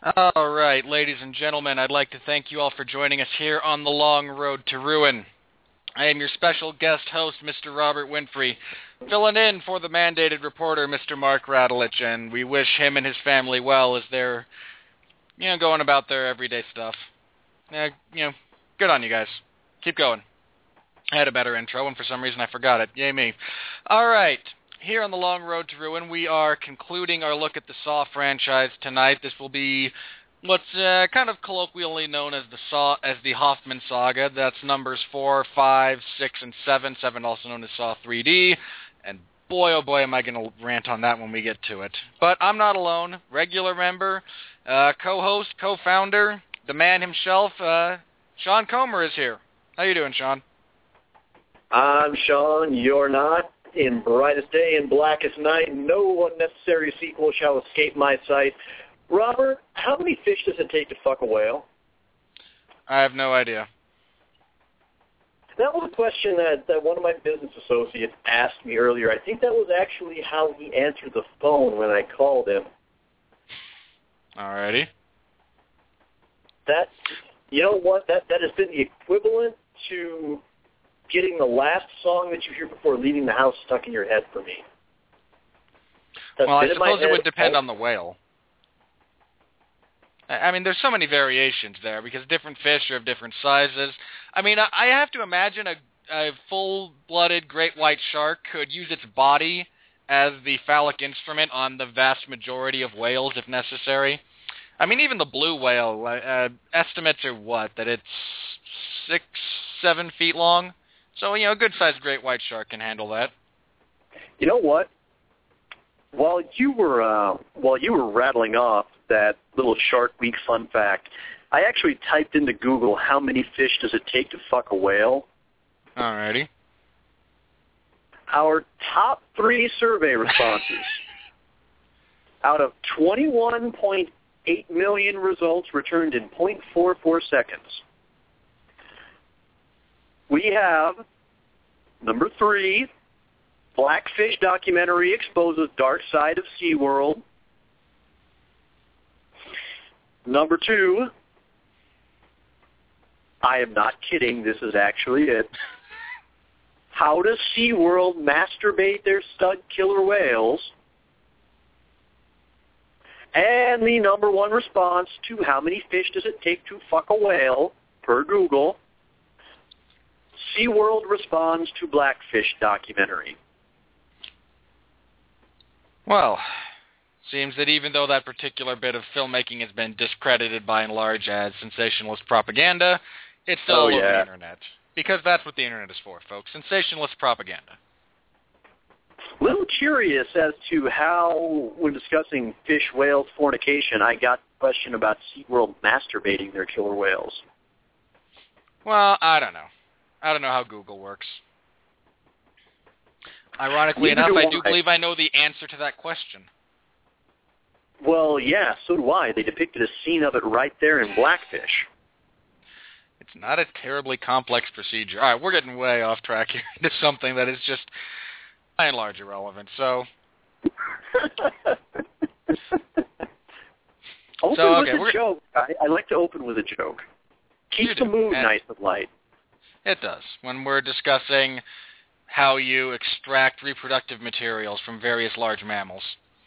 All right, ladies and gentlemen, I'd like to thank you all for joining us here on the long road to ruin. I am your special guest host, Mr. Robert Winfrey, filling in for the mandated reporter, Mr. Mark Radulich, and we wish him and his family well as they're, going about their everyday stuff. Good on you guys. Keep going. I had a better intro, and for some reason I forgot it. Yay me. All right. Here on the long road to ruin, we are concluding our look at the Saw franchise tonight. This will be what's kind of colloquially known as the Hoffman Saga. That's numbers 4, 5, 6, and 7. 7 also known as Saw 3D. And boy, oh boy, am I going to rant on that when we get to it. But I'm not alone. Regular member, co-host, co-founder, the man himself, Sean Comer is here. How you doing, Sean? I'm Sean. You're not. In brightest day and blackest night, no unnecessary sequel shall escape my sight. Robert, how many fish does it take to fuck a whale? I have no idea. That was a question that one of my business associates asked me earlier. I think that was actually how he answered the phone when I called him. Alrighty. You know what? That has been the equivalent to getting the last song that you hear before leaving the house stuck in your head for me. Well, I suppose it would depend on the whale. I mean, there's so many variations there because different fish are of different sizes. I mean, I have to imagine a full-blooded great white shark could use its body as the phallic instrument on the vast majority of whales if necessary. I mean, even the blue whale, estimates are what? That it's 6, 7 feet long? So, a good-sized great white shark can handle that. You know what? While you were rattling off that little Shark Week fun fact, I actually typed into Google how many fish does it take to fuck a whale. Alrighty. Our top 3 survey responses out of 21.8 million results returned in 0.44 seconds. We have, number 3, Blackfish documentary exposes dark side of SeaWorld. Number 2, I am not kidding, this is actually it. How does SeaWorld masturbate their stud killer whales? And the number 1 response to how many fish does it take to fuck a whale, per Google, SeaWorld responds to Blackfish documentary. Well, seems that even though that particular bit of filmmaking has been discredited by and large as sensationalist propaganda, it's still all over the Internet. Because that's what the Internet is for, folks. Sensationalist propaganda. A little curious as to how, when discussing fish, whales, fornication, I got the question about SeaWorld masturbating their killer whales. Well, I don't know. I don't know how Google works. Ironically enough, I do believe I know the answer to that question. Well, yeah, so do I. They depicted a scene of it right there in Blackfish. It's not a terribly complex procedure. All right, we're getting way off track here into something that is just, by and large, irrelevant. So, open with a joke. I like to open with a joke. Keeps the mood nice and light. It does. When we're discussing how you extract reproductive materials from various large mammals.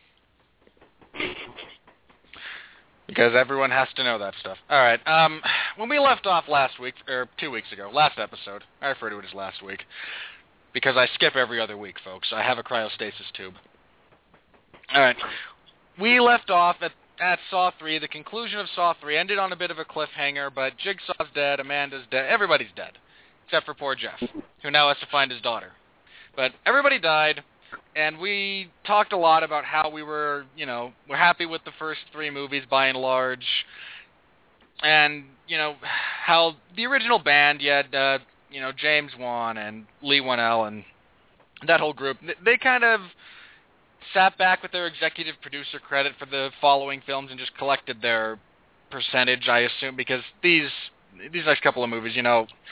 Because everyone has to know that stuff. All right. When we left off last week, or 2 weeks ago, last episode, I refer to it as last week, because I skip every other week, folks. I have a cryostasis tube. All right. We left off at Saw 3. The conclusion of Saw 3 ended on a bit of a cliffhanger, but Jigsaw's dead, Amanda's dead, everybody's dead. Except for poor Jeff, who now has to find his daughter. But everybody died, and we talked a lot about how we were, we're happy with the first 3 movies by and large, and, how the original band, you had, James Wan and Lee Whannell and that whole group, they kind of sat back with their executive producer credit for the following films and just collected their percentage, I assume, because these next couple of movies,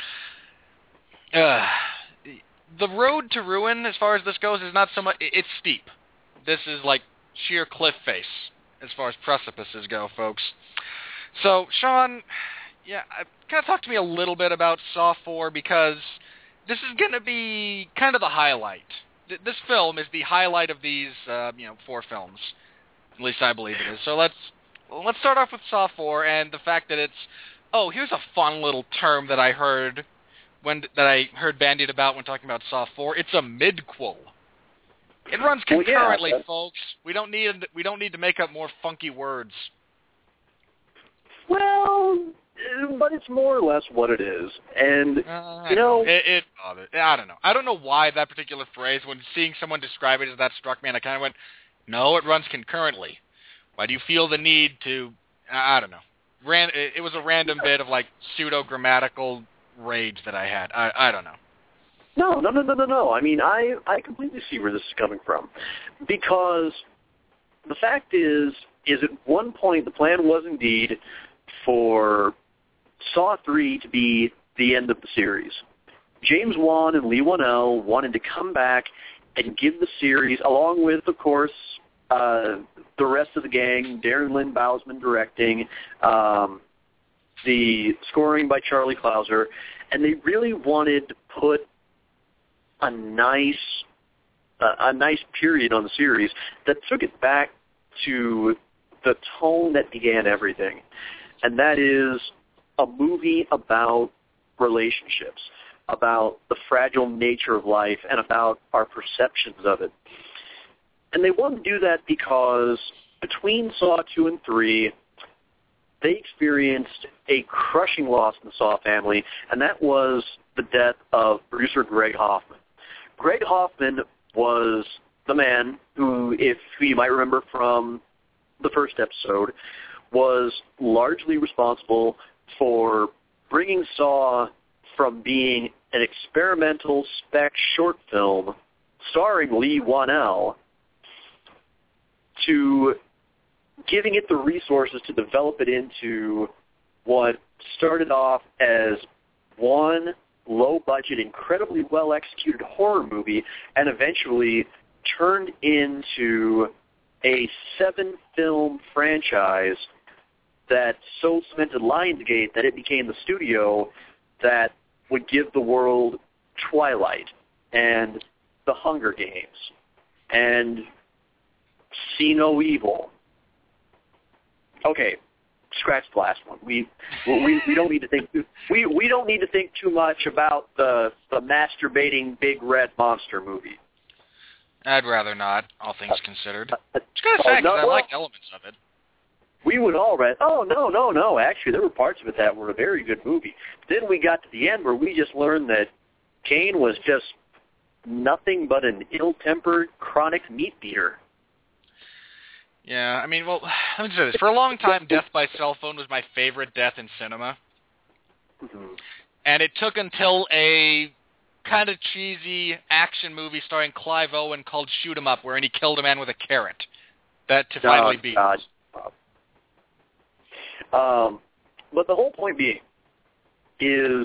the road to ruin, as far as this goes, is not so much... It's steep. This is like sheer cliff face, as far as precipices go, folks. So, Sean, kind of talk to me a little bit about Saw 4, because this is going to be kind of the highlight. This film is the highlight of these, 4 films. At least I believe it is. So let's start off with Saw 4 and the fact that here's a fun little term that I heard bandied about when talking about Saw 4. It's a midquel. It runs concurrently, folks. We don't need to make up more funky words. Well, but it's more or less what it is, and I don't know. I don't know why that particular phrase, when seeing someone describe it as that, struck me, and I kind of went, "No, it runs concurrently." Why do you feel the need to? I don't know. It was a random bit of pseudo grammatical rage that I had. I don't know. No. I mean, I completely see where this is coming from, because the fact is at one point the plan was indeed for Saw 3 to be the end of the series. James Wan and Lee Whannell wanted to come back and give the series, along with, of course, the rest of the gang, Darren Lynn Bousman directing, the scoring by Charlie Clouser, and they really wanted to put a nice period on the series that took it back to the tone that began everything, and that is a movie about relationships, about the fragile nature of life, and about our perceptions of it. And they wanted to do that because between Saw 2 and 3, they experienced a crushing loss in the Saw family, and that was the death of producer Greg Hoffman. Greg Hoffman was the man who you might remember from the first episode, was largely responsible for bringing Saw from being an experimental spec short film starring Lee Whannell to giving it the resources to develop it into what started off as one low-budget, incredibly well-executed horror movie, and eventually turned into a 7-film franchise that so cemented Lionsgate that it became the studio that would give the world Twilight and The Hunger Games and See No Evil. Okay, scratch the last one. We don't need to think. We don't need to think too much about the masturbating big red monster movie. I'd rather not, all things considered. Just gotta say, because I like elements of it. We would all read. Oh no! Actually, there were parts of it that were a very good movie. Then we got to the end where we just learned that Kane was just nothing but an ill-tempered, chronic meat eater. Yeah, I mean, well, let me say this. For a long time, Death by Cell Phone was my favorite death in cinema. Mm-hmm. And it took until a kind of cheesy action movie starring Clive Owen called Shoot 'Em Up, wherein he killed a man with a carrot, that to finally beat God. But the whole point being is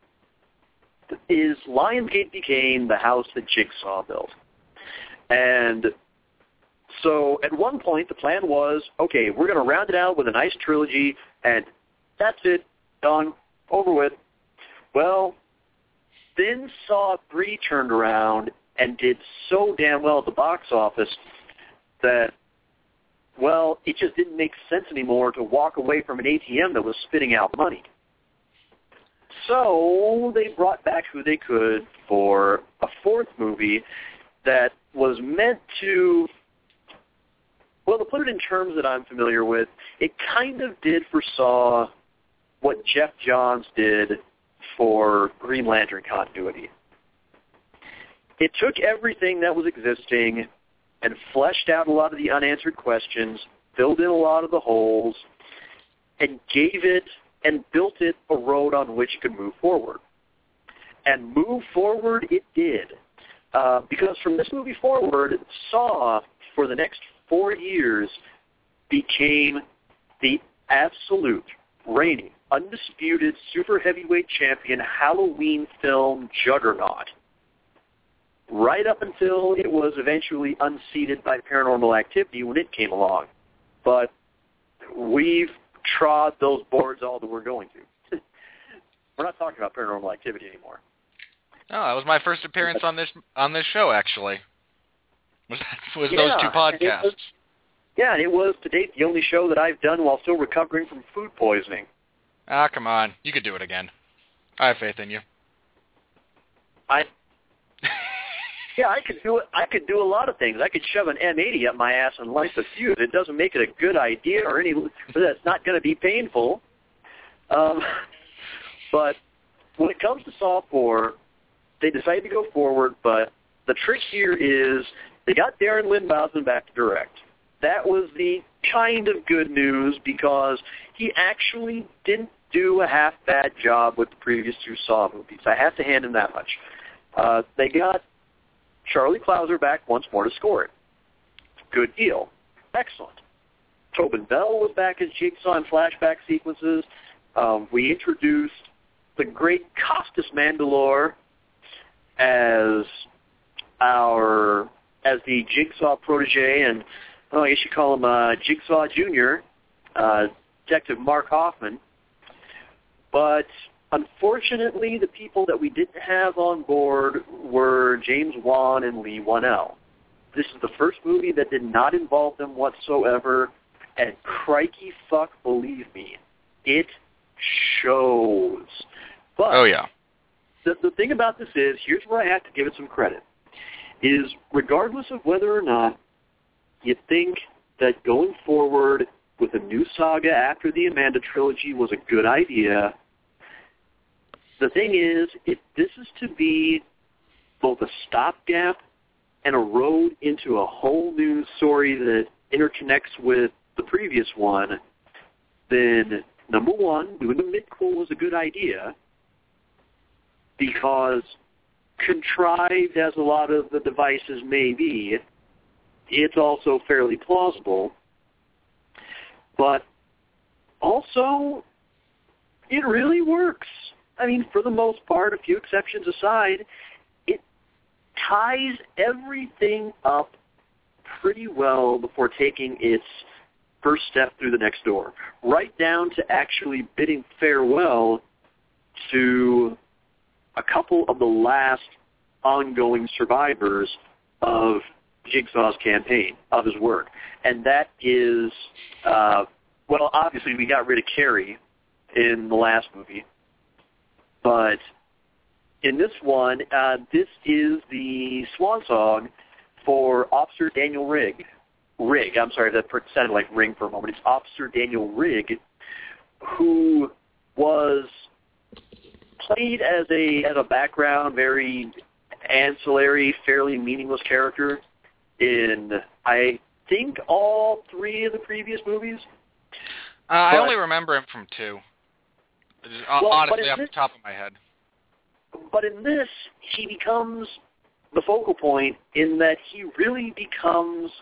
Lionsgate became the house that Jigsaw built. And so at one point the plan was, okay, we're going to round it out with a nice trilogy, and that's it, done, over with. Well, then Saw 3 turned around and did so damn well at the box office that, well, it just didn't make sense anymore to walk away from an ATM that was spitting out money. So they brought back who they could for a fourth movie that was meant to, well, to put it in terms that I'm familiar with, it kind of did for Saw what Jeff Johns did for Green Lantern continuity. It took everything that was existing and fleshed out a lot of the unanswered questions, filled in a lot of the holes, and gave it and built it a road on which it could move forward. And move forward it did. Because from this movie forward, Saw, for the next 4 years, became the absolute, reigning, undisputed, super heavyweight champion Halloween film juggernaut. Right up until it was eventually unseated by Paranormal Activity when it came along. But we've trod those boards all that we're going to. We're not talking about Paranormal Activity anymore. Oh, that was my first appearance on this show, actually. Was those two podcasts. And it was, to date, the only show that I've done while still recovering from food poisoning. Ah, come on. You could do it again. I have faith in you. Yeah, I could do it. I could do a lot of things. I could shove an M80 up my ass and light the fuse. It doesn't make it a good idea or that's not going to be painful. But when it comes to Saw 4, they decided to go forward, but the trick here is they got Darren Lynn Bousman back to direct. That was the kind of good news because he actually didn't do a half-bad job with the previous two Saw movies. I have to hand him that much. They got Charlie Clouser back once more to score it. Good deal. Excellent. Tobin Bell was back as Jigsaw in flashback sequences. We introduced the great Costas Mandylor as the Jigsaw protege, and I guess you call him Jigsaw Jr., Detective Mark Hoffman. But unfortunately, the people that we didn't have on board were James Wan and Lee Whannell. This is the first movie that did not involve them whatsoever, and crikey fuck, believe me, it shows. But oh, yeah. The thing about this is, here's where I have to give it some credit, is regardless of whether or not you think that going forward with a new saga after the Amanda trilogy was a good idea, the thing is, if this is to be both a stopgap and a road into a whole new story that interconnects with the previous one, then, number one, doing the midquel was a good idea, because contrived as a lot of the devices may be, it's also fairly plausible. But also, it really works. I mean, for the most part, a few exceptions aside, it ties everything up pretty well before taking its first step through the next door, right down to actually bidding farewell to a couple of the last ongoing survivors of Jigsaw's campaign, of his work. And that is, well, obviously we got rid of Carrie in the last movie, but in this one, this is the swan song for Officer Daniel Rigg. I'm sorry, that sounded like Ring for a moment. It's Officer Daniel Rigg, who was played as a background, very ancillary, fairly meaningless character in, I think, all three of the previous movies. I only remember him from two. Honestly, off the top of my head. But in this, he becomes the focal point in that he really becomes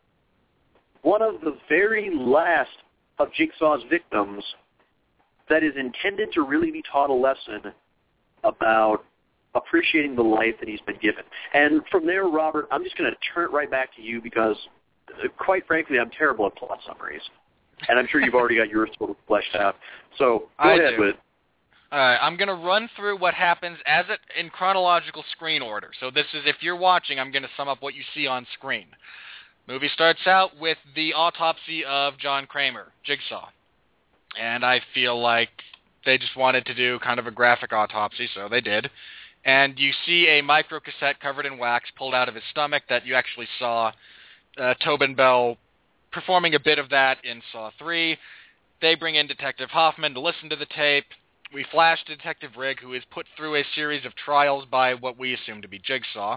one of the very last of Jigsaw's victims that is intended to really be taught a lesson about appreciating the life that he's been given. And from there, Robert, I'm just going to turn it right back to you because, quite frankly, I'm terrible at plot summaries. And I'm sure you've already got yours sort of fleshed out. So go ahead with it. I'm going to run through what happens in chronological screen order. So this is, if you're watching, I'm going to sum up what you see on screen. Movie starts out with the autopsy of John Kramer, Jigsaw. And I feel like they just wanted to do kind of a graphic autopsy, so they did. And you see a microcassette covered in wax pulled out of his stomach that you actually saw Tobin Bell performing a bit of that in Saw 3. They bring in Detective Hoffman to listen to the tape. We flash to Detective Rigg, who is put through a series of trials by what we assume to be Jigsaw.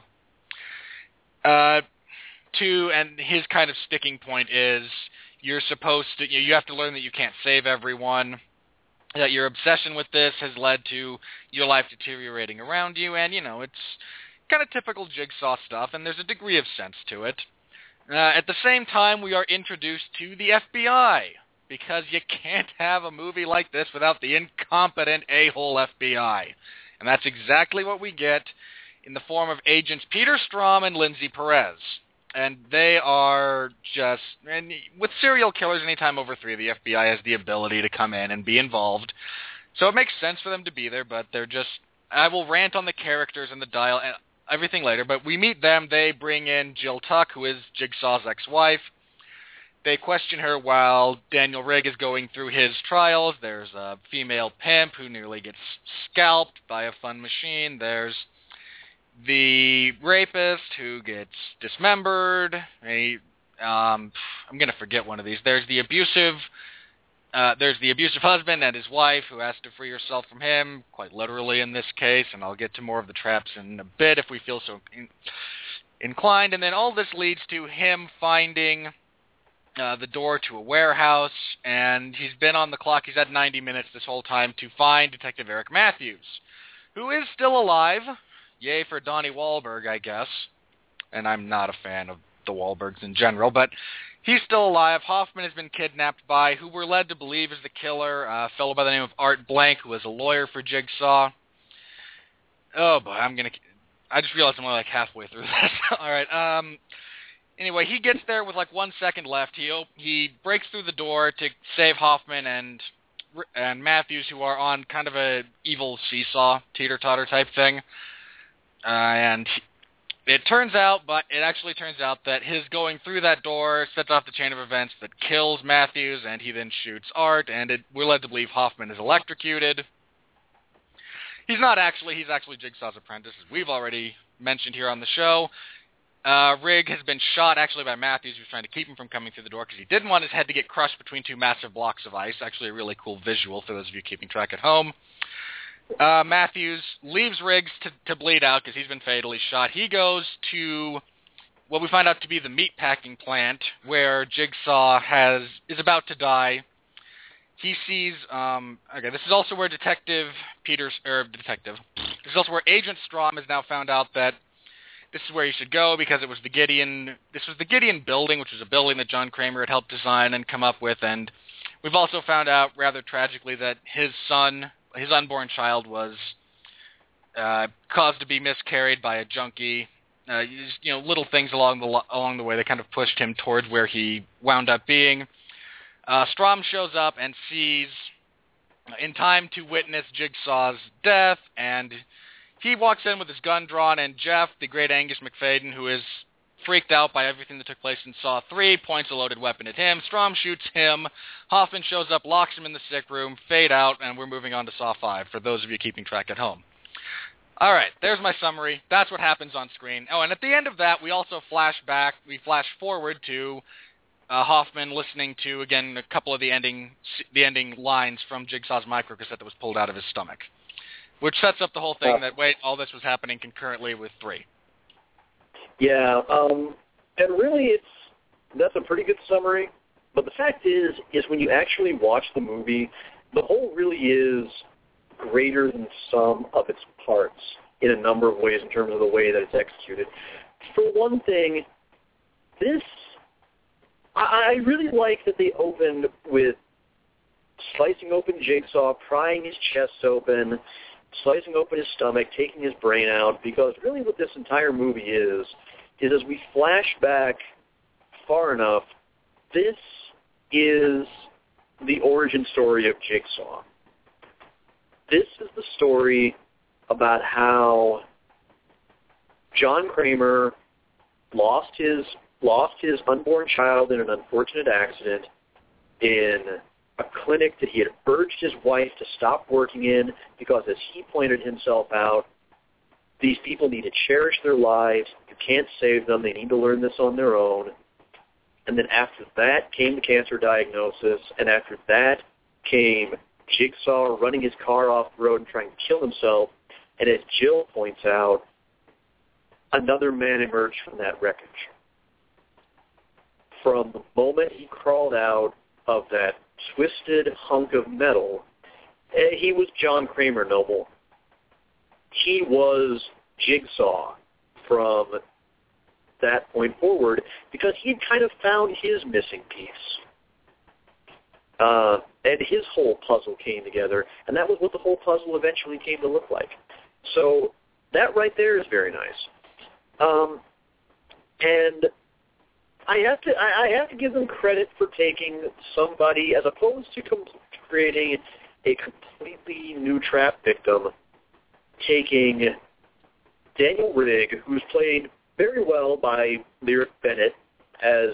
And his kind of sticking point is you're supposed to, you have to learn that you can't save everyone, that your obsession with this has led to your life deteriorating around you, and, it's kind of typical Jigsaw stuff, and there's a degree of sense to it. At the same time, we are introduced to the FBI, because you can't have a movie like this without the incompetent a-hole FBI. And that's exactly what we get in the form of Agents Peter Strahm and Lindsay Perez. And they are just, and with serial killers, anytime over 3, the FBI has the ability to come in and be involved. So it makes sense for them to be there, but they're just, I will rant on the characters and the dial and everything later, but we meet them. They bring in Jill Tuck, who is Jigsaw's ex-wife. They question her while Daniel Rigg is going through his trials. There's a female pimp who nearly gets scalped by a fun machine. There's the rapist who gets dismembered. I'm going to forget one of these. There's the abusive husband and his wife who has to free herself from him, quite literally in this case, and I'll get to more of the traps in a bit if we feel so inclined. And then all this leads to him finding the door to a warehouse, and he's been on the clock. He's had 90 minutes this whole time to find Detective Eric Matthews, who is still alive. Yay for Donnie Wahlberg, I guess. And I'm not a fan of the Wahlbergs in general, but he's still alive. Hoffman has been kidnapped by who we're led to believe is the killer, a fellow by the name of Art Blank, who is a lawyer for Jigsaw. Oh boy, I just realized I'm only like halfway through this. All right. Anyway, he gets there with like 1 second left. He breaks through the door to save Hoffman and Matthews, who are on kind of a evil seesaw, teeter-totter type thing. And it actually turns out that his going through that door sets off the chain of events that kills Matthews, and he then shoots Art, and we're led to believe Hoffman is electrocuted. He's actually Jigsaw's apprentice, as we've already mentioned here on the show. Rigg has been shot actually by Matthews, who's trying to keep him from coming through the door because he didn't want his head to get crushed between 2 massive blocks of ice. Actually a really cool visual for those of you keeping track at home. Matthews leaves Riggs to bleed out because he's been fatally shot. He goes to what we find out to be the meatpacking plant where Jigsaw is about to die. He sees, this is also where This is also where Agent Strom has now found out that this is where he should go because this was the Gideon building, which was a building that John Kramer had helped design and come up with, and we've also found out rather tragically that his unborn child was caused to be miscarried by a junkie. Little things along the way that kind of pushed him towards where he wound up being. Strom shows up and sees in time to witness Jigsaw's death, and he walks in with his gun drawn, and Jeff, the great Angus McFadden, who is freaked out by everything that took place in Saw 3, points a loaded weapon at him. Strom shoots him. Hoffman shows up, locks him in the sick room, fade out, and we're moving on to Saw 5, for those of you keeping track at home. All right, there's my summary. That's what happens on screen. Oh, and at the end of that, we also flash forward to Hoffman listening to, again, a couple of the ending lines from Jigsaw's microcassette that was pulled out of his stomach, which sets up the whole thing that, all this was happening concurrently with 3. Yeah, and really that's a pretty good summary, but the fact is when you actually watch the movie, the whole really is greater than sum of its parts in a number of ways in terms of the way that it's executed. For one thing, I really like that they opened with slicing open Jigsaw, prying his chest open, slicing open his stomach, taking his brain out, because really what this entire movie is as we flash back far enough, this is the origin story of Jigsaw. This is the story about how John Kramer lost his unborn child in an unfortunate accident in a clinic that he had urged his wife to stop working in because, as he pointed himself out, these people need to cherish their lives. You can't save them. They need to learn this on their own. And then after that came the cancer diagnosis, and after that came Jigsaw running his car off the road and trying to kill himself. And as Jill points out, another man emerged from that wreckage. From the moment he crawled out of that twisted hunk of metal, he was John Kramer no more. He was Jigsaw from that point forward because he had kind of found his missing piece. And his whole puzzle came together, and that was what the whole puzzle eventually came to look like. So that right there is very nice. And I have to give them credit for taking somebody, as opposed to creating a completely new trap victim, taking Daniel Rigg, who's played very well by Lyric Bent, as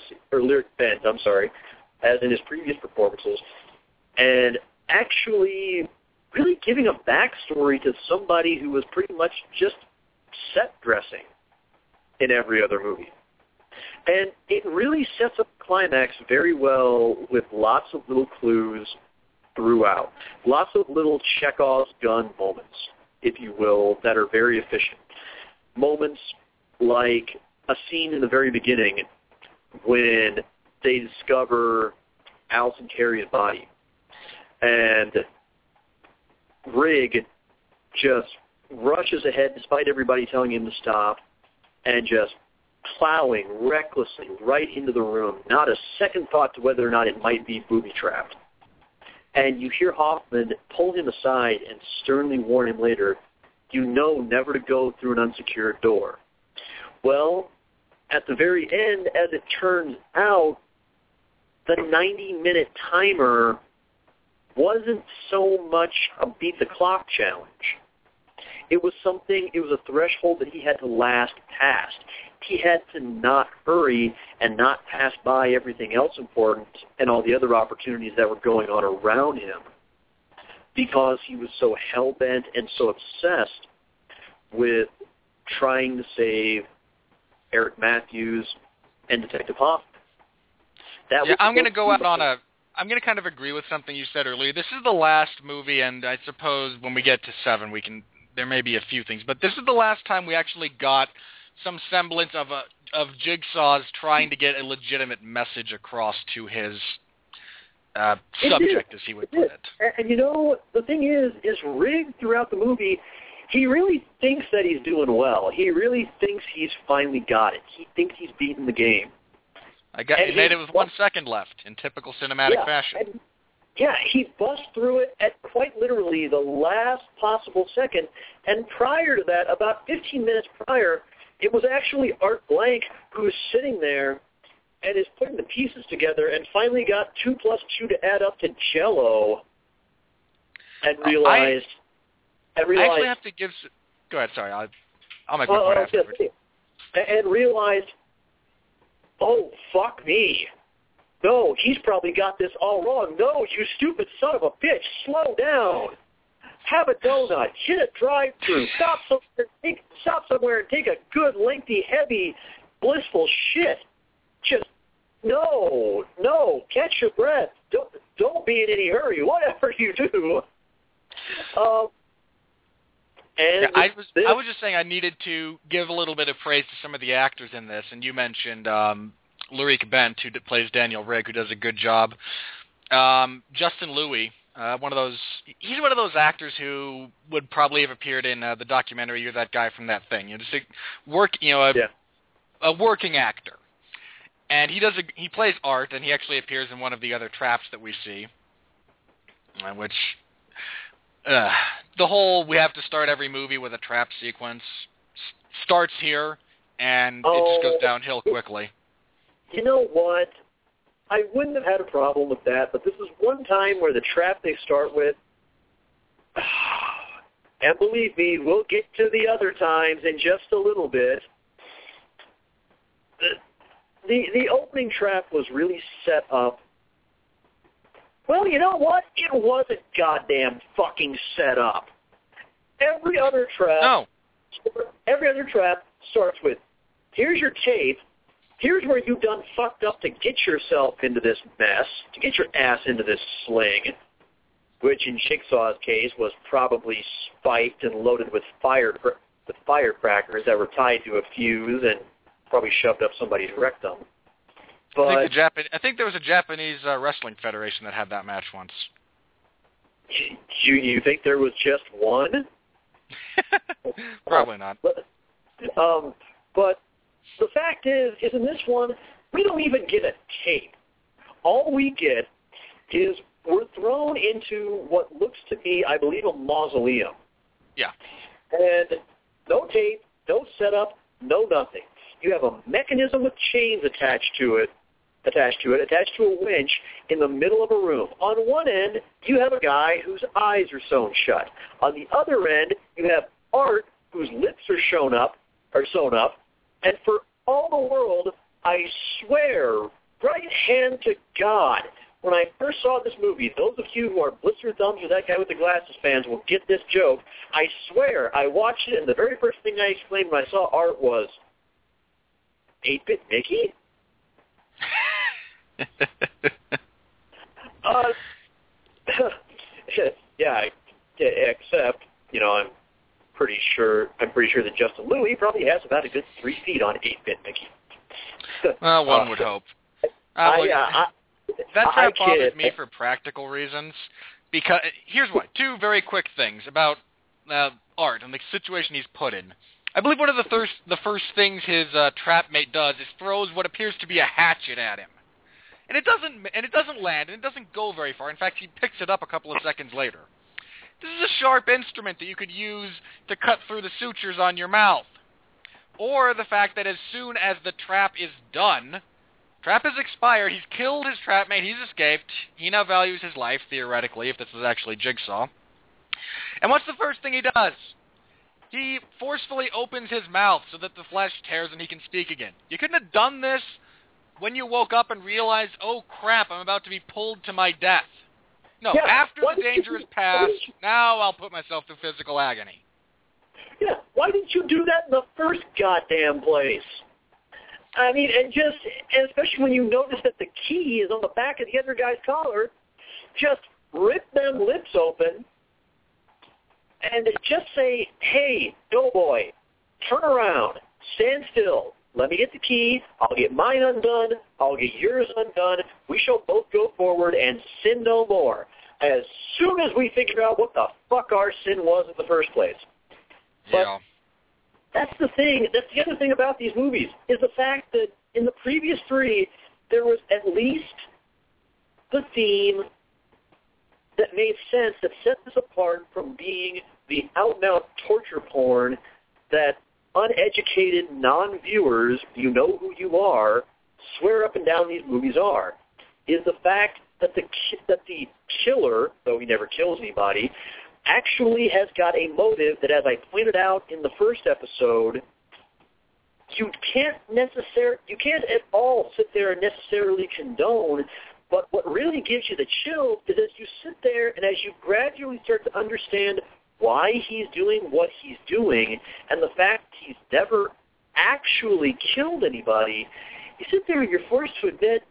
in his previous performances, and actually really giving a backstory to somebody who was pretty much just set dressing in every other movie. And it really sets up the climax very well with lots of little clues throughout. Lots of little Chekhov's gun moments, if you will, that are very efficient. Moments like a scene in the very beginning when they discover Allison Carey's body. And Rigg just rushes ahead despite everybody telling him to stop and just plowing recklessly right into the room, not a second thought to whether or not it might be booby-trapped. And you hear Hoffman pull him aside and sternly warn him later, you know never to go through an unsecured door. Well, at the very end, as it turns out, the 90-minute timer wasn't so much a beat-the-clock challenge. It was a threshold that he had to last past. He had to not hurry and not pass by everything else important and all the other opportunities that were going on around him, because he was so hell-bent and so obsessed with trying to save Matthews and Detective Hoffman. I'm going to go out on I'm going to kind of agree with something you said earlier. This is the last movie, and I suppose when we get to 7, there may be a few things, but this is the last time we actually got some semblance of Jigsaw's trying to get a legitimate message across to his subject, as he would put it. And the thing is Rigg throughout the movie, he really thinks that he's doing well. He really thinks he's finally got it. He thinks he's beaten the game. He made it with 1 second left in typical cinematic fashion. He busts through it at quite literally the last possible second. And prior to that, about 15 minutes prior, it was actually Art Blank who's sitting there and is putting the pieces together and finally got 2 + 2 to add up to Jell-O and realized... I actually have to give... Go ahead, sorry. I'll make my point afterwards. And realized, oh, fuck me. No, he's probably got this all wrong. No, you stupid son of a bitch, slow down. Have a donut. Hit a drive-thru. Stop somewhere and take a good, lengthy, heavy, blissful shit. Just, no, catch your breath. Don't be in any hurry, whatever you do. I was just saying I needed to give a little bit of praise to some of the actors in this, and you mentioned Lyric Bent, who plays Daniel Rigg, who does a good job. Justin Louis, he's one of those actors who would probably have appeared in the documentary "You're That Guy from That Thing." A working actor, and he plays Art, and he actually appears in one of the other traps that we see, which. The whole we have to start every movie with a trap sequence starts here, and it just goes downhill quickly. You know what? I wouldn't have had a problem with that, but this is one time where the trap they start with, and believe me, we'll get to the other times in just a little bit. The opening trap was really set up. Well, you know what? It wasn't goddamn fucking set up. Every other trap starts with, here's your tape, here's where you've done fucked up to get yourself into this mess, to get your ass into this sling, which in Jigsaw's case was probably spiked and loaded with firecrackers that were tied to a fuse and probably shoved up somebody's rectum. But I think there was a Japanese wrestling federation that had that match once. You think there was just one? Probably not. But the fact is in this one, we don't even get a tape. All we get is we're thrown into what looks to be, I believe, a mausoleum. Yeah. And no tape, no setup, no nothing. you have a mechanism with chains attached to a winch in the middle of a room. On one end, you have a guy whose eyes are sewn shut. On the other end, you have Art, whose lips are sewn up, and for all the world, I swear, right hand to God, when I first saw this movie, those of you who are blister thumbs or that guy with the glasses fans will get this joke. I swear, I watched it, and the very first thing I exclaimed when I saw Art was, 8-Bit Mickey? Yeah, except, I'm pretty sure that Justin Louis probably has about a good 3 feet on 8-Bit Mickey. Well, one would hope. That bothers me for practical reasons. Because here's why. 2 very quick things about Art and the situation he's put in. I believe one of the first things his trap mate does is throws what appears to be a hatchet at him. And it doesn't land, and it doesn't go very far. In fact, he picks it up a couple of seconds later. This is a sharp instrument that you could use to cut through the sutures on your mouth. Or the fact that as soon as the trap is done, trap has expired, he's killed his trap mate, he's escaped, he now values his life, theoretically, if this is actually Jigsaw. And what's the first thing he does? He forcefully opens his mouth so that the flesh tears and he can speak again. You couldn't have done this when you woke up and realized, oh crap, I'm about to be pulled to my death. No, yeah, after the danger is past, now I'll put myself through physical agony. Yeah, why didn't you do that in the first goddamn place? I mean, and especially when you notice that the key is on the back of the other guy's collar, just rip them lips open and just say, hey, doughboy, turn around, stand still. Let me get the key. I'll get mine undone. I'll get yours undone. We shall both go forward and sin no more. As soon as we figure out what the fuck our sin was in the first place. Yeah. But that's the thing. That's the other thing about these movies, is the fact that in the previous 3, there was at least the theme that made sense, that set this apart from being the out-and-out torture porn that uneducated non-viewers, you know who you are, swear up and down these movies are, is the fact that the killer, though he never kills anybody, actually has got a motive that, as I pointed out in the first episode, you can't at all sit there and necessarily condone, but what really gives you the chills is as you sit there and as you gradually start to understand why he's doing what he's doing, and the fact he's never actually killed anybody, you sit there and you're forced to admit,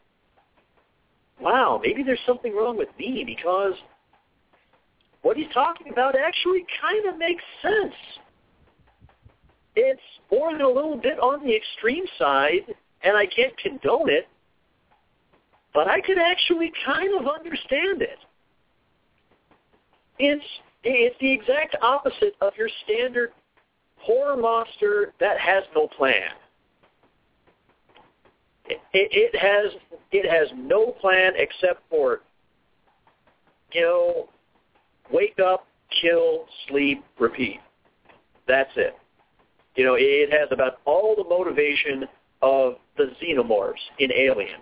wow, maybe there's something wrong with me, because what he's talking about actually kind of makes sense. It's more than a little bit on the extreme side, and I can't condone it, but I could actually kind of understand it. It's the exact opposite of your standard horror monster that has no plan. It has no plan except for, wake up, kill, sleep, repeat. That's it. It has about all the motivation of the xenomorphs in Alien.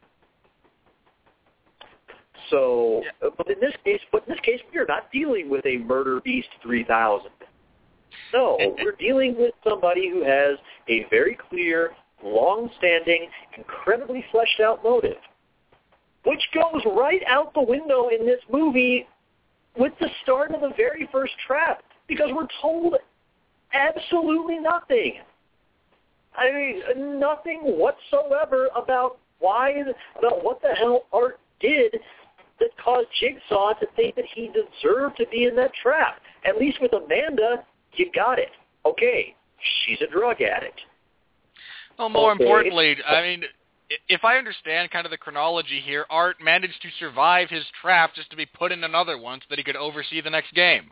So, yeah. but in this case, we are not dealing with a Murder Beast 3000. No, we're dealing with somebody who has a very clear, long-standing, incredibly fleshed-out motive, which goes right out the window in this movie with the start of the very first trap, because we're told absolutely nothing. I mean, nothing whatsoever about what the hell Art did that caused Jigsaw to think that he deserved to be in that trap. At least with Amanda, you got it. Okay, she's a drug addict. Well, more importantly, I mean, if I understand kind of the chronology here, Art managed to survive his trap just to be put in another one so that he could oversee the next game.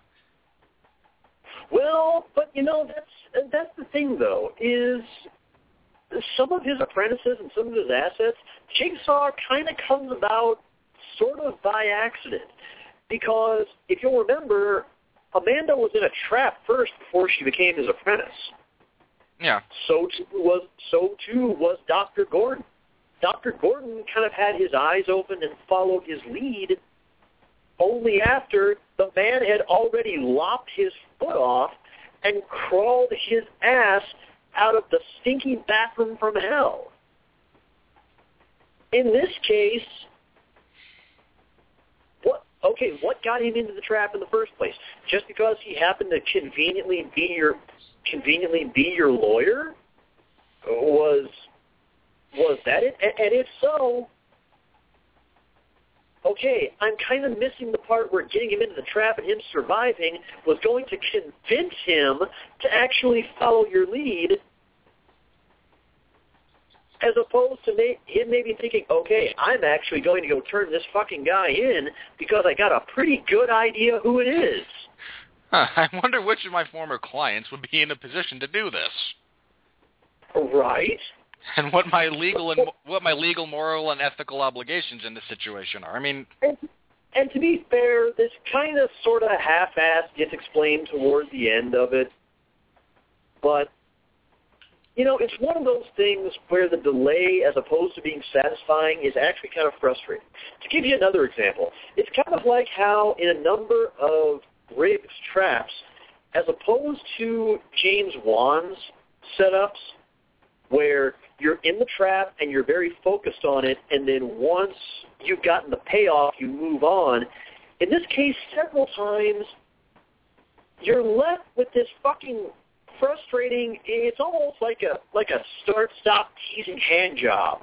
Well, but that's the thing, though, is some of his apprentices and some of his assets, Jigsaw kind of comes about sort of by accident. Because if you'll remember, Amanda was in a trap first before she became his apprentice. Yeah. So too was Dr. Gordon. Dr. Gordon kind of had his eyes open and followed his lead only after the man had already lopped his foot off and crawled his ass out of the stinky bathroom from hell. In this case, what got him into the trap in the first place? Just because he happened to conveniently be your lawyer? Was that it? And if so, okay, I'm kind of missing the part where getting him into the trap and him surviving was going to convince him to actually follow your lead, as opposed to him maybe thinking, okay, I'm actually going to go turn this fucking guy in because I got a pretty good idea who it is. I wonder which of my former clients would be in a position to do this. Right. And what my legal, moral, and ethical obligations in this situation are. I mean, and to be fair, this kind of sort of half-assed gets explained towards the end of it. But it's one of those things where the delay, as opposed to being satisfying, is actually kind of frustrating. To give you another example, it's kind of like how in a number of Riggs traps, as opposed to James Wan's setups, where you're in the trap and you're very focused on it, and then once you've gotten the payoff, you move on. In this case, several times, you're left with this fucking frustrating, it's almost like a start-stop teasing hand job.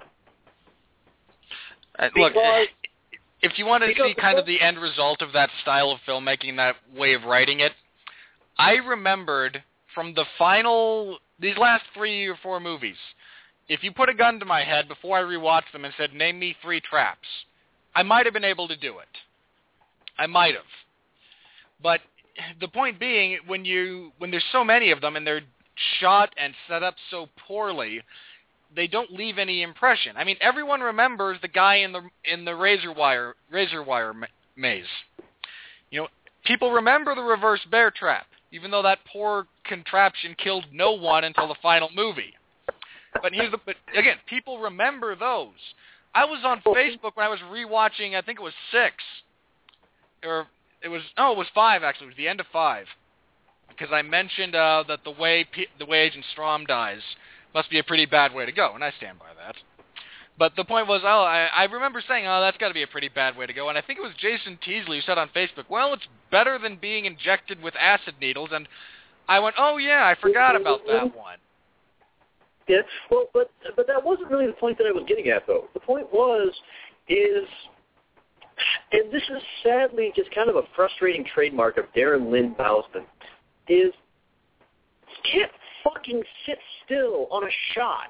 Look, if you want to see kind of the end result of that style of filmmaking, that way of writing it, I remembered from these last 3 or 4 movies, if you put a gun to my head before I rewatched them and said, name me 3 traps, I might have been able to do it. I might have. But the point being, when there's so many of them and they're shot and set up so poorly, they don't leave any impression. I mean, everyone remembers the guy in the razor wire maze. People remember the reverse bear trap, even though that poor contraption killed no one until the final movie. But again, people remember those. I was on Facebook when I was rewatching, I think it was 6, or it was 5 actually. It was the end of 5, because I mentioned that the way Agent Strom dies must be a pretty bad way to go, and I stand by that. But the point was, I remember saying, that's got to be a pretty bad way to go, and I think it was Jason Teasley who said on Facebook, well, it's better than being injected with acid needles, and I went, oh yeah, I forgot about that one. Yeah, well, but that wasn't really the point that I was getting at, though. The point is, and this is sadly just kind of a frustrating trademark of Darren Lynn Bousman, is he can't fucking sit still on a shot.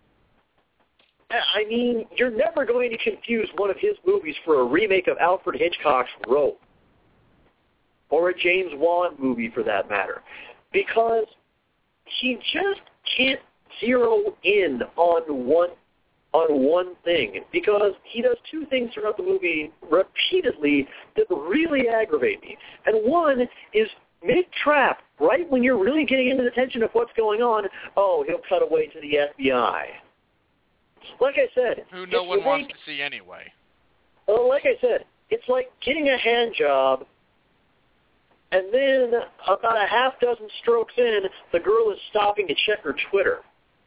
I mean, you're never going to confuse one of his movies for a remake of Alfred Hitchcock's Rope, or a James Wan movie for that matter, because he just can't zero in on one thing, because he does 2 things throughout the movie repeatedly that really aggravate me. And one is mid-trap, right when you're really getting into the tension of what's going on, he'll cut away to the FBI. Like I said, who no one wants to see anyway. Like I said, it's like getting a hand job, and then about a half dozen strokes in, the girl is stopping to check her Twitter.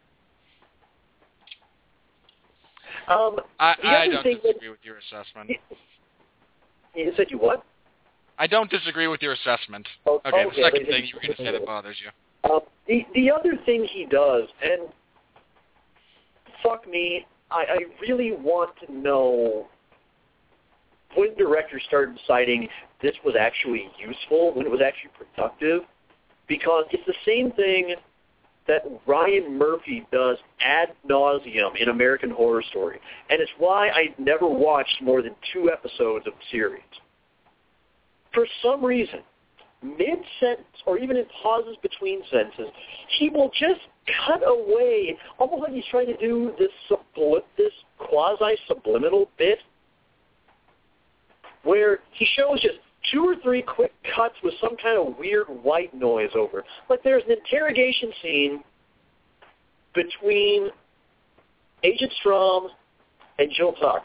I don't disagree with your assessment. You said you what? I don't disagree with your assessment. Okay, the second thing you were going to say that bothers you. The other thing he does, and fuck me, I really want to know when directors started deciding this was actually useful, when it was actually productive, because it's the same thing that Ryan Murphy does ad nauseum in American Horror Story, and it's why I never watched more than 2 episodes of the series. For some reason, mid-sentence, or even in pauses between sentences, he will just cut away, almost like he's trying to do this quasi-subliminal bit, where he shows just 2 or 3 quick cuts with some kind of weird white noise over. Like there's an interrogation scene, between Agent Strom and Jill Tuck.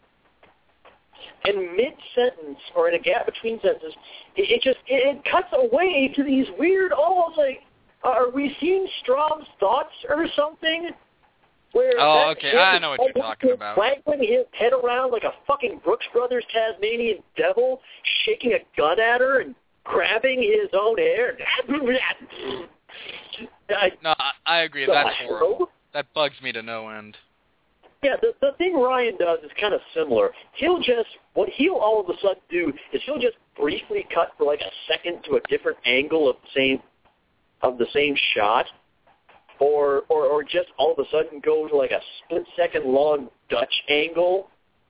And mid-sentence, or in a gap between sentences, it cuts away to these weird, almost like, are we seeing Strom's thoughts or something? Where okay, I know what you're talking about. Waggling his head around like a fucking Brooks Brothers Tasmanian devil, shaking a gun at her and grabbing his own hair. No, I agree. That's horrible. That bugs me to no end. Yeah, the thing Ryan does is kind of similar. What he'll all of a sudden do is he'll just briefly cut for like a second to a different angle of the same shot, or just all of a sudden go to like a split-second long Dutch angle,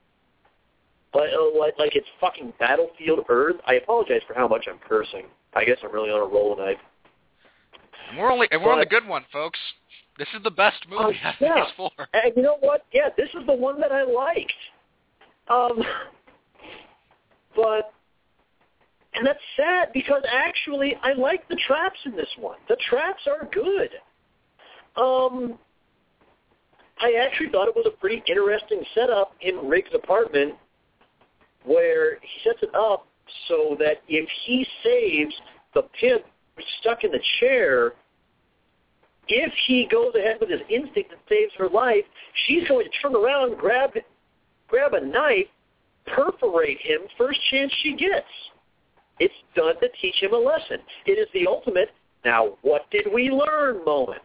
like it's fucking Battlefield Earth. I apologize for how much I'm cursing. I guess I'm really on a roll tonight. And we're on the good one, folks. This is the best movie out of these four. And you know what? Yeah, this is the one that I liked. And that's sad because actually I like the traps in this one. The traps are good. I actually thought it was a pretty interesting setup in Riggs' apartment where he sets it up so that if he saves the pimp stuck in the chair, if he goes ahead with his instinct and saves her life, she's going to turn around, grab a knife, perforate him first chance she gets. It's done to teach him a lesson. It is the ultimate, now what did we learn moment.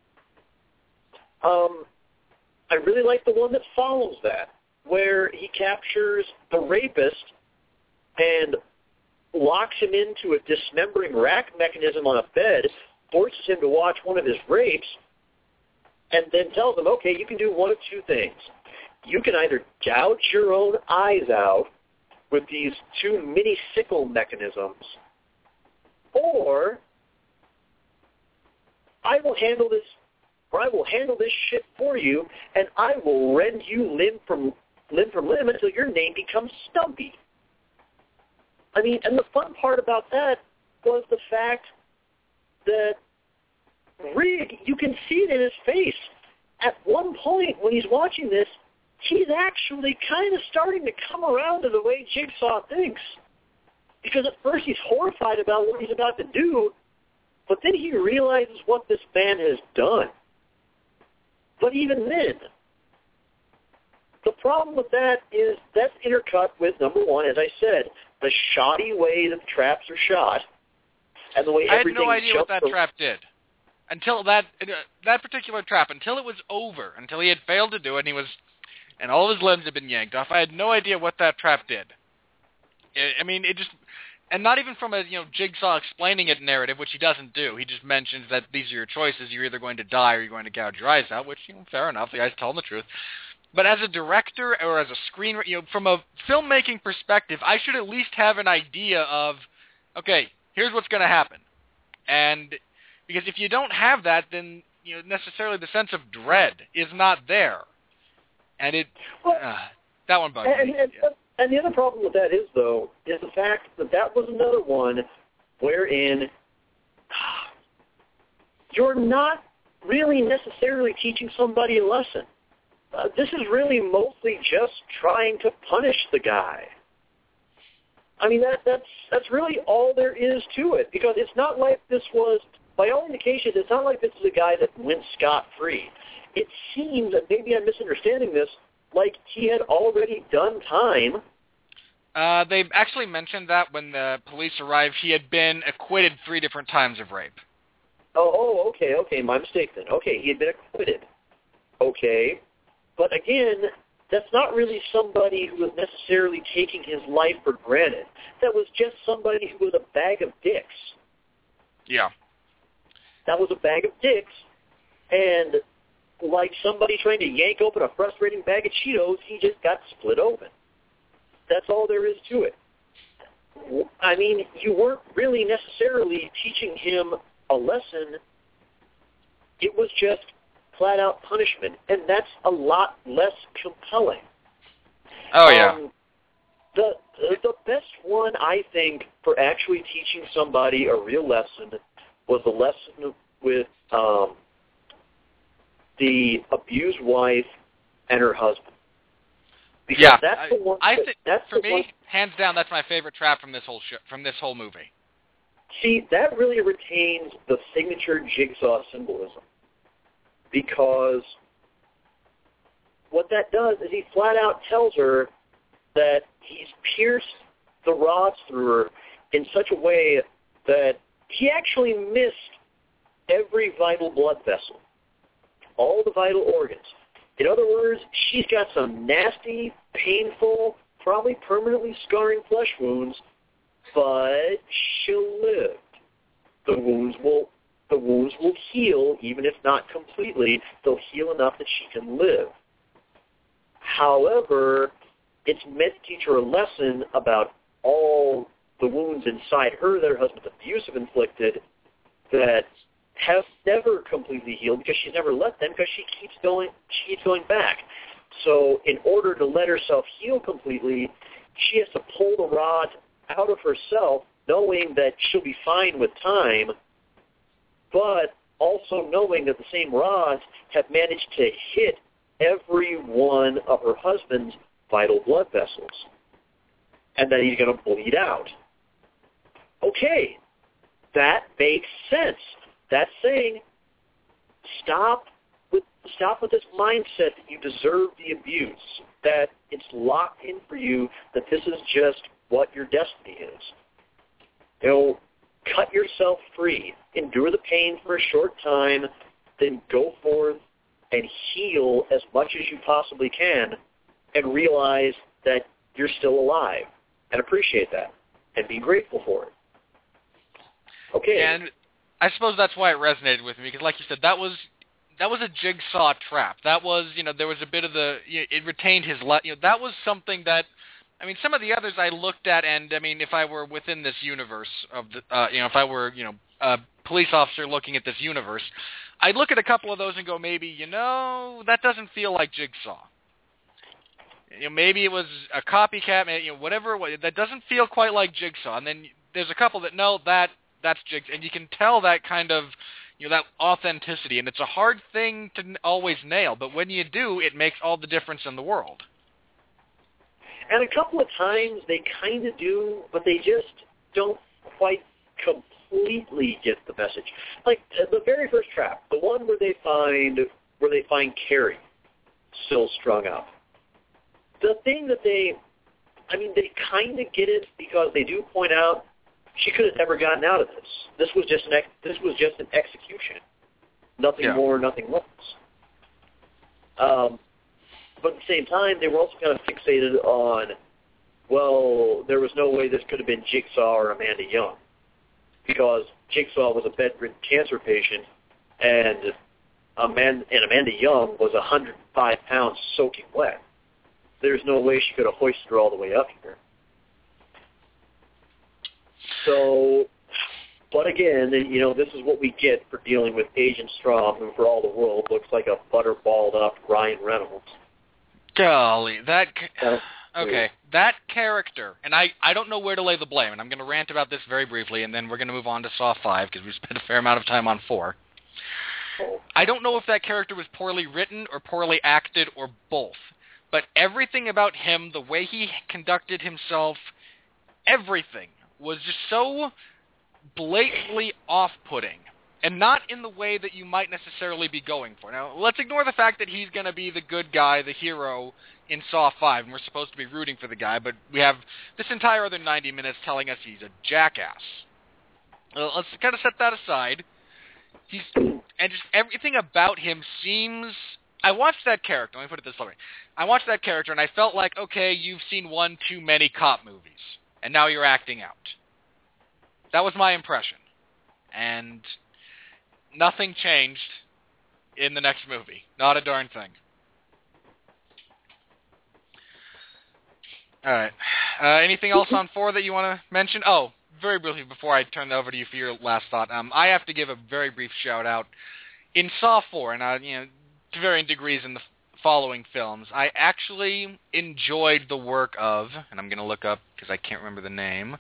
I really like the one that follows that, where he captures the rapist and locks him into a dismembering rack mechanism on a bed, forces him to watch one of his rapes, and then tells him, okay, you can do one of two things. You can either gouge your own eyes out with these two mini sickle mechanisms, or I will handle this shit for you, and I will rend you limb from limb until your name becomes Stumpy. I mean, and the fun part about that was the fact that Rigg, you can see it in his face. At one point when he's watching this, he's actually kind of starting to come around to the way Jigsaw thinks. Because at first he's horrified about what he's about to do, but then he realizes what this man has done. But even then, the problem with that is that's intercut with, number one, as I said, the shoddy way that the traps are shot, and the way everything. I had no idea what that trap did. Until that particular trap, until it was over, until he had failed to do it, and all of his limbs had been yanked off, I had no idea what that trap did. I mean, it just, and not even from a Jigsaw explaining it narrative, which he doesn't do. He just mentions that these are your choices. You're either going to die or you're going to gouge your eyes out, which, fair enough. The guy's telling the truth. But as a director or as a screenwriter, from a filmmaking perspective, I should at least have an idea of, okay, here's what's going to happen. And because if you don't have that, then necessarily the sense of dread is not there. And that one bugs me. And the other problem with that is the fact that was another one wherein you're not really necessarily teaching somebody a lesson. This is really mostly just trying to punish the guy. I mean, that's really all there is to it, because it's not like this was, by all indications, it's not like this is a guy that went scot-free. It seems, and maybe I'm misunderstanding this, like he had already done time. They actually mentioned that when the police arrived, he had been acquitted 3 different times of rape. Oh, okay, my mistake then. Okay, he had been acquitted. Okay, but again, that's not really somebody who was necessarily taking his life for granted. That was just somebody who was a bag of dicks. Yeah. That was a bag of dicks, and like somebody trying to yank open a frustrating bag of Cheetos, he just got split open. That's all there is to it. I mean, you weren't really necessarily teaching him a lesson. It was just flat-out punishment, and that's a lot less compelling. Oh, yeah. The best one, I think, for actually teaching somebody a real lesson was the lesson with the abused wife and her husband. Because Yeah, that's the one. For me, hands down, that's my favorite trap from this whole movie. See, that really retains the signature Jigsaw symbolism. Because what that does is he flat out tells her that he's pierced the rods through her in such a way that he actually missed every vital blood vessel, all the vital organs. In other words, she's got some nasty, painful, probably permanently scarring flesh wounds, but she'll live. The wounds will heal, even if not completely. They'll heal enough that she can live. However, it's meant to teach her a lesson about all the wounds inside her that her husband's abuse have inflicted that have never completely healed because she's never let them because she keeps going back. So in order to let herself heal completely, she has to pull the rod out of herself, knowing that she'll be fine with time, but also knowing that the same rods have managed to hit every one of her husband's vital blood vessels, and that he's going to bleed out. Okay, that makes sense. That's saying stop with this mindset that you deserve the abuse, that it's locked in for you, that this is just what your destiny is. You know, cut yourself free, endure the pain for a short time, then go forth and heal as much as you possibly can and realize that you're still alive and appreciate that and be grateful for it. Okay. And I suppose that's why it resonated with me, because like you said, that was a Jigsaw trap. That was, there was a bit of it retained his, that was something that, some of the others I looked at, and if I were within this universe of the, if I were, a police officer looking at this universe, I'd look at a couple of those and go, maybe, that doesn't feel like Jigsaw. Maybe it was a copycat, whatever. That doesn't feel quite like Jigsaw. And then there's a couple that, no, that's Jigsaw. And you can tell that kind of, that authenticity. And it's a hard thing to always nail, but when you do, it makes all the difference in the world. And a couple of times they kind of do, but they just don't quite completely get the message. Like the very first trap, the one where they find Carrie still strung up. The thing that they kind of get it because they do point out she could have never gotten out of this. This was just an execution, nothing more, nothing less. But at the same time, they were also kind of fixated on, well, there was no way this could have been Jigsaw or Amanda Young, because Jigsaw was a bedridden cancer patient, and Amanda Young was 105 pounds soaking wet. There's no way she could have hoisted her all the way up here. So, but again, this is what we get for dealing with Agent Strom, who for all the world looks like a butterballed up Ryan Reynolds. Golly, that character, and I don't know where to lay the blame, and I'm going to rant about this very briefly, and then we're going to move on to Saw 5, because we spent a fair amount of time on 4. I don't know if that character was poorly written or poorly acted or both, but everything about him, the way he conducted himself, everything was just so blatantly off-putting, and not in the way that you might necessarily be going for. Now, let's ignore the fact that he's going to be the good guy, the hero in Saw 5, and we're supposed to be rooting for the guy, but we have this entire other 90 minutes telling us he's a jackass. Let's kind of set that aside. And just everything about him seems... I watched that character, let me put it this way. I watched that character, and I felt like, okay, you've seen one too many cop movies, and now you're acting out. That was my impression. And nothing changed in the next movie. Not a darn thing. All right. Anything else on 4 that you want to mention? Oh, very briefly before I turn it over to you for your last thought, I have to give a very brief shout-out. In Saw 4, and to varying degrees in the following films, I actually enjoyed the work of, and I'm going to look up because I can't remember the name,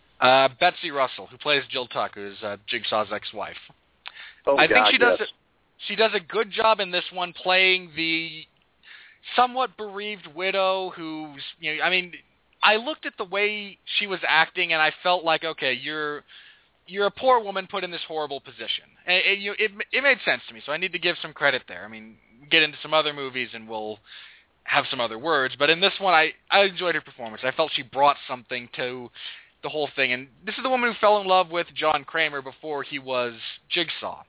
Betsy Russell, who plays Jill Tuck, who's Jigsaw's ex-wife. Oh, I think she does yes. She does a good job in this one playing the somewhat bereaved widow who's, I looked at the way she was acting and I felt like, okay, you're a poor woman put in this horrible position. And it made sense to me, so I need to give some credit there. Get into some other movies and we'll have some other words, but in this one I enjoyed her performance. I felt she brought something to the whole thing, and this is the woman who fell in love with John Kramer before he was Jigsaw.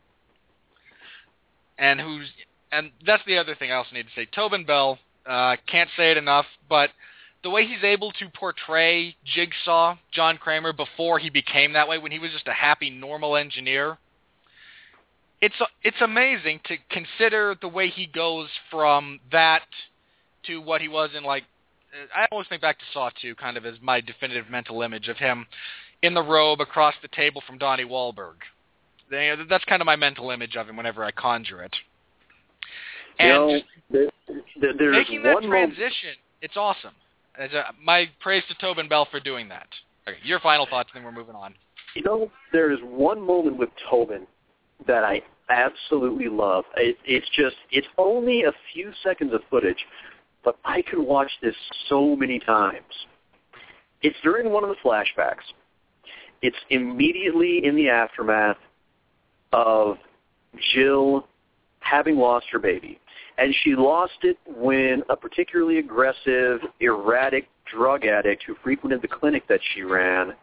And that's the other thing I also need to say. Tobin Bell, can't say it enough, but the way he's able to portray Jigsaw, John Kramer, before he became that way, when he was just a happy, normal engineer, it's amazing to consider the way he goes from that to what he was in, like, I always think back to Saw 2 kind of as my definitive mental image of him in the robe across the table from Donnie Wahlberg. That's kind of my mental image of him whenever I conjure it. And there's making that one transition, it's awesome. My praise to Tobin Bell for doing that. Okay, your final thoughts, and then we're moving on. There is one moment with Tobin that I absolutely love. It's only a few seconds of footage, but I could watch this so many times. It's during one of the flashbacks. It's immediately in the aftermath of Jill having lost her baby. And she lost it when a particularly aggressive, erratic drug addict who frequented the clinic that she ran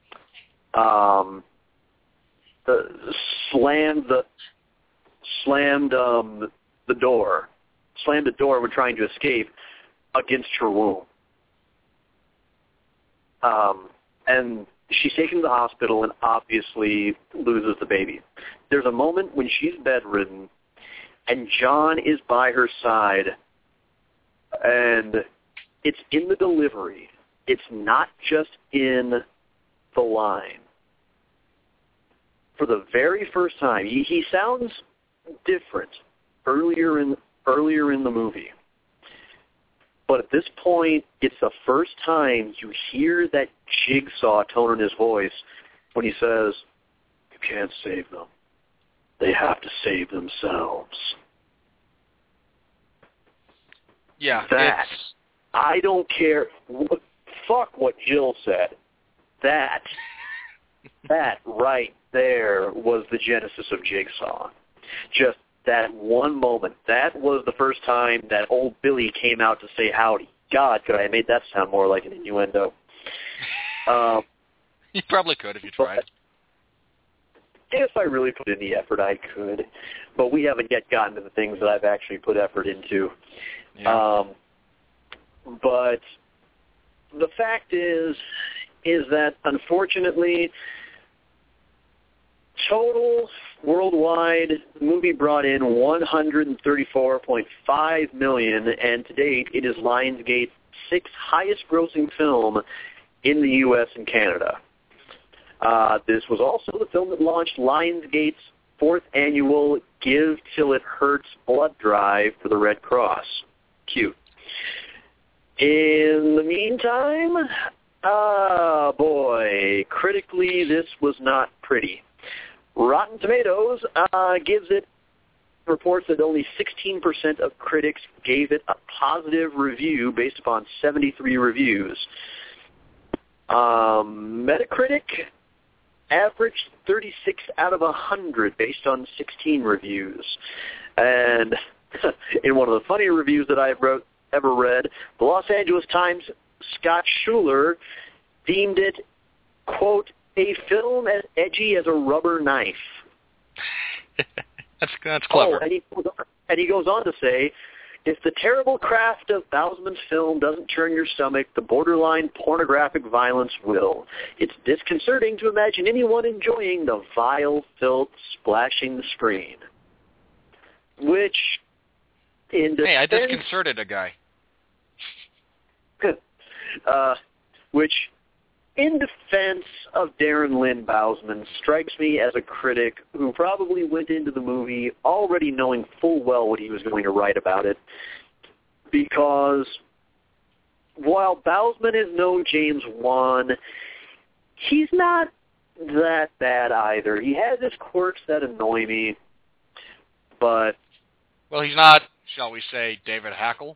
slammed the door when trying to escape against her womb. And she's taken to the hospital and obviously loses the baby. There's a moment when she's bedridden and John is by her side, and it's in the delivery. It's not just in the line. For the very first time, he sounds different earlier in the movie. But at this point, it's the first time you hear that Jigsaw tone in his voice when he says, "You can't save them. They have to save themselves." Yeah, I don't care. Fuck what Jill said. That right there was the genesis of Jigsaw. Just that one moment. That was the first time that old Billy came out to say howdy. God, could I have made that sound more like an innuendo? You probably could if you tried. If I really put in the effort, I could. But we haven't yet gotten to the things that I've actually put effort into. Yeah. But the fact is that, unfortunately, total worldwide, the movie brought in $134.5 million, and to date, it is Lionsgate's sixth highest-grossing film in the U.S. and Canada. This was also the film that launched Lionsgate's fourth annual Give Till It Hurts blood drive for the Red Cross. Cute. In the meantime, critically, this was not pretty. Rotten Tomatoes reports that only 16% of critics gave it a positive review based upon 73 reviews. Metacritic averaged 36 out of 100 based on 16 reviews. And in one of the funnier reviews that I've ever read, the Los Angeles Times' Scott Schuler deemed it, quote, a film as edgy as a rubber knife. That's clever. Oh, and he goes on to say, if the terrible craft of Bousman's film doesn't turn your stomach, the borderline pornographic violence will. It's disconcerting to imagine anyone enjoying the vile filth splashing the screen. Which, Hey, I disconcerted a guy. Which, in defense of Darren Lynn Bousman, strikes me as a critic who probably went into the movie already knowing full well what he was going to write about it. Because while Bousman is no James Wan, he's not that bad either. He has his quirks that annoy me. but... Well, he's not, shall we say, David Hackle?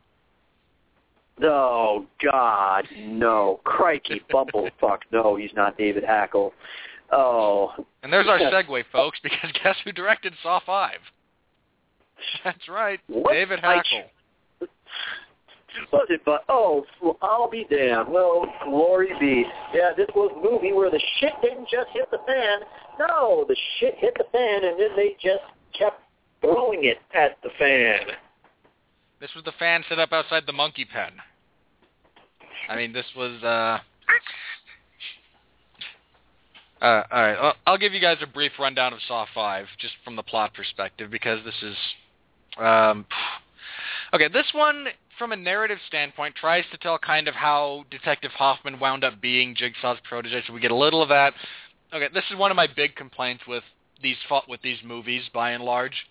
Oh, God, no. Crikey, bumblefuck. No, he's not David Hackle. Oh. And there's our segue, folks, because guess who directed Saw 5? That's right, What? David Hackle. Was it, but, oh, well, I'll be damned. Well, glory be. Yeah, this was a movie where the shit didn't just hit the fan. No, the shit hit the fan, and then they just kept throwing it at the fan. This was the fan set up outside the monkey pen. I mean, this was, all right, well, I'll give you guys a brief rundown of Saw 5, just from the plot perspective, because this is, okay, this one, from a narrative standpoint, tries to tell kind of how Detective Hoffman wound up being Jigsaw's protege, so we get a little of that. Okay, this is one of my big complaints with these movies, by and large.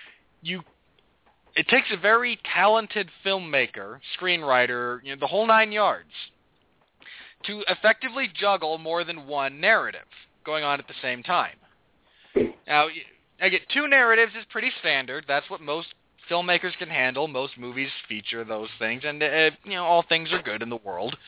It takes a very talented filmmaker, screenwriter, the whole 9 yards, to effectively juggle more than one narrative going on at the same time. Now, I get 2 narratives is pretty standard. That's what most filmmakers can handle. Most movies feature those things, and all things are good in the world.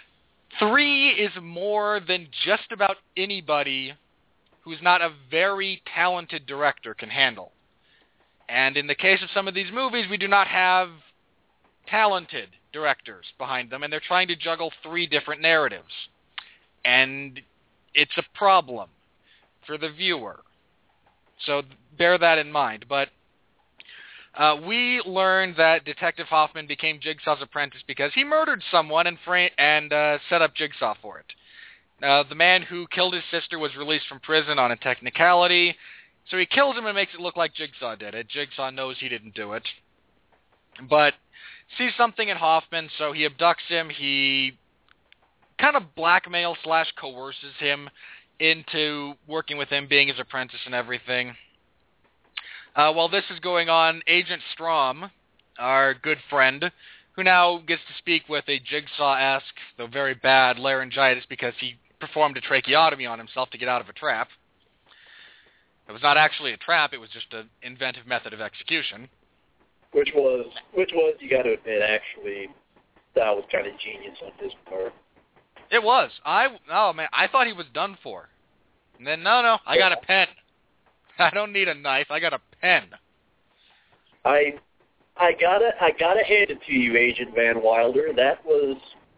3 is more than just about anybody who's not a very talented director can handle. And in the case of some of these movies, we do not have talented directors behind them, and they're trying to juggle 3 different narratives. And it's a problem for the viewer. So bear that in mind. But we learned that Detective Hoffman became Jigsaw's apprentice because he murdered someone and set up Jigsaw for it. The man who killed his sister was released from prison on a technicality, so he kills him and makes it look like Jigsaw did it. Jigsaw knows he didn't do it, but sees something in Hoffman, so he abducts him. He kind of blackmails/coerces him into working with him, being his apprentice and everything. While this is going on, Agent Strom, our good friend, who now gets to speak with a Jigsaw-esque, though very bad, laryngitis because he performed a tracheotomy on himself to get out of a trap. It was not actually a trap, it was just an inventive method of execution. Which was, you got to admit, actually, that was kind of genius on his part. It was. I thought he was done for. And then, no, I got a pen. I don't need a knife, I got a pen. I gotta hand it to you, Agent Van Wilder. That was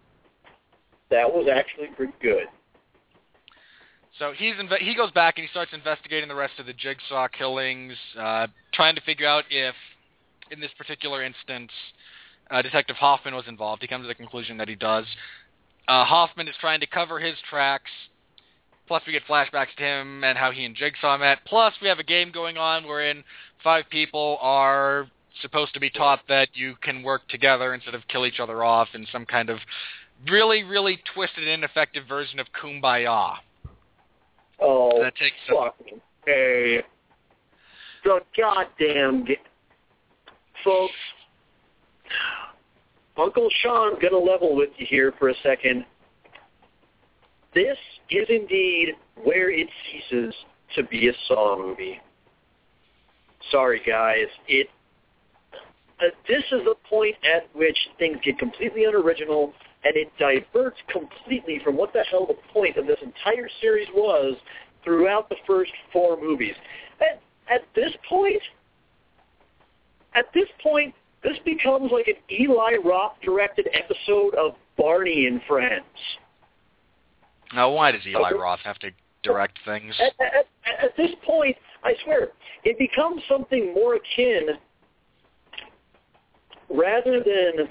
actually pretty good. So he goes back and he starts investigating the rest of the Jigsaw killings, trying to figure out if, in this particular instance, Detective Hoffman was involved. He comes to the conclusion that he does. Hoffman is trying to cover his tracks, plus we get flashbacks to him and how he and Jigsaw met. Plus we have a game going on wherein 5 people are supposed to be taught that you can work together instead of kill each other off in some kind of really, really twisted and ineffective version of Kumbaya. Oh, that takes fucking hey. The goddamn folks, Uncle Sean's going to level with you here for a second. This is indeed where it ceases to be a Saw movie. Sorry, guys. This is the point at which things get completely unoriginal, and it diverts completely from what the hell the point of this entire series was throughout the first 4 movies. At this point, this becomes like an Eli Roth-directed episode of Barney and Friends. Now, why does Eli Roth have to direct things? At this point, I swear, it becomes something more akin rather than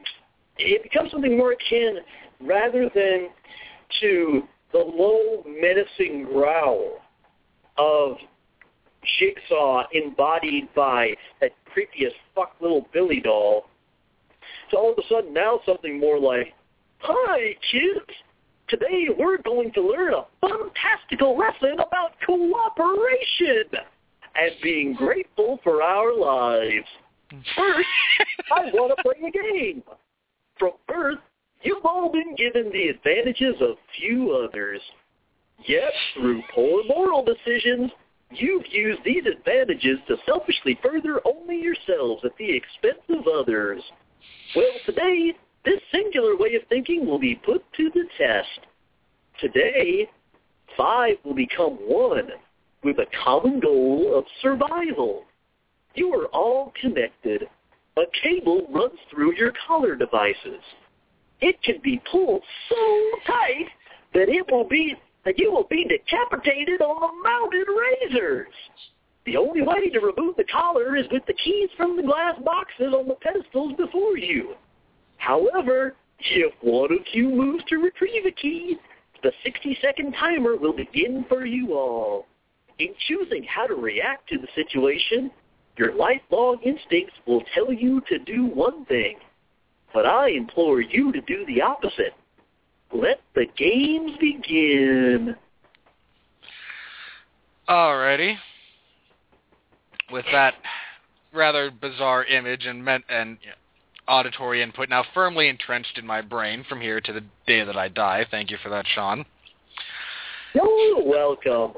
to the low, menacing growl of Jigsaw embodied by that creepy as fuck little Billy doll. So all of a sudden now something more like, "Hi, kids. Today we're going to learn a fantastical lesson about cooperation and being grateful for our lives. First, I want to play a game. From birth, you've all been given the advantages of few others. Yet, through poor moral decisions, You've used these advantages to selfishly further only yourselves at the expense of others. Well, today, this singular way of thinking will be put to the test. Today, 5 will become 1 with a common goal of survival. You are all connected. A cable runs through your collar devices. It can be pulled so tight that you will be decapitated on the mounted razors. The only way to remove the collar is with the keys from the glass boxes on the pedestals before you. However, if one of you moves to retrieve a key, the 60-second timer will begin for you all. In choosing how to react to the situation, your lifelong instincts will tell you to do one thing, but I implore you to do the opposite. Let the games begin. Alrighty. With that rather bizarre image and auditory input now firmly entrenched in my brain from here to the day that I die, thank you for that, Sean. You're welcome.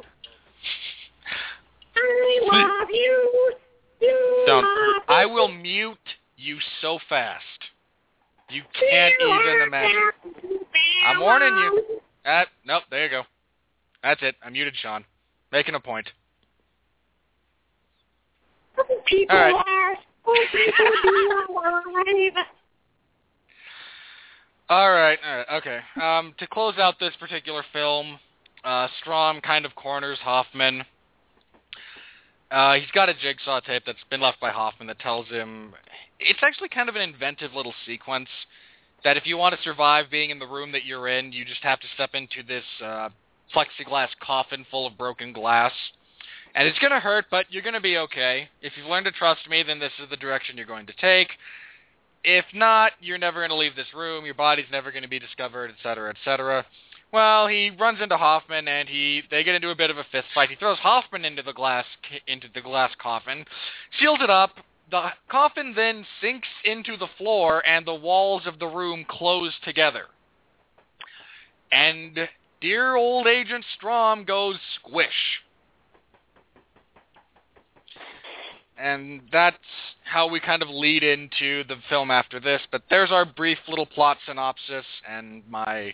I love you. Don't. I will mute you so fast. You can't even imagine. I'm warning you. Nope, there you go. That's it. I muted Sean. Making a point. People all right. ask, people do alive. All right, okay. To close out this particular film, Strom kind of corners Hoffman. He's got a jigsaw tape that's been left by Hoffman that tells him... It's actually kind of an inventive little sequence that if you want to survive being in the room that you're in, you just have to step into this plexiglass coffin full of broken glass. And it's going to hurt, but you're going to be okay. If you've learned to trust me, then this is the direction you're going to take. If not, you're never going to leave this room, your body's never going to be discovered, etc., etc. Well, he runs into Hoffman, and they get into a bit of a fist fight. He throws Hoffman into the glass coffin, seals it up. The coffin then sinks into the floor, and the walls of the room close together. And dear old Agent Strom goes squish. And that's how we kind of lead into the film after this. But there's our brief little plot synopsis and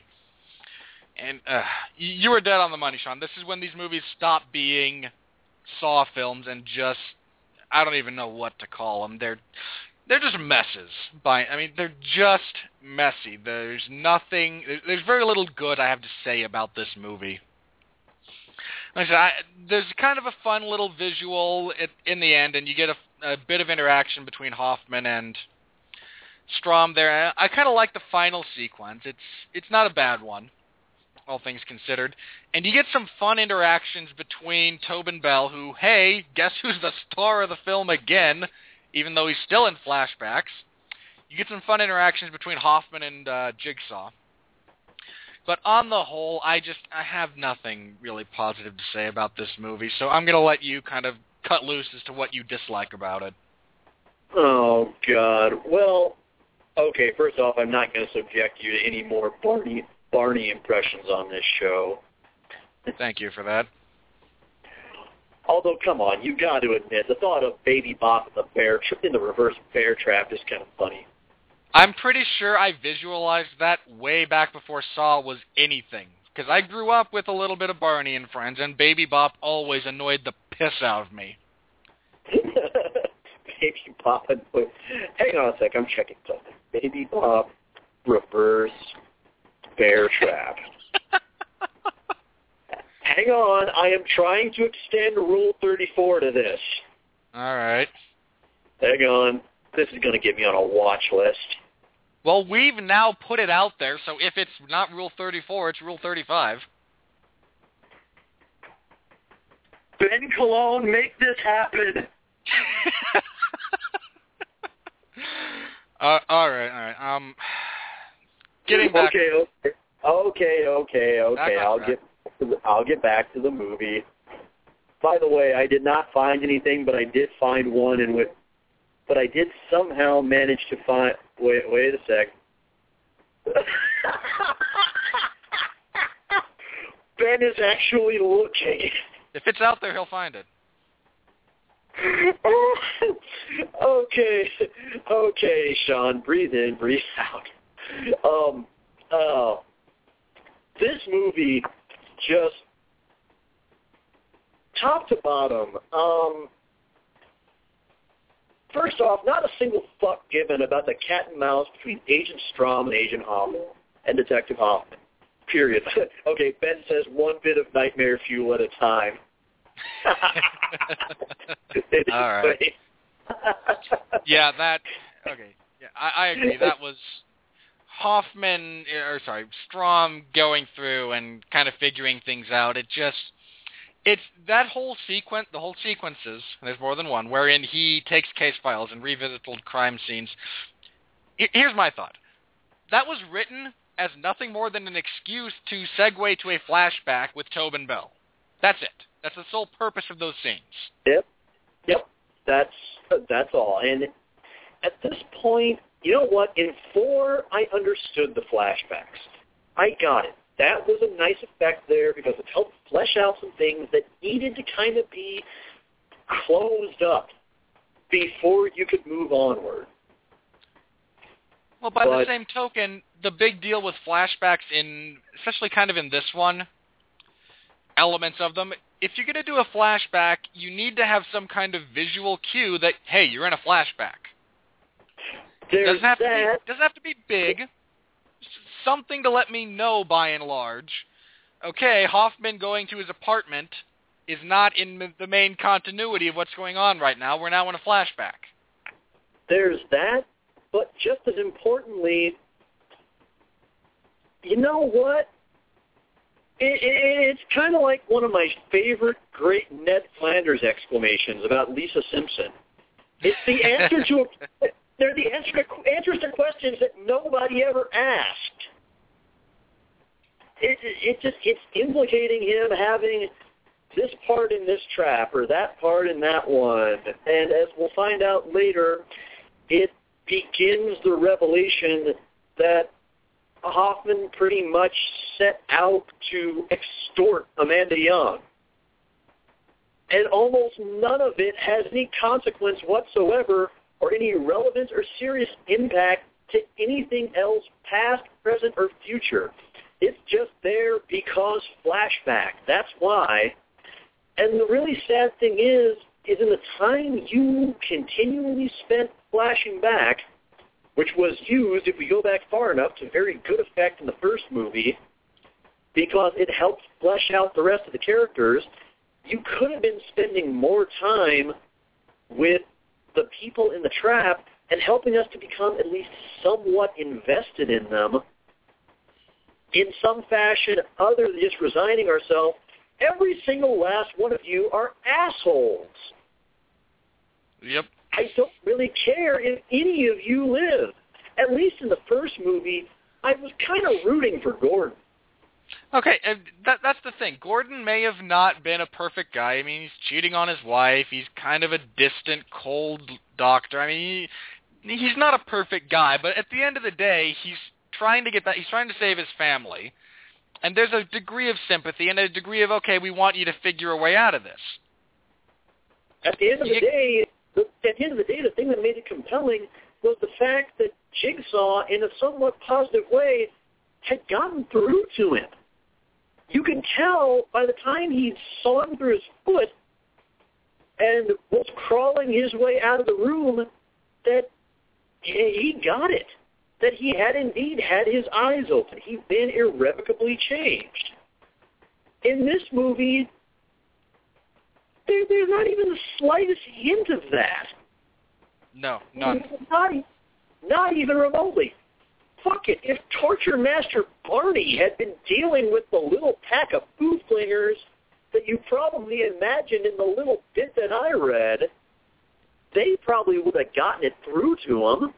you were dead on the money, Sean. This is when these movies stop being Saw films and just, I don't even know what to call them. They're just messes. They're just messy. There's very little good I have to say about this movie. Like I said, there's kind of a fun little visual in the end, and you get a bit of interaction between Hoffman and Strom there. I kind of like the final sequence. It's not a bad one, all things considered. And you get some fun interactions between Tobin Bell, who, hey, guess who's the star of the film again, even though he's still in flashbacks. You get some fun interactions between Hoffman and Jigsaw. But on the whole, I have nothing really positive to say about this movie, so I'm going to let you kind of cut loose as to what you dislike about it. Oh, God. Well, okay, first off, I'm not going to subject you to any more Barney impressions on this show. Thank you for that. Although, come on, you got to admit, the thought of Baby Bop in the reverse bear trap is kind of funny. I'm pretty sure I visualized that way back before Saw was anything, because I grew up with a little bit of Barney and Friends, and Baby Bop always annoyed the piss out of me. Baby Bop. Hang on a sec, I'm checking something. Baby Bop, reverse bear trap. Hang on, I am trying to extend Rule 34 to this. All right. Hang on. This is going to get me on a watch list. Well, we've now put it out there, so if it's not Rule 34, it's Rule 35. Ben Cologne, make this happen. All right. Getting back. Okay. I'll get back to the movie. By the way, I did not find anything, but I did find one But I did somehow manage to find... Wait a sec. Ben is actually looking. If it's out there, he'll find it. Okay, Sean, breathe in, breathe out. This movie, just top to bottom. First off, not a single fuck given about the cat and mouse between Agent Strom and Agent Hoffman and Detective Hoffman. Period. Okay, Ben says one bit of nightmare fuel at a time. All right. Yeah, okay. Yeah, I agree. That was Strom going through and kind of figuring things out. It's that whole sequence, the whole sequences, there's more than one, wherein he takes case files and revisits old crime scenes. Here's my thought. That was written as nothing more than an excuse to segue to a flashback with Tobin Bell. That's it. That's the sole purpose of those scenes. Yep. That's all. And at this point, you know what? In 4, I understood the flashbacks. I got it. That was a nice effect there because it helped flesh out some things that needed to kind of be closed up before you could move onward. Well, by the same token, the big deal with flashbacks especially kind of in this one, elements of them, if you're going to do a flashback, you need to have some kind of visual cue that, hey, you're in a flashback. Doesn't have to be big. Something to let me know, by and large. Okay, Hoffman going to his apartment is not in the main continuity of what's going on right now. We're now in a flashback. There's that, but just as importantly, you know what? It's kind of like one of my favorite great Ned Flanders exclamations about Lisa Simpson. It's the answer to they're the answers to questions that nobody ever asked. It's implicating him having this part in this trap or that part in that one, and as we'll find out later, it begins the revelation that Hoffman pretty much set out to extort Amanda Young. And almost none of it has any consequence whatsoever or any relevance or serious impact to anything else, past, present, or future. It's just there because flashback. That's why. And the really sad thing is in the time you continually spent flashing back, which was used, if we go back far enough, to very good effect in the first movie, because it helped flesh out the rest of the characters, you could have been spending more time with the people in the trap and helping us to become at least somewhat invested in them in some fashion other than just resigning ourselves. Every single last one of you are assholes. Yep. I don't really care if any of you live. At least in the first movie, I was kind of rooting for Gordon. Okay, that's the thing. Gordon may have not been a perfect guy. I mean, he's cheating on his wife. He's kind of a distant, cold doctor. I mean, he's not a perfect guy, but at the end of the day, he's trying to get that. He's trying to save his family, and there's a degree of sympathy and a degree of, okay, we want you to figure a way out of this. At the end of the day, the thing that made it compelling was the fact that Jigsaw, in a somewhat positive way, had gotten through to him. You can tell by the time he'd sawn through his foot and was crawling his way out of the room that he got it, that he had indeed had his eyes open. He'd been irrevocably changed. In this movie, there's not even the slightest hint of that. No, none. Not even remotely. Fuck it. If Torture Master Barney had been dealing with the little pack of food flingers that you probably imagined in the little bit that I read, they probably would have gotten it through to him.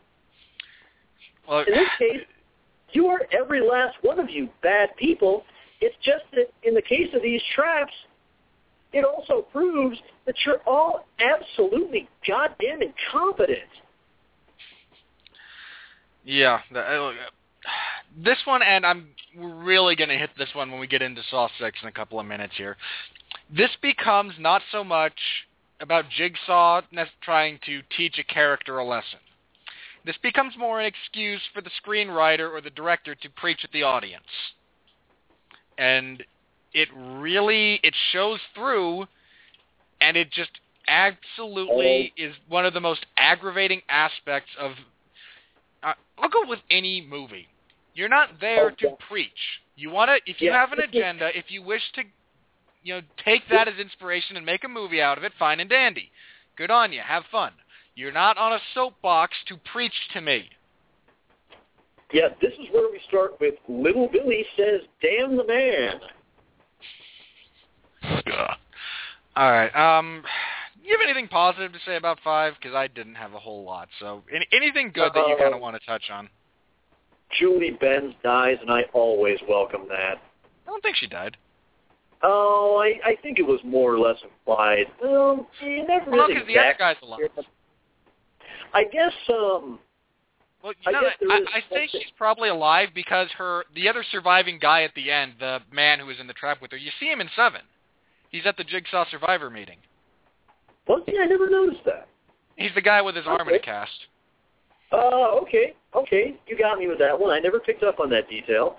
Well, in this case, you are every last one of you bad people. It's just that in the case of these traps, it also proves that you're all absolutely goddamn incompetent. Yeah. this one, and we're really going to hit this one when we get into Saw 6 in a couple of minutes here. This becomes not so much about Jigsaw trying to teach a character a lesson. This becomes more an excuse for the screenwriter or the director to preach at the audience. And it shows through, and it just absolutely is one of the most aggravating aspects of... I'll go with any movie. You're not there to preach. You want to, if you have an agenda, if you wish to, take that as inspiration and make a movie out of it, fine and dandy. Good on you. Have fun. You're not on a soapbox to preach to me. Yeah, this is where we start with Little Billy says, "Damn the man." All right. You have anything positive to say about 5? Because I didn't have a whole lot. So anything good that you kind of want to touch on? Julie Benz dies, and I always welcome that. I don't think she died. Oh, I think it was more or less implied. She never really because the other guy's alive. I guess, Well, I think she's probably alive because the other surviving guy at the end, the man who was in the trap with her, you see him in 7. He's at the Jigsaw Survivor meeting. Well, see, I never noticed that. He's the guy with his arm in a cast. Okay. You got me with that one. I never picked up on that detail.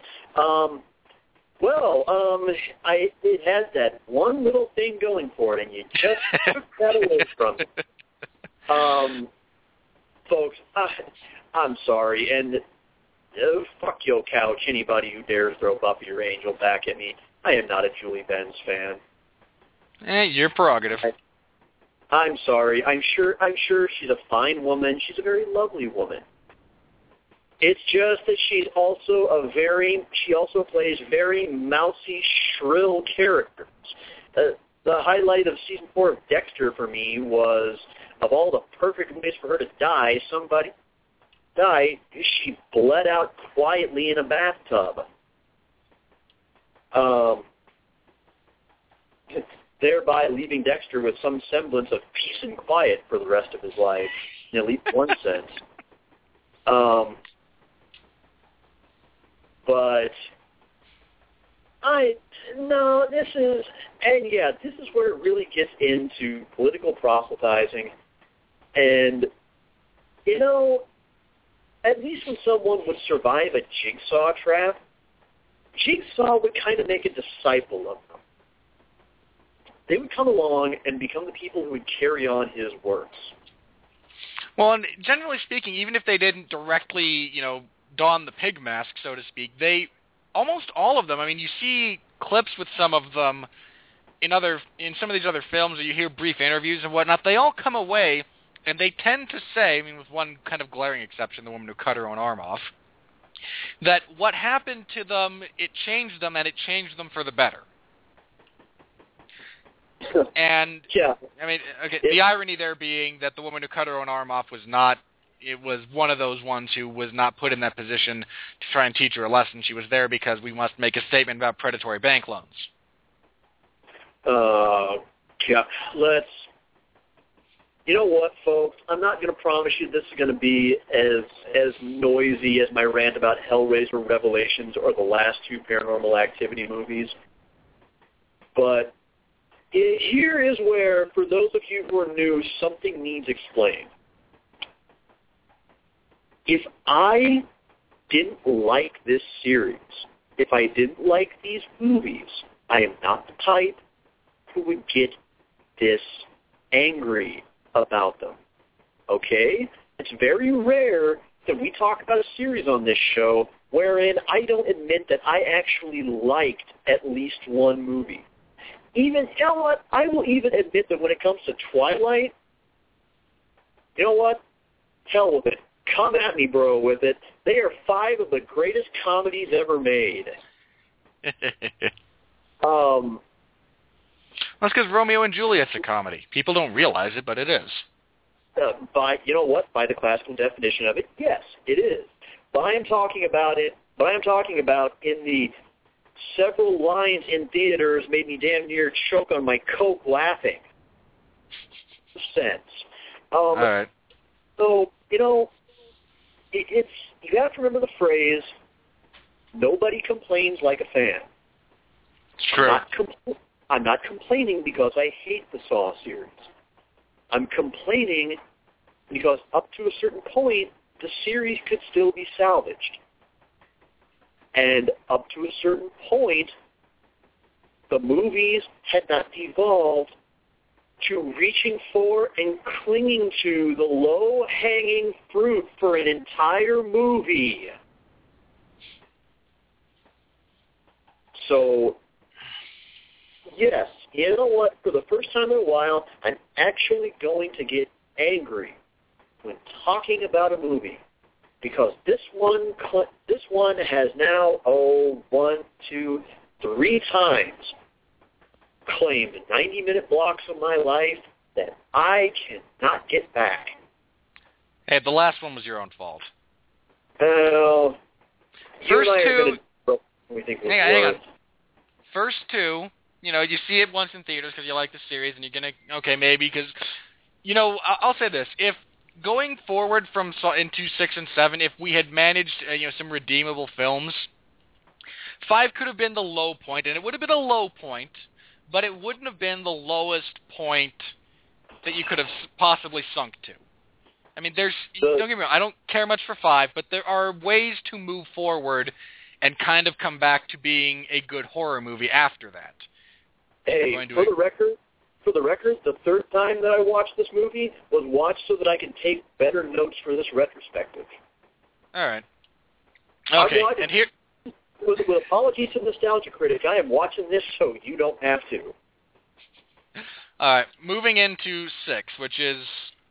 It has that one little thing going for it, and you just took that away from it. Folks, I'm sorry, and fuck your couch, anybody who dares throw Buffy your Angel back at me. I am not a Julie Benz fan. Your prerogative. I'm sorry. I'm sure she's a fine woman. She's a very lovely woman. It's just that she also plays very mousy, shrill characters. The highlight of season 4 of Dexter for me was, of all the perfect ways for her to die, she bled out quietly in a bathtub. Thereby leaving Dexter with some semblance of peace and quiet for the rest of his life, in at least one sense. This is where it really gets into political proselytizing. And, at least when someone would survive a Jigsaw trap, Jigsaw would kind of make a disciple of them. They would come along and become the people who would carry on his works. Well, and generally speaking, even if they didn't directly, don the pig mask, so to speak, almost all of them, you see clips with some of them in some of these other films, or you hear brief interviews and whatnot, they all come away, and they tend to say, with one kind of glaring exception, the woman who cut her own arm off, that what happened to them, it changed them, and it changed them for the better. And, the irony there being that the woman who cut her own arm off was one of those ones who was not put in that position to try and teach her a lesson. She was there because we must make a statement about predatory bank loans. You know what, folks? I'm not going to promise you this is going to be as noisy as my rant about Hellraiser Revelations or the last 2 Paranormal Activity movies. But here is where, for those of you who are new, something needs explained. If I didn't like this series, if I didn't like these movies, I am not the type who would get this angry about them. Okay? It's very rare that we talk about a series on this show wherein I don't admit that I actually liked at least one movie. You know what? I will even admit that when it comes to Twilight, you know what? Hell with it. Come at me, bro, with it. They are 5 of the greatest comedies ever made. That's because Romeo and Juliet's a comedy. People don't realize it, but it is. By the classical definition of it, yes, it is. But I am talking about in the several lines in theaters made me damn near choke on my Coke laughing. Sense. All right. So, you have to remember the phrase, Nobody complains like a fan. It's true. I'm not complaining because I hate the Saw series. I'm complaining because up to a certain point, the series could still be salvaged. And up to a certain point, the movies had not evolved to reaching for and clinging to the low-hanging fruit for an entire movie. So, yes, you know what? For the first time in a while, I'm actually going to get angry when talking about a movie. Because this one has now, 3 times claimed 90-minute blocks of my life that I cannot get back. Hey, the last one was your own fault. Well, First you and I are two... going to... We think Hang on. First two, you know, you see it once in theaters because you like the series, and you're going to... Okay, maybe, because... You know, I'll say this. If going forward from into 6 and 7, if we had managed, some redeemable films, 5 could have been the low point, and it would have been a low point, but it wouldn't have been the lowest point that you could have possibly sunk to. I mean, don't get me wrong, I don't care much for 5, but there are ways to move forward and kind of come back to being a good horror movie after that. Hey, for the record, the third time that I watched this movie was watched so that I could take better notes for this retrospective. All right. Okay, and here... With apologies to Nostalgia Critic, I am watching this so you don't have to. All right, moving into 6, which is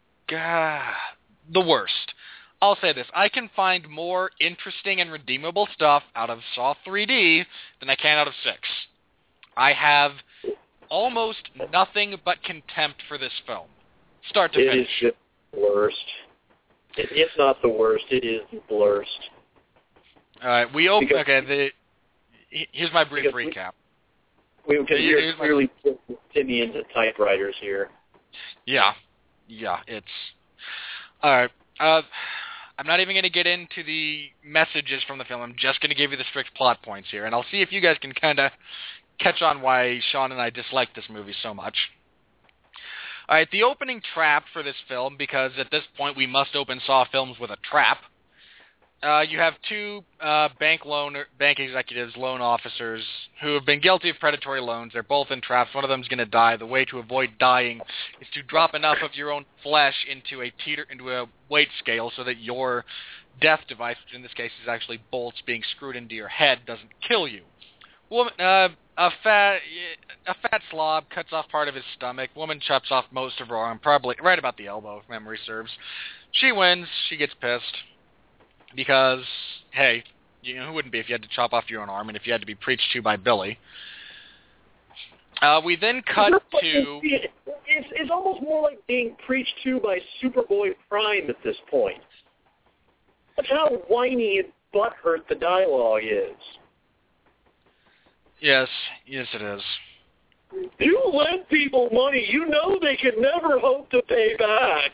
the worst. I'll say this. I can find more interesting and redeemable stuff out of Saw 3D than I can out of 6. I have almost nothing but contempt for this film, start to finish. It is the worst. It's not the worst. It is the worst. All right, we open. Here's my brief recap. We're clearly simians and typewriters here. Yeah, it's all right. I'm not even going to get into the messages from the film. I'm just going to give you the strict plot points here, and I'll see if you guys can kind of catch on why Sean and I dislike this movie so much. All right, the opening trap for this film, because at this point we must open Saw films with a trap. You have 2 bank executives, loan officers, who have been guilty of predatory loans. They're both in traps. One of them is going to die. The way to avoid dying is to drop enough of your own flesh into a weight scale so that your death device, which in this case is actually bolts being screwed into your head, doesn't kill you. A fat slob cuts off part of his stomach. Woman chops off most of her arm, probably right about the elbow, if memory serves. She wins. She gets pissed. Because, hey, who wouldn't be if you had to chop off your own arm and if you had to be preached to by Billy? We then cut to... It's almost more like being preached to by Superboy Prime at this point. That's how whiny and butthurt the dialogue is. Yes, it is. You lend people money you know they can never hope to pay back.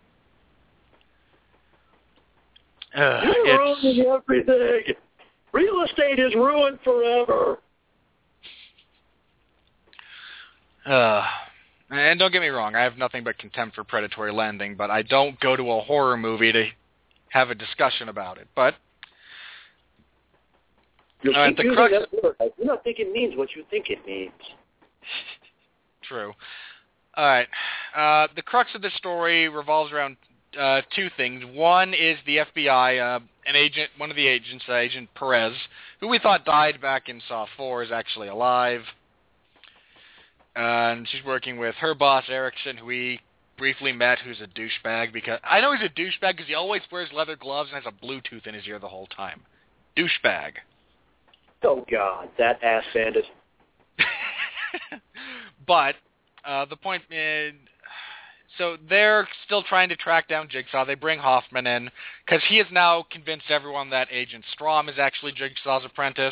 You're ruining everything. Real estate is ruined forever. And don't get me wrong, I have nothing but contempt for predatory lending, but I don't go to a horror movie to have a discussion about it. But you're using that word. I do not think it means what you think it means. True. All right. The crux of this story revolves around 2 things. One is the FBI, one of the agents, Agent Perez, who we thought died back in Saw 4, is actually alive. And she's working with her boss, Erickson, who we briefly met, who's a douchebag. Because I know he's a douchebag because he always wears leather gloves and has a Bluetooth in his ear the whole time. Douchebag. Oh, God, that ass bandit. But the point is... So they're still trying to track down Jigsaw. They bring Hoffman in because he has now convinced everyone that Agent Strom is actually Jigsaw's apprentice.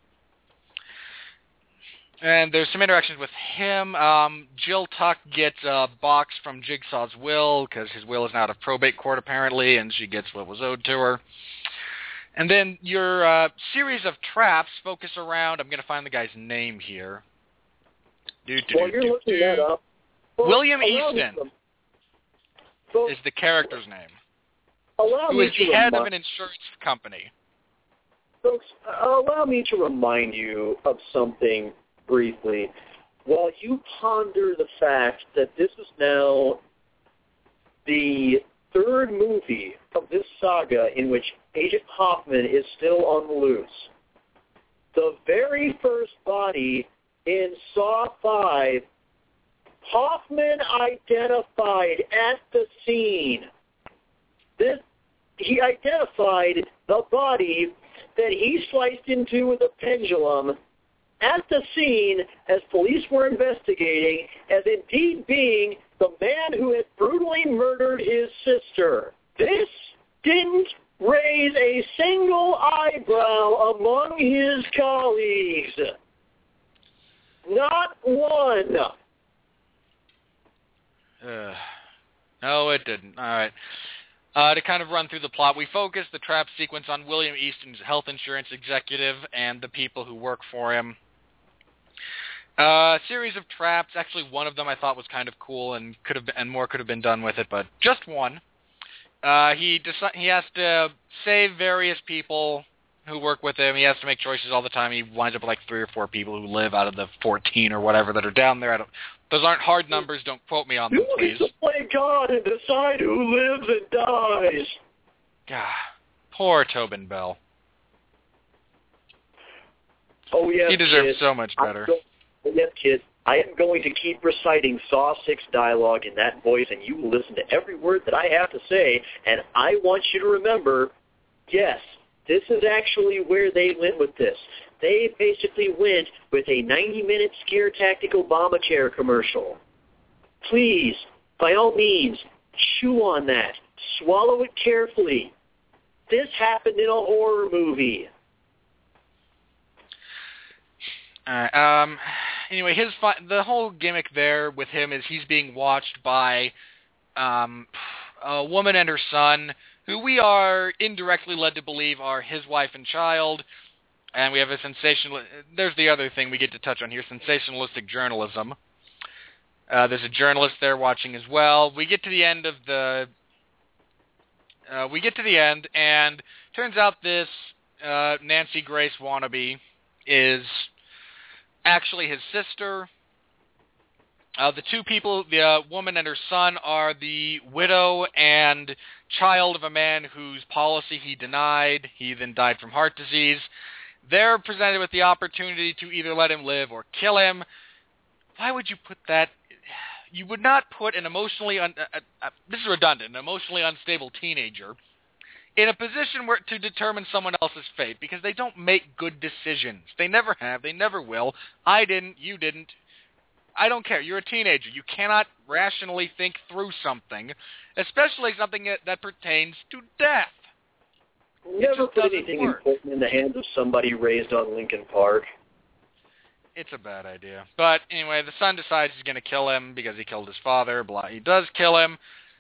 And there's some interactions with him. Jill Tuck gets a box from Jigsaw's will because his will is now out of probate court apparently, and she gets what was owed to her. And then your series of traps focus around, I'm going to find the guy's name here. While you're looking that up, William Easton is the character's name. Who is the head of an insurance company. Folks, allow me to remind you of something briefly. While you ponder the fact that this is now the third movie of this saga in which Agent Hoffman is still on the loose, the very first body in Saw 5, Hoffman identified at the scene. He identified the body that he sliced into with a pendulum at the scene as police were investigating as indeed being the man who had brutally murdered his sister. This didn't raise a single eyebrow among his colleagues. Not one. No, it didn't. All right. To kind of run through the plot, we focus the trap sequence on William Easton's health insurance executive and the people who work for him. A series of traps. Actually, one of them I thought was kind of cool and more could have been done with it, but just one. He has to save various people who work with him. He has to make choices all the time. He winds up with like 3 or 4 people who live out of the 14 or whatever that are down there. Those aren't hard numbers. Don't quote me on them, please. You get to play God and decide who lives and dies. God, poor Tobin Bell. Oh, yes, he deserves so much better. Yes, kid. I am going to keep reciting Saw 6 dialogue in that voice, and you will listen to every word that I have to say, and I want you to remember, yes, this is actually where they went with this. They basically went with a 90-minute scare tactic Obamacare commercial. Please, by all means, chew on that. Swallow it carefully. This happened in a horror movie. Anyway, the whole gimmick there with him is he's being watched by a woman and her son, who we are indirectly led to believe are his wife and child. And we have a there's the other thing we get to touch on here, sensationalistic journalism. There's a journalist there watching as well. We get to the end and turns out this Nancy Grace wannabe is actually his sister. The two people, the woman and her son, are the widow and child of a man whose policy he denied. He then died from heart disease. They're presented with the opportunity to either let him live or kill him. Why would you put that? You would not put an this is redundant, an emotionally unstable teenager in a position to determine someone else's fate, because they don't make good decisions. They never have. They never will. I didn't. You didn't. I don't care. You're a teenager. You cannot rationally think through something, especially something that pertains to death. Never put anything important in the hands of somebody raised on Lincoln Park. It's a bad idea. But anyway, the son decides he's going to kill him because he killed his father. Blah. He does kill him.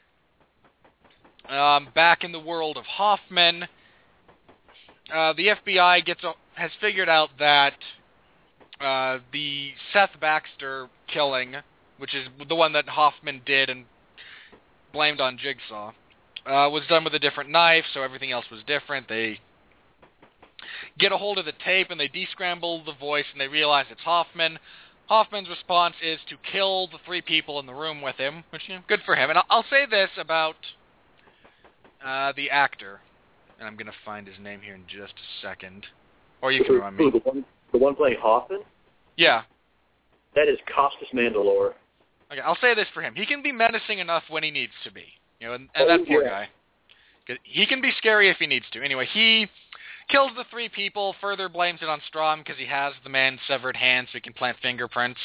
Back in the world of Hoffman, the FBI has figured out that the Seth Baxter killing, which is the one that Hoffman did and blamed on Jigsaw, was done with a different knife, so everything else was different. They get a hold of the tape, and they descramble the voice, and they realize it's Hoffman. Hoffman's response is to kill the 3 people in the room with him, which, good for him. And I'll say this about the actor, and I'm going to find his name here in just a second. Or you can remind me. The one playing Hoffman? Yeah. That is Costas Mandylor. Okay, I'll say this for him. He can be menacing enough when he needs to be. And that poor guy. He can be scary if he needs to. Anyway, he kills the 3 people, further blames it on Strahm because he has the man's severed hand so he can plant fingerprints.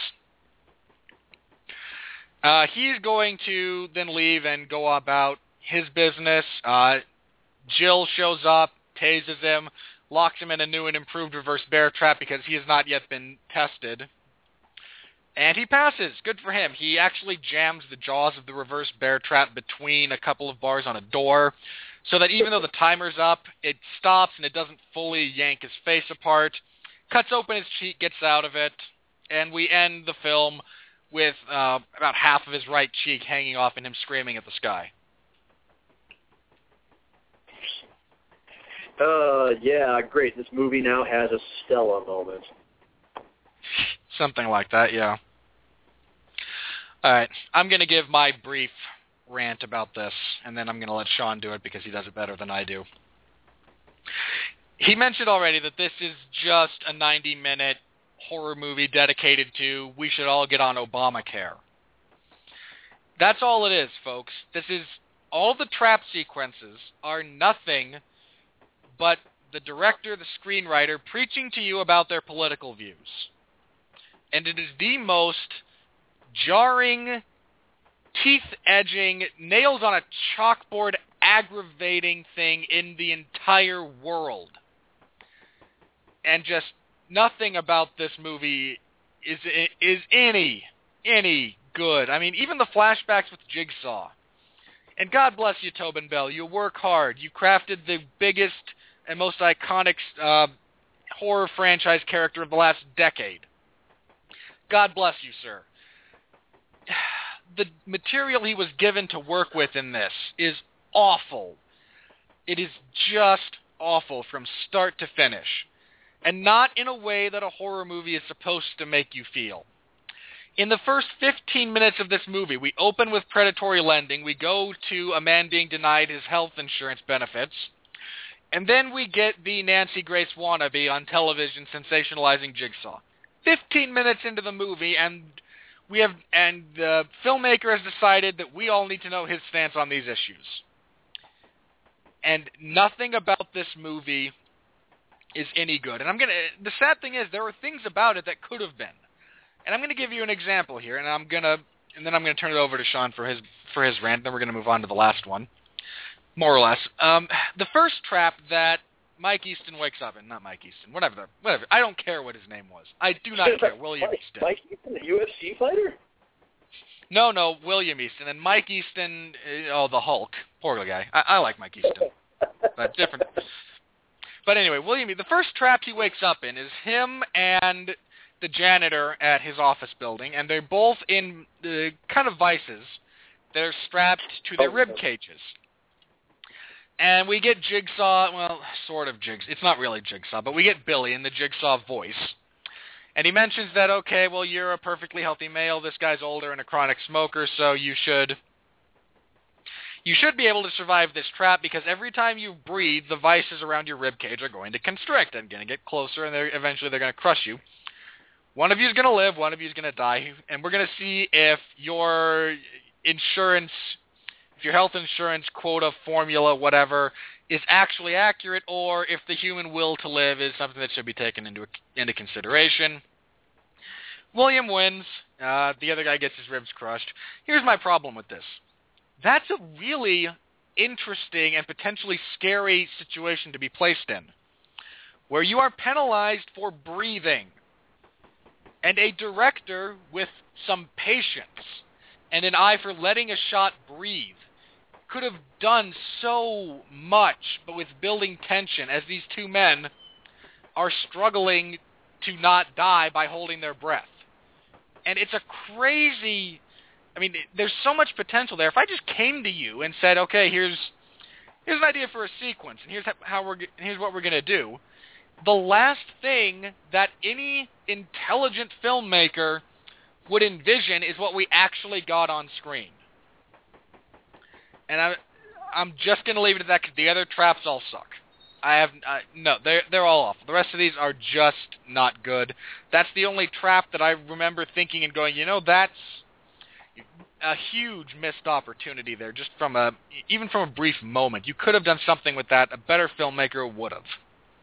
He's going to then leave and go about his business. Jill shows up, tases him, locks him in a new and improved reverse bear trap because he has not yet been tested. And he passes. Good for him. He actually jams the jaws of the reverse bear trap between a couple of bars on a door. so that even though the timer's up, it stops and it doesn't fully yank his face apart, cuts open his cheek, gets out of it, and we end the film with about half of his right cheek hanging off and him screaming at the sky. Yeah, great. This movie now has a Stella moment. Something like that, yeah. All right, I'm going to give my brief rant about this, and then I'm going to let Sean do it because he does it better than I do. He mentioned already that this is just a 90-minute horror movie dedicated to we should all get on Obamacare. That's all it is, folks. This is all the trap sequences are nothing but the director, the screenwriter, preaching to you about their political views. And it is the most jarring, teeth-edging, nails-on-a-chalkboard aggravating thing in the entire world. And just nothing about this movie is any good. I mean, even the flashbacks with Jigsaw. And God bless you, Tobin Bell. You work hard. You crafted the biggest and most iconic horror franchise character of the last decade. God bless you, sir. The material he was given to work with in this is awful. It is just awful from start to finish. And not in a way that a horror movie is supposed to make you feel. In the first 15 minutes of this movie, we open with predatory lending, we go to a man being denied his health insurance benefits, and then we get the Nancy Grace wannabe on television sensationalizing Jigsaw. 15 minutes into the movie, and the filmmaker has decided that we all need to know his stance on these issues. And nothing about this movie is any good. And the sad thing is, there are things about it that could have been. And I'm going to give you an example here, and then I'm going to turn it over to Sean for his rant. Then we're going to move on to the last one, more or less. The first trap that Mike Easton wakes up in, not Mike Easton, whatever. I don't care what his name was. I do not care. William Easton. Mike Easton, the UFC fighter? No, William Easton. And Mike Easton, the Hulk. Poor guy. I like Mike Easton, but different. But anyway, the first trap he wakes up in is him and the janitor at his office building, and they're both in the kind of vices. They're strapped to their rib cages. And we get Jigsaw, well, sort of Jigsaw. It's not really Jigsaw, but we get Billy in the Jigsaw voice. And he mentions that, okay, well, you're a perfectly healthy male, this guy's older and a chronic smoker, so you should be able to survive this trap because every time you breathe, the vices around your ribcage are going to constrict and going to get closer, and eventually they're going to crush you. One of you is going to live, one of you is going to die, and we're going to see if your health insurance quota formula, whatever, is actually accurate, or if the human will to live is something that should be taken into consideration. William wins. The other guy gets his ribs crushed. Here's my problem with this. That's a really interesting and potentially scary situation to be placed in, where you are penalized for breathing. And a director with some patience and an eye for letting a shot breathe could have done so much, but with building tension as these two men are struggling to not die by holding their breath. And it's a crazy... I mean, there's so much potential there. If I just came to you and said, okay, here's an idea for a sequence, and here's what we're going to do, the last thing that any intelligent filmmaker would envision is what we actually got on screen. And I'm just going to leave it at that because the other traps all suck. They're all awful. The rest of these are just not good. That's the only trap that I remember thinking and going, that's a huge missed opportunity there, even from a brief moment. You could have done something with that. A better filmmaker would have.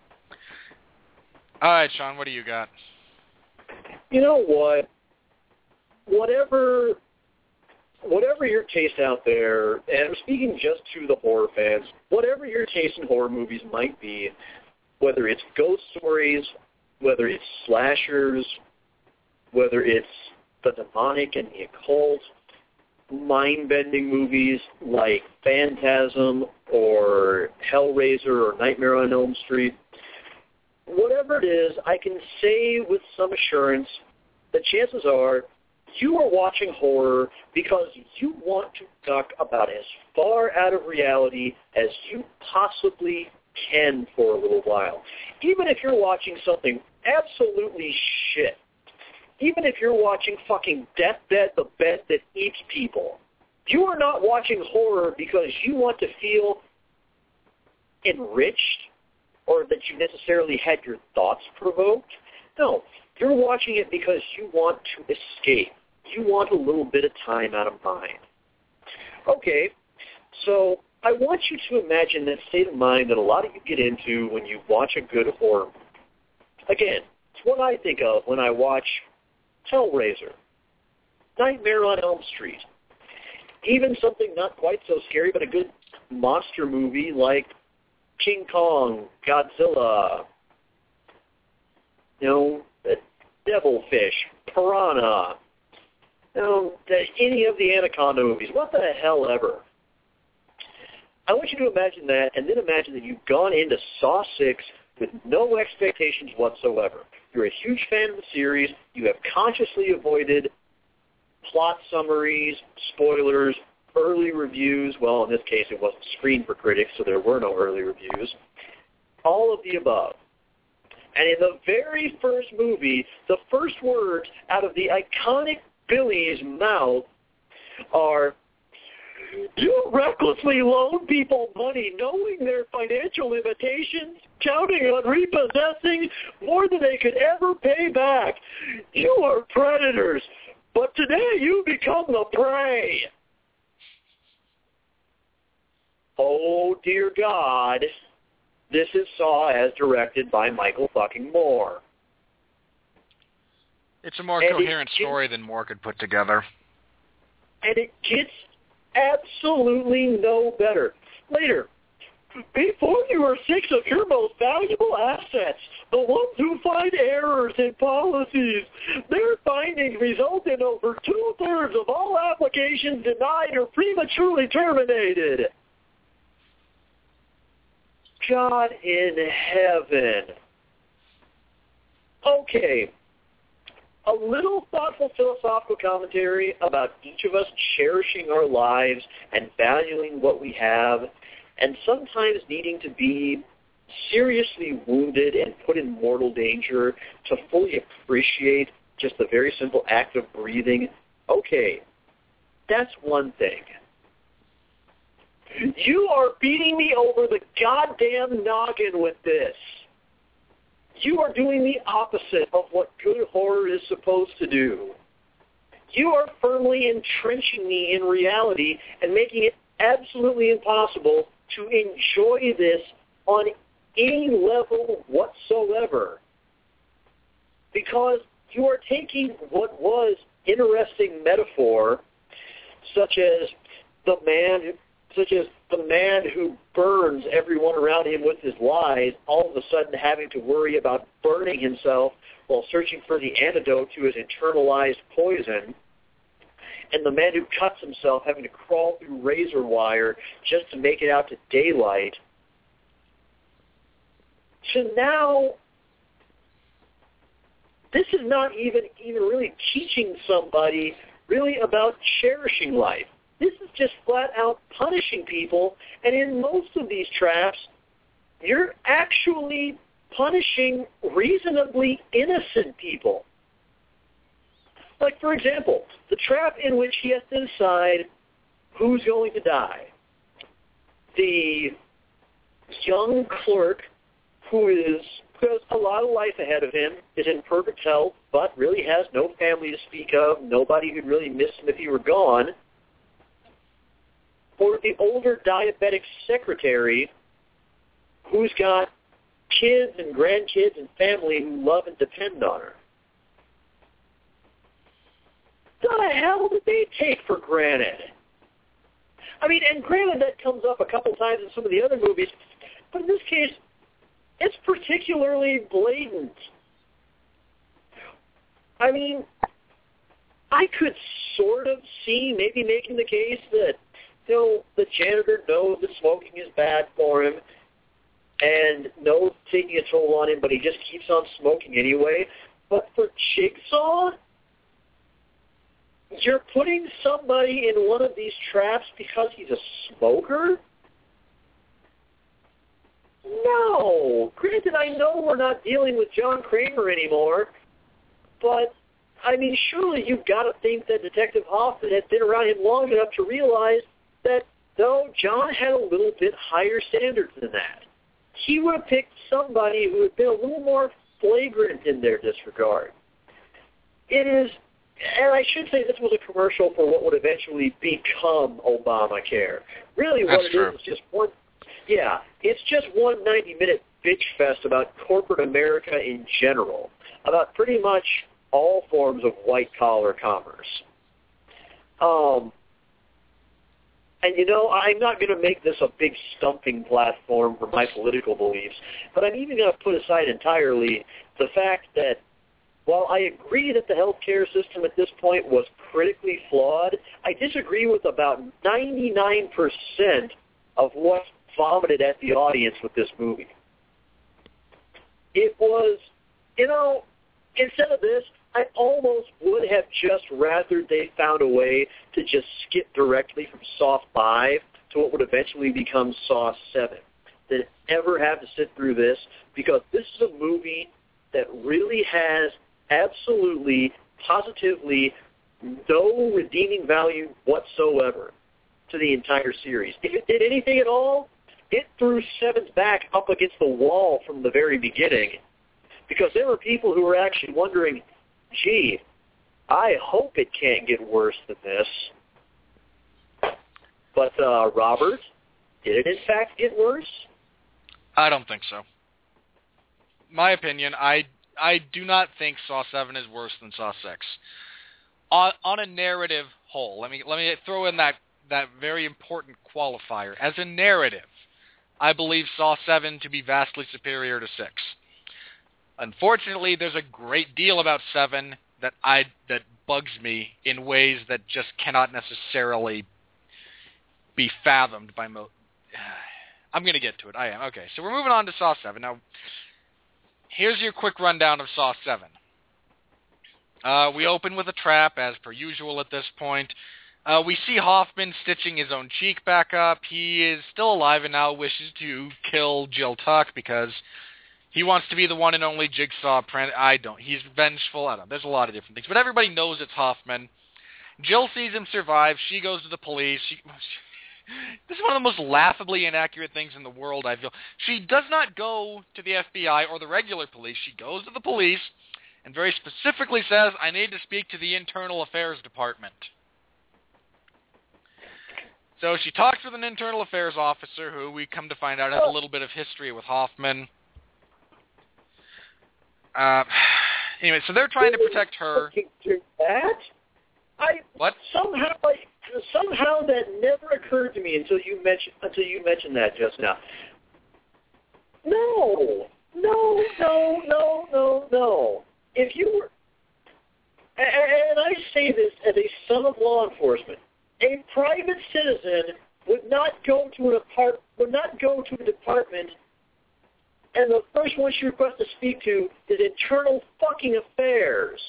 All right, Sean, what do you got? You know what? Whatever your taste out there, and I'm speaking just to the horror fans, whatever your taste in horror movies might be, whether it's ghost stories, whether it's slashers, whether it's the demonic and the occult, mind-bending movies like Phantasm or Hellraiser or Nightmare on Elm Street, whatever it is, I can say with some assurance that chances are you are watching horror because you want to duck about as far out of reality as you possibly can for a little while. Even if you're watching something absolutely shit, even if you're watching fucking Deathbed, the bed that eats people, you are not watching horror because you want to feel enriched or that you necessarily had your thoughts provoked. No, you're watching it because you want to escape. You want a little bit of time out of mind. Okay, so I want you to imagine that state of mind that a lot of you get into when you watch a good horror movie. Again, it's what I think of when I watch Hellraiser, Nightmare on Elm Street, even something not quite so scary but a good monster movie like King Kong, Godzilla, Devilfish, Piranha, any of the Anaconda movies, what the hell ever. I want you to imagine that, and then imagine that you've gone into Saw 6 with no expectations whatsoever. You're a huge fan of the series. You have consciously avoided plot summaries, spoilers, early reviews. Well, in this case, it wasn't screened for critics, so there were no early reviews. All of the above. And in the very first movie, the first words out of the iconic Billy's mouth are, "You recklessly loan people money knowing their financial limitations, counting on repossessing more than they could ever pay back. You are predators, but today you become the prey." Oh, dear God. This is Saw as directed by Michael fucking Moore. It's a more coherent story than Moore could put together. And it gets absolutely no better. Later, before you are 6 of your most valuable assets, the ones who find errors in policies, their findings result in over 2/3 of all applications denied or prematurely terminated. God in heaven. Okay. A little thoughtful philosophical commentary about each of us cherishing our lives and valuing what we have, and sometimes needing to be seriously wounded and put in mortal danger to fully appreciate just the very simple act of breathing. Okay, that's one thing. You are beating me over the goddamn noggin with this. You are doing the opposite of what good horror is supposed to do. You are firmly entrenching me in reality and making it absolutely impossible to enjoy this on any level whatsoever. Because you are taking what was interesting metaphor, such as the man who burns everyone around him with his lies, all of a sudden having to worry about burning himself while searching for the antidote to his internalized poison, and the man who cuts himself having to crawl through razor wire just to make it out to daylight. So now, this is not even really teaching somebody really about cherishing life. This is just flat out punishing people, and in most of these traps, you're actually punishing reasonably innocent people. Like, for example, the trap in which he has to decide who's going to die. The young clerk who has a lot of life ahead of him, is in perfect health, but really has no family to speak of, nobody who'd really miss him if he were gone. Or the older diabetic secretary who's got kids and grandkids and family who love and depend on her. What the hell did they take for granted? I mean, and granted that comes up a couple times in some of the other movies, but in this case, it's particularly blatant. I mean, I could sort of see maybe making the case that, the janitor knows that smoking is bad for him and knows it's taking a toll on him, but he just keeps on smoking anyway. But for Jigsaw, you're putting somebody in one of these traps because he's a smoker? No. Granted, I know we're not dealing with John Kramer anymore, but, surely you've got to think that Detective Hoffman had been around him long enough to realize that, no, John had a little bit higher standards than that. He would have picked somebody who had been a little more flagrant in their disregard. It is, and I should say this was a commercial for what would eventually become Obamacare. Really what it is just one, it's just one 90-minute bitch fest about corporate America in general, about pretty much all forms of white-collar commerce. And, I'm not going to make this a big stumping platform for my political beliefs, but I'm even going to put aside entirely the fact that while I agree that the healthcare system at this point was critically flawed, I disagree with about 99% of what's vomited at the audience with this movie. It was, instead of this, I almost would have just rather they found a way to just skip directly from Saw 5 to what would eventually become Saw 7. Than ever have to sit through this, because this is a movie that really has absolutely, positively no redeeming value whatsoever to the entire series. If it did anything at all, it threw 7's back up against the wall from the very beginning, because there were people who were actually wondering, gee, I hope it can't get worse than this. But, Robert, did it in fact get worse? I don't think so. My opinion, I do not think Saw 7 is worse than Saw 6. On a narrative whole, let me throw in that very important qualifier. As a narrative, I believe Saw 7 to be vastly superior to 6. Unfortunately, there's a great deal about 7 that bugs me in ways that just cannot necessarily be fathomed by I'm going to get to it. I am. Okay, so we're moving on to Saw 7. Now, here's your quick rundown of Saw 7. We open with a trap, as per usual at this point. We see Hoffman stitching his own cheek back up. He is still alive and now wishes to kill Jill Tuck because he wants to be the one and only Jigsaw apprentice. I don't. He's vengeful. I don't. There's a lot of different things. But everybody knows it's Hoffman. Jill sees him survive. She goes to the police. This is one of the most laughably inaccurate things in the world, I feel. She does not go to the FBI or the regular police. She goes to the police and very specifically says, I need to speak to the Internal Affairs Department. So she talks with an Internal Affairs officer who we come to find out has a little bit of history with Hoffman. Anyway, so they're trying to protect her. What? Somehow that never occurred to me until you mentioned that just now. No. If you were, and I say this as a son of law enforcement, a private citizen would not go to a department, and the first one she requests to speak to is Internal fucking Affairs.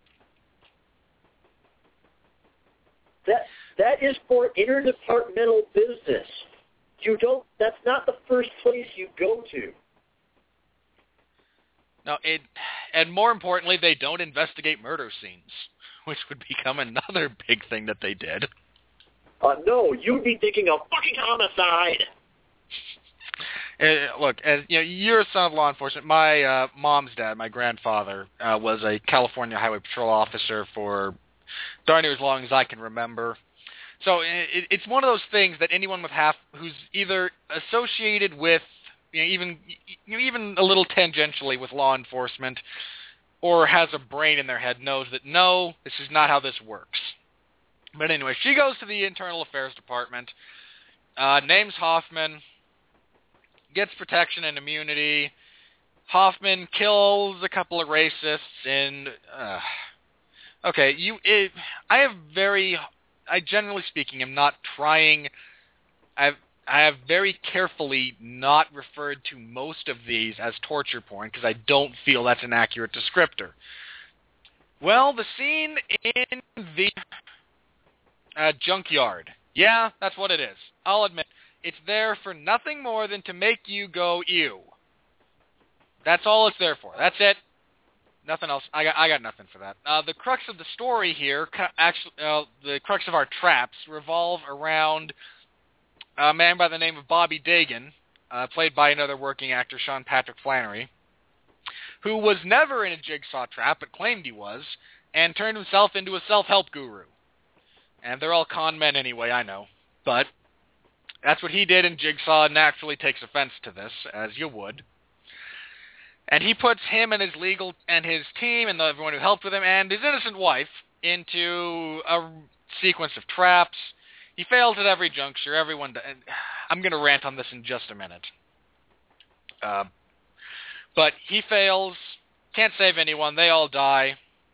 That is for interdepartmental business. That's not the first place you go to. No, and more importantly, they don't investigate murder scenes, which would become another big thing that they did. No, you'd be thinking of fucking homicide. Look, as you're a son of law enforcement. My mom's dad, my grandfather, was a California Highway Patrol officer for darn near as long as I can remember. So it's one of those things that anyone who's either associated with, even a little tangentially with law enforcement, or has a brain in their head knows that no, this is not how this works. But anyway, she goes to the Internal Affairs Department, names Hoffman, gets protection and immunity. Hoffman kills a couple of racists in Okay, I generally speaking am not trying. I have very carefully not referred to most of these as torture porn because I don't feel that's an accurate descriptor. Well, the scene in the junkyard. Yeah, that's what it is. I'll admit, it's there for nothing more than to make you go, ew. That's all it's there for. That's it. Nothing else. I got nothing for that. The crux of the story here, the crux of our traps, revolve around a man by the name of Bobby Dagan, played by another working actor, Sean Patrick Flannery, who was never in a jigsaw trap, but claimed he was, and turned himself into a self-help guru. And they're all con men anyway, I know. But that's what he did, and Jigsaw naturally takes offense to this, as you would. And he puts him and his team and everyone who helped with him and his innocent wife into a sequence of traps. He fails at every juncture. I'm going to rant on this in just a minute. But he fails. Can't save anyone. They all die.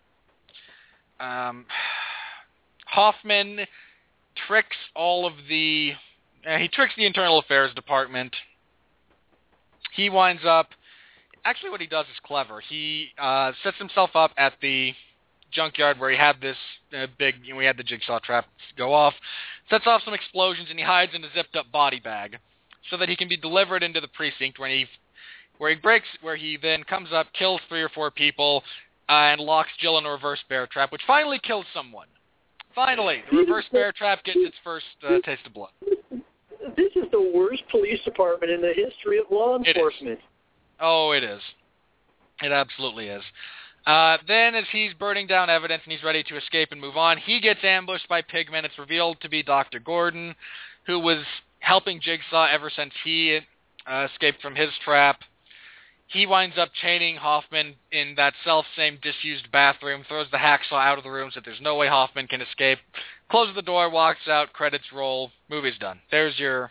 Hoffman tricks he tricks the Internal Affairs Department. He winds up... Actually, what he does is clever. He sets himself up at the junkyard where he had this we had the jigsaw trap go off, sets off some explosions, and he hides in a zipped-up body bag so that he can be delivered into the precinct where he then comes up, kills 3 or 4 people, and locks Jill in a reverse bear trap, which finally kills someone. Finally, the reverse bear trap gets its first taste of blood. This is the worst police department in the history of law enforcement. Oh, it is. It absolutely is. Then as he's burning down evidence and he's ready to escape and move on, he gets ambushed by pigmen. It's revealed to be Dr. Gordon, who was helping Jigsaw ever since he escaped from his trap. He winds up chaining Hoffman in that self-same disused bathroom, throws the hacksaw out of the room so that there's no way Hoffman can escape, closes the door, walks out, credits roll, movie's done. There's your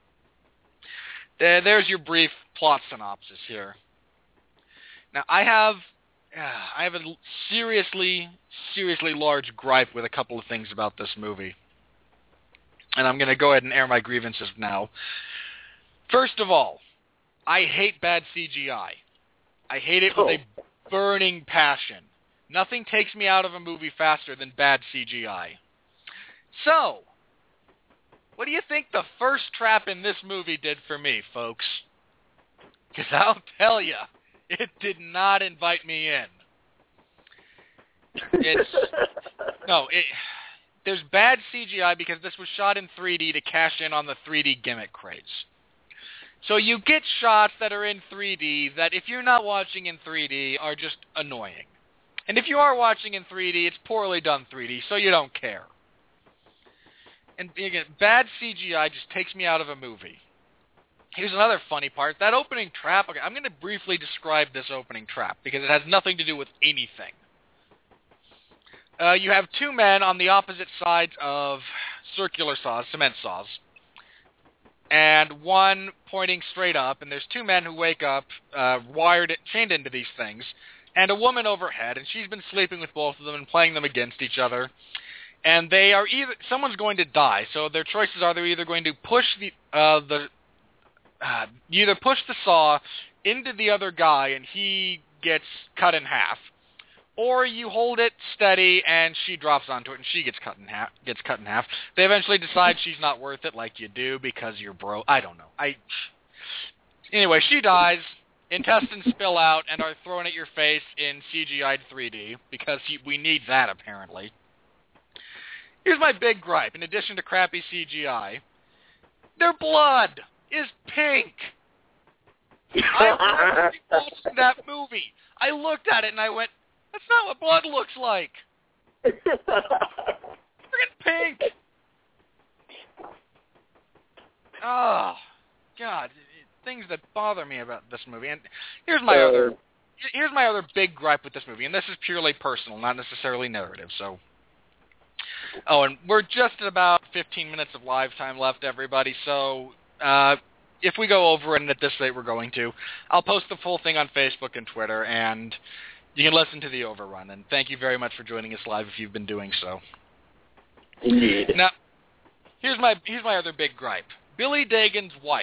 brief plot synopsis here. Now, I have a seriously large gripe with a couple of things about this movie. And I'm going to go ahead and air my grievances now. First of all, I hate bad CGI. I hate it with a burning passion. Nothing takes me out of a movie faster than bad CGI. So, what do you think the first trap in this movie did for me, folks? Because I'll tell you, it did not invite me in. There's bad CGI because this was shot in 3D to cash in on the 3D gimmick craze. So you get shots that are in 3D that if you're not watching in 3D are just annoying. And if you are watching in 3D, it's poorly done 3D, so you don't care. And again, bad CGI just takes me out of a movie. Here's another funny part. That opening trap, okay, I'm going to briefly describe this opening trap because it has nothing to do with anything. You have 2 men on the opposite sides of circular saws, cement saws, and one pointing straight up, and there's 2 men who wake up, chained into these things, and a woman overhead, and she's been sleeping with both of them and playing them against each other. And they are someone's going to die, so their choices are they're either going to push push the saw into the other guy and he gets cut in half, or you hold it steady and she drops onto it and she gets cut in half. They eventually decide she's not worth it, like you do, because you're broke. I don't know. Anyway, she dies. Intestines spill out and are thrown at your face in CGI'd 3D because we need that apparently. Here's my big gripe. In addition to crappy CGI, their blood is pink. I watched that movie. I looked at it and I went, that's not what blood looks like. Friggin' pink. Oh, God. Things that bother me about this movie. And here's my other big gripe with this movie, and this is purely personal, not necessarily narrative, so... Oh, and we're just at about 15 minutes of live time left, everybody, so if we go over it, and at this rate we're going to, I'll post the full thing on Facebook and Twitter, and You can listen to the overrun, and thank you very much for joining us live if you've been doing so. Indeed. Now, here's my other big gripe. Billy Dagan's wife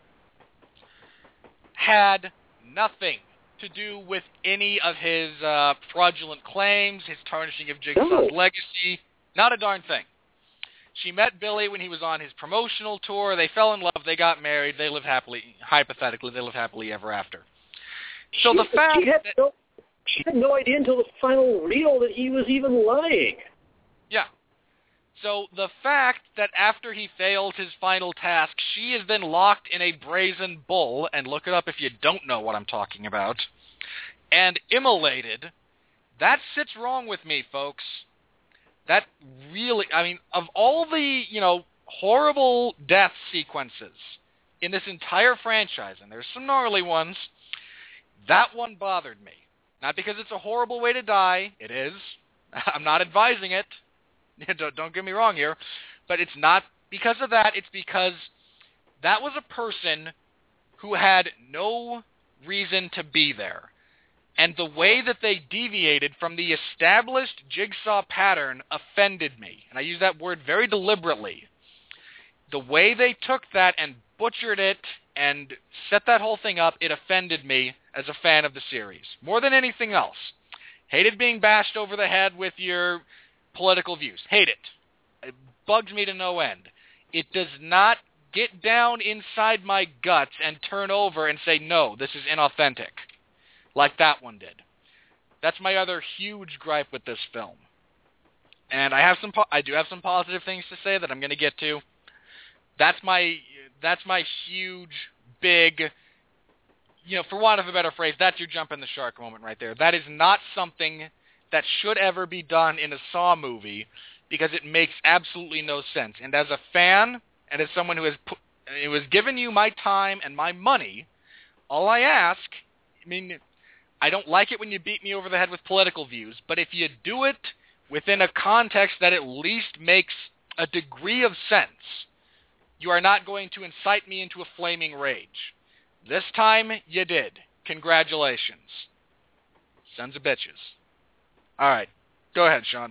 had nothing to do with any of his fraudulent claims, his tarnishing of Jigsaw's legacy. Not a darn thing. She met Billy when he was on his promotional tour. They fell in love. They got married. They lived happily, hypothetically, they lived happily ever after. So the fact she had no idea until the final reel that he was even lying. Yeah. So the fact that after he failed his final task, she is then locked in a brazen bull, and look it up if you don't know what I'm talking about, and immolated, that sits wrong with me, folks. That really, I mean, of all the, horrible death sequences in this entire franchise, and there's some gnarly ones, that one bothered me. Not because it's a horrible way to die. It is. I'm not advising it. Don't get me wrong here. But it's not because of that. It's because that was a person who had no reason to be there. And the way that they deviated from the established Jigsaw pattern offended me. And I use that word very deliberately. The way they took that and butchered it and set that whole thing up, it offended me as a fan of the series. More than anything else. Hated being bashed over the head with your political views. Hate it. It bugs me to no end. It does not get down inside my guts and turn over and say, no, this is inauthentic. Like that one did. That's my other huge gripe with this film. And I do have some positive things to say that I'm going to get to. That's my huge, big, for want of a better phrase, that's your jump in the shark moment right there. That is not something that should ever be done in a Saw movie because it makes absolutely no sense. And as a fan, and as someone who has given you my time and my money, all I ask, I don't like it when you beat me over the head with political views, but if you do it within a context that at least makes a degree of sense, you are not going to incite me into a flaming rage. This time, you did. Congratulations. Sons of bitches. All right. Go ahead, Sean.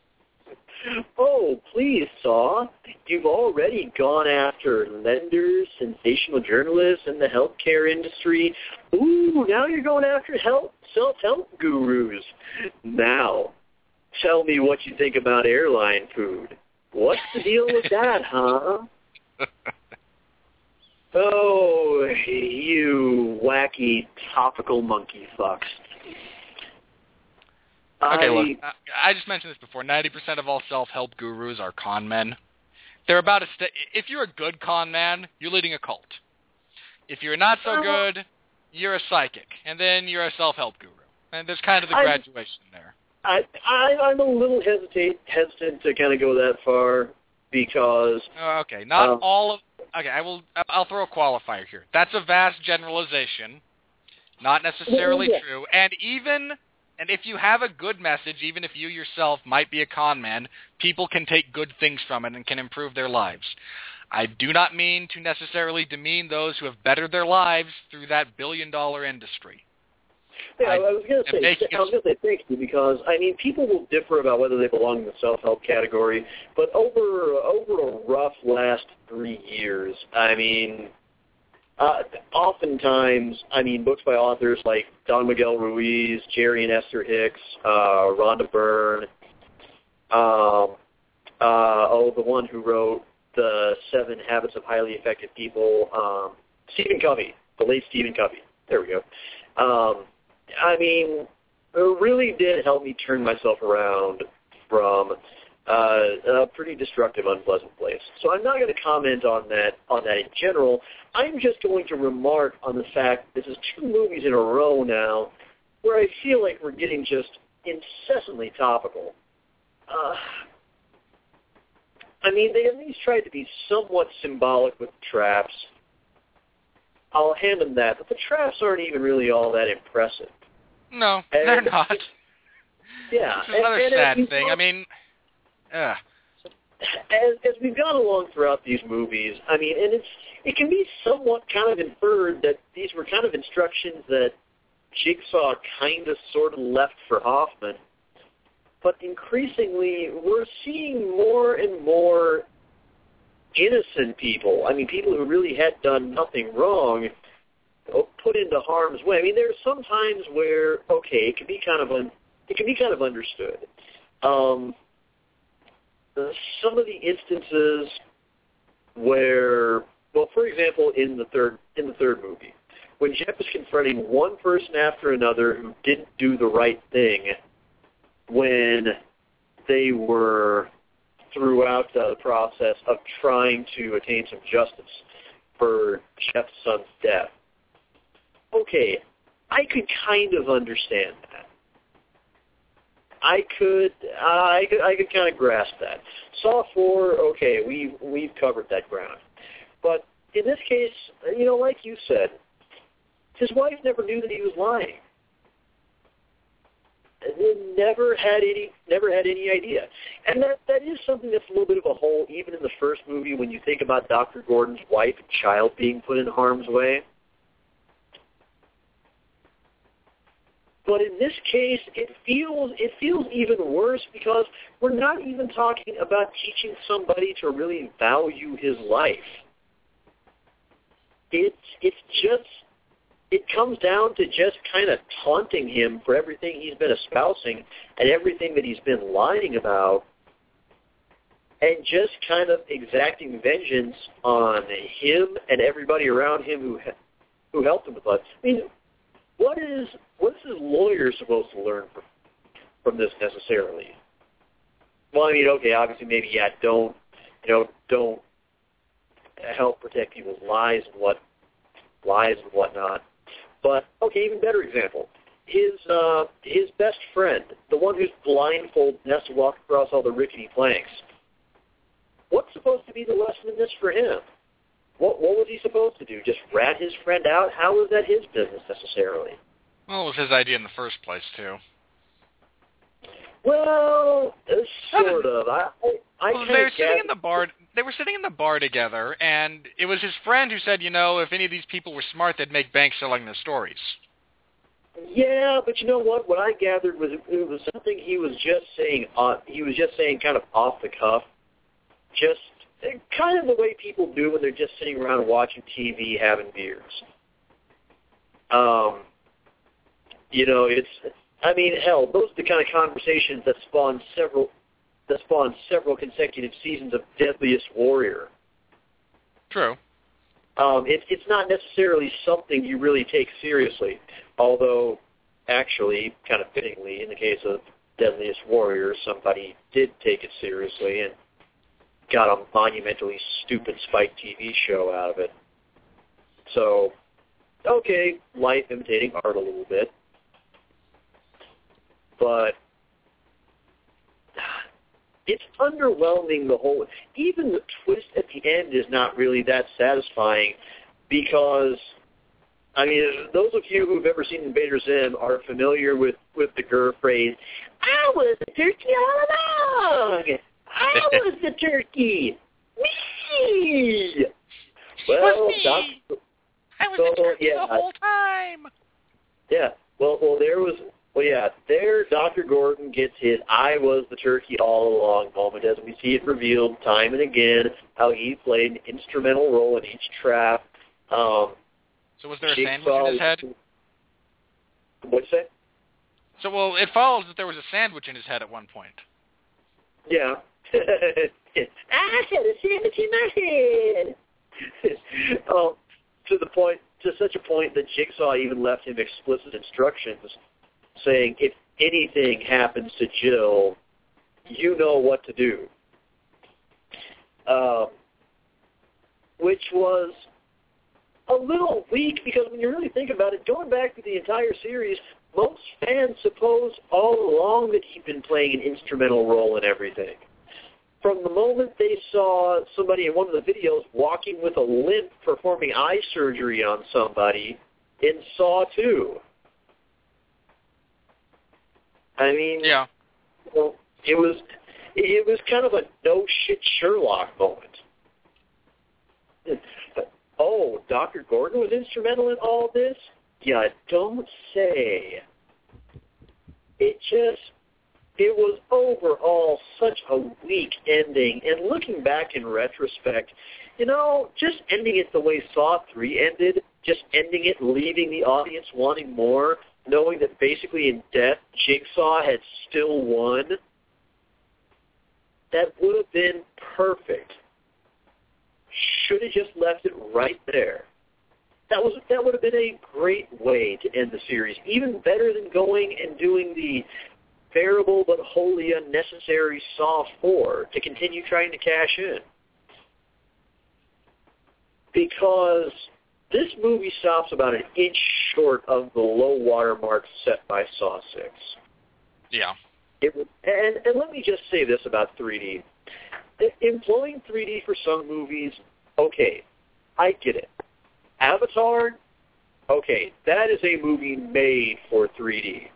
Oh, please, Saw. You've already gone after lenders, sensational journalists, and the healthcare industry. Ooh, now you're going after self-help gurus. Now, tell me what you think about airline food. What's the deal with that, huh? Oh, you wacky topical monkey fucks. Okay, look, I just mentioned this before. 90% of all self-help gurus are con men. They're about if you're a good con man, you're leading a cult. If you're not so good, you're a psychic, and then you're a self-help guru. And there's kind of the graduation there. I'm a little hesitant to kind of go that far because... Okay, not all of... Okay, I'll throw a qualifier here. That's a vast generalization, not necessarily true, and if you have a good message, even if you yourself might be a con man, people can take good things from it and can improve their lives. I do not mean to necessarily demean those who have bettered their lives through that billion-dollar industry. Yeah, I was going to say thank you because, people will differ about whether they belong in the self-help category, but over a rough last 3 years, oftentimes, books by authors like Don Miguel Ruiz, Jerry and Esther Hicks, Rhonda Byrne, the one who wrote The 7 Habits of Highly Effective People, Stephen Covey, the late Stephen Covey. There we go. It really did help me turn myself around from a pretty destructive, unpleasant place. So I'm not going to comment on that in general. I'm just going to remark on the fact this is 2 movies in a row now where I feel like we're getting just incessantly topical. They at least tried to be somewhat symbolic with the traps. I'll hand them that, but the traps aren't even really all that impressive. No, they're not. Yeah. It's another sad thing. As we've gone along throughout these movies, it can be somewhat kind of inferred that these were kind of instructions that Jigsaw kind of sort of left for Hoffman. But increasingly, we're seeing more and more innocent people, I mean, people who really had done nothing wrong, put into harm's way. I mean, there's some times where, okay, it can be kind of understood. Some of the instances where, well, for example, in the third movie, when Jeff is confronting one person after another who didn't do the right thing when they were throughout the process of trying to attain some justice for Jeff's son's death. Okay, I could kind of understand that. I could kind of grasp that. Saw 4, okay, we've covered that ground. But in this case, like you said, his wife never knew that he was lying. Never had any idea. And that is something that's a little bit of a hole, even in the first movie, when you think about Dr. Gordon's wife and child being put in harm's way. But in this case, it feels even worse because we're not even talking about teaching somebody to really value his life. It comes down to just kind of taunting him for everything he's been espousing and everything that he's been lying about, and just kind of exacting vengeance on him and everybody around him who helped him with that. I mean, what is his lawyer supposed to learn from this necessarily? Well, I mean, okay, obviously, maybe don't help protect people's lies and whatnot. But okay, even better example, his best friend, the one who's blindfolded and has to walk across all the rickety planks. What's supposed to be the lesson in this for him? What was he supposed to do? Just rat his friend out? How was that his business necessarily? Well, it was his idea in the first place too. Well, sort of. They were sitting in the bar. They were sitting in the bar together, and it was his friend who said, if any of these people were smart, they'd make bank selling their stories. Yeah, but you know what? What I gathered was it was something he was just saying. He was just saying kind of off the cuff, just kind of the way people do when they're just sitting around watching TV, having beers. It's. I mean, hell, those are the kind of conversations that spawn several consecutive seasons of Deadliest Warrior. True. It's not necessarily something you really take seriously, although actually, kind of fittingly, in the case of Deadliest Warrior, somebody did take it seriously and got a monumentally stupid Spike TV show out of it. So, okay, life imitating art a little bit. But it's underwhelming, even the twist at the end is not really that satisfying because, I mean, those of you who've ever seen Invader Zim are familiar with the GUR phrase, I was the turkey all along! I was the turkey! Me! Well, me. I was the turkey the whole time! Yeah, there Dr. Gordon gets his I was the turkey all along moment as we see it revealed time and again how he played an instrumental role in each trap. So was there a sandwich in his head? What'd you say? So, well, it follows that there was a sandwich in his head at one point. Yeah. I had a sandwich in my head. To such a point that Jigsaw even left him explicit instructions saying, if anything happens to Jill, you know what to do. Which was a little weak because when you really think about it, going back to the entire series, most fans suppose all along that he'd been playing an instrumental role in everything. From the moment they saw somebody in one of the videos walking with a limp performing eye surgery on somebody in Saw 2. I mean, yeah. Well, it was kind of a no-shit Sherlock moment. Oh, Dr. Gordon was instrumental in all this? You don't say. It was overall such a weak ending. And looking back in retrospect, just ending it the way Saw 3 ended, just ending it, leaving the audience wanting more, knowing that basically in death, Jigsaw had still won, that would have been perfect. Should have just left it right there. That would have been a great way to end the series, even better than going and doing the terrible but wholly unnecessary Saw 4 to continue trying to cash in. Because this movie stops about an inch short of the low water mark set by Saw 6. Yeah. And let me just say this about 3D. Employing 3D for some movies, okay, I get it. Avatar, okay, that is a movie made for 3D.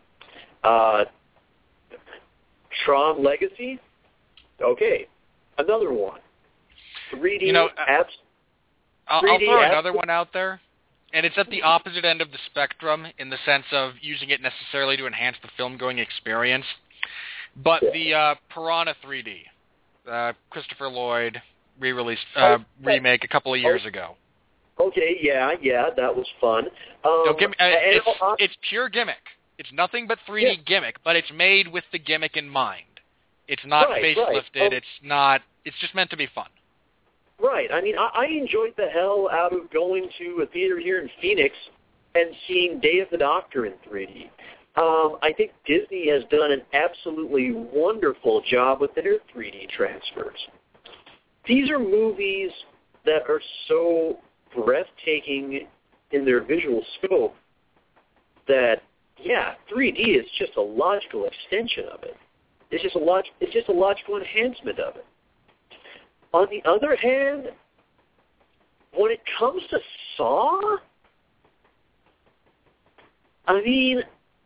Tron Legacy, okay, another one. 3D, I'll throw another one out there, and it's at the opposite end of the spectrum in the sense of using it necessarily to enhance the film-going experience. But the Piranha 3D, Christopher Lloyd re-release remake a couple of years ago. Okay, yeah, that was fun. It's pure gimmick. It's nothing but 3D gimmick, but it's made with the gimmick in mind. It's not facelifted. It's just meant to be fun. Right. I mean, I enjoyed the hell out of going to a theater here in Phoenix and seeing Day of the Doctor in 3D. I think Disney has done an absolutely wonderful job with their 3D transfers. These are movies that are so breathtaking in their visual scope that, 3D is just a logical extension of it. It's just a logical enhancement of it. On the other hand, when it comes to Saw, I mean,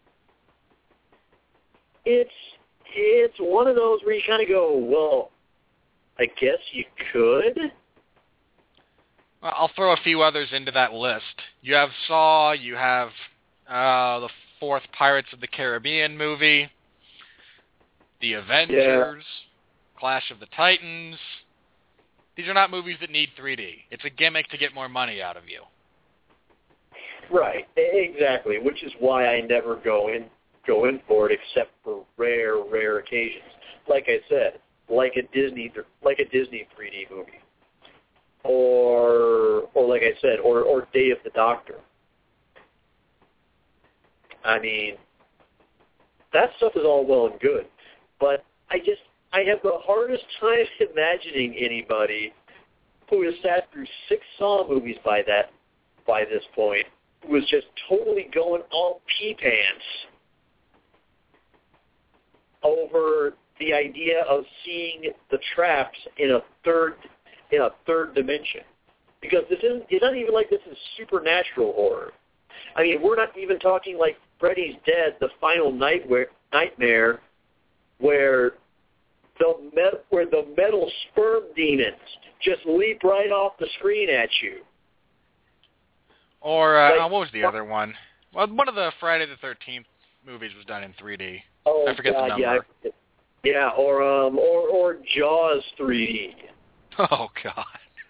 it's one of those where you kind of go, well, I guess you could. Well, I'll throw a few others into that list. You have Saw, you have the fourth Pirates of the Caribbean movie, The Avengers, Clash of the Titans. These are not movies that need 3D. It's a gimmick to get more money out of you. Right, exactly, which is why I never go in for it except for rare occasions. Like I said, like a Disney 3D movie. Or like I said, or Day of the Doctor. I mean, that stuff is all well and good, but I have the hardest time imagining anybody who has sat through 6 Saw movies by this point, who was just totally going all pee-pants over the idea of seeing the traps in a third dimension. Because it's not even like this is supernatural horror. I mean, we're not even talking like Freddy's Dead, the final nightmare, where the metal sperm demons just leap right off the screen at you. Or what was the other one? Well, one of the Friday the 13th movies was done in 3D. Oh, I forget the number. Yeah, or Jaws 3D. Oh God.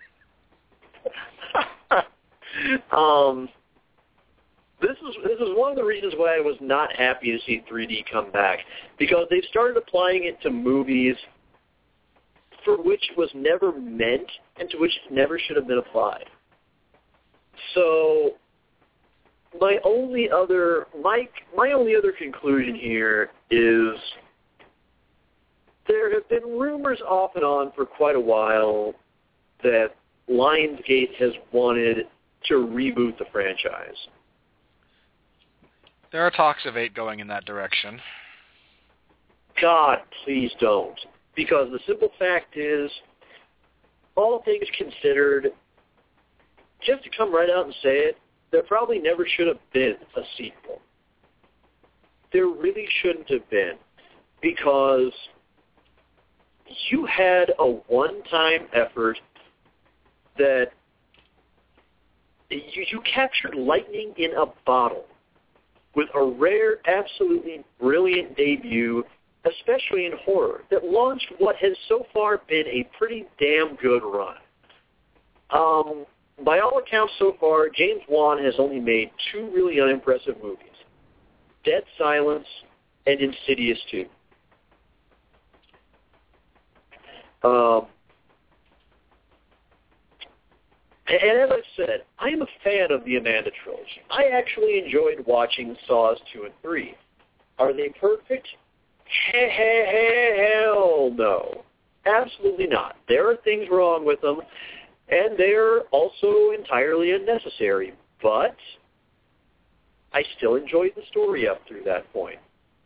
This is one of the reasons why I was not happy to see 3D come back, because they've started applying it to movies for which it was never meant and to which it never should have been applied. So my only other conclusion here is there have been rumors off and on for quite a while that Lionsgate has wanted to reboot the franchise. There are talks of 8 going in that direction. God, please don't. Because the simple fact is, all things considered, just to come right out and say it, there probably never should have been a sequel. There really shouldn't have been. Because you had a one-time effort that You captured lightning in a bottle with a rare, absolutely brilliant debut, especially in horror, that launched what has so far been a pretty damn good run. By all accounts so far, James Wan has only made 2 really unimpressive movies, Dead Silence and Insidious 2. And as I've said, I am a fan of the Amanda trilogy. I actually enjoyed watching Saws 2 and 3. Are they perfect? Hell no. Absolutely not. There are things wrong with them, and they're also entirely unnecessary. But I still enjoyed the story up through that point.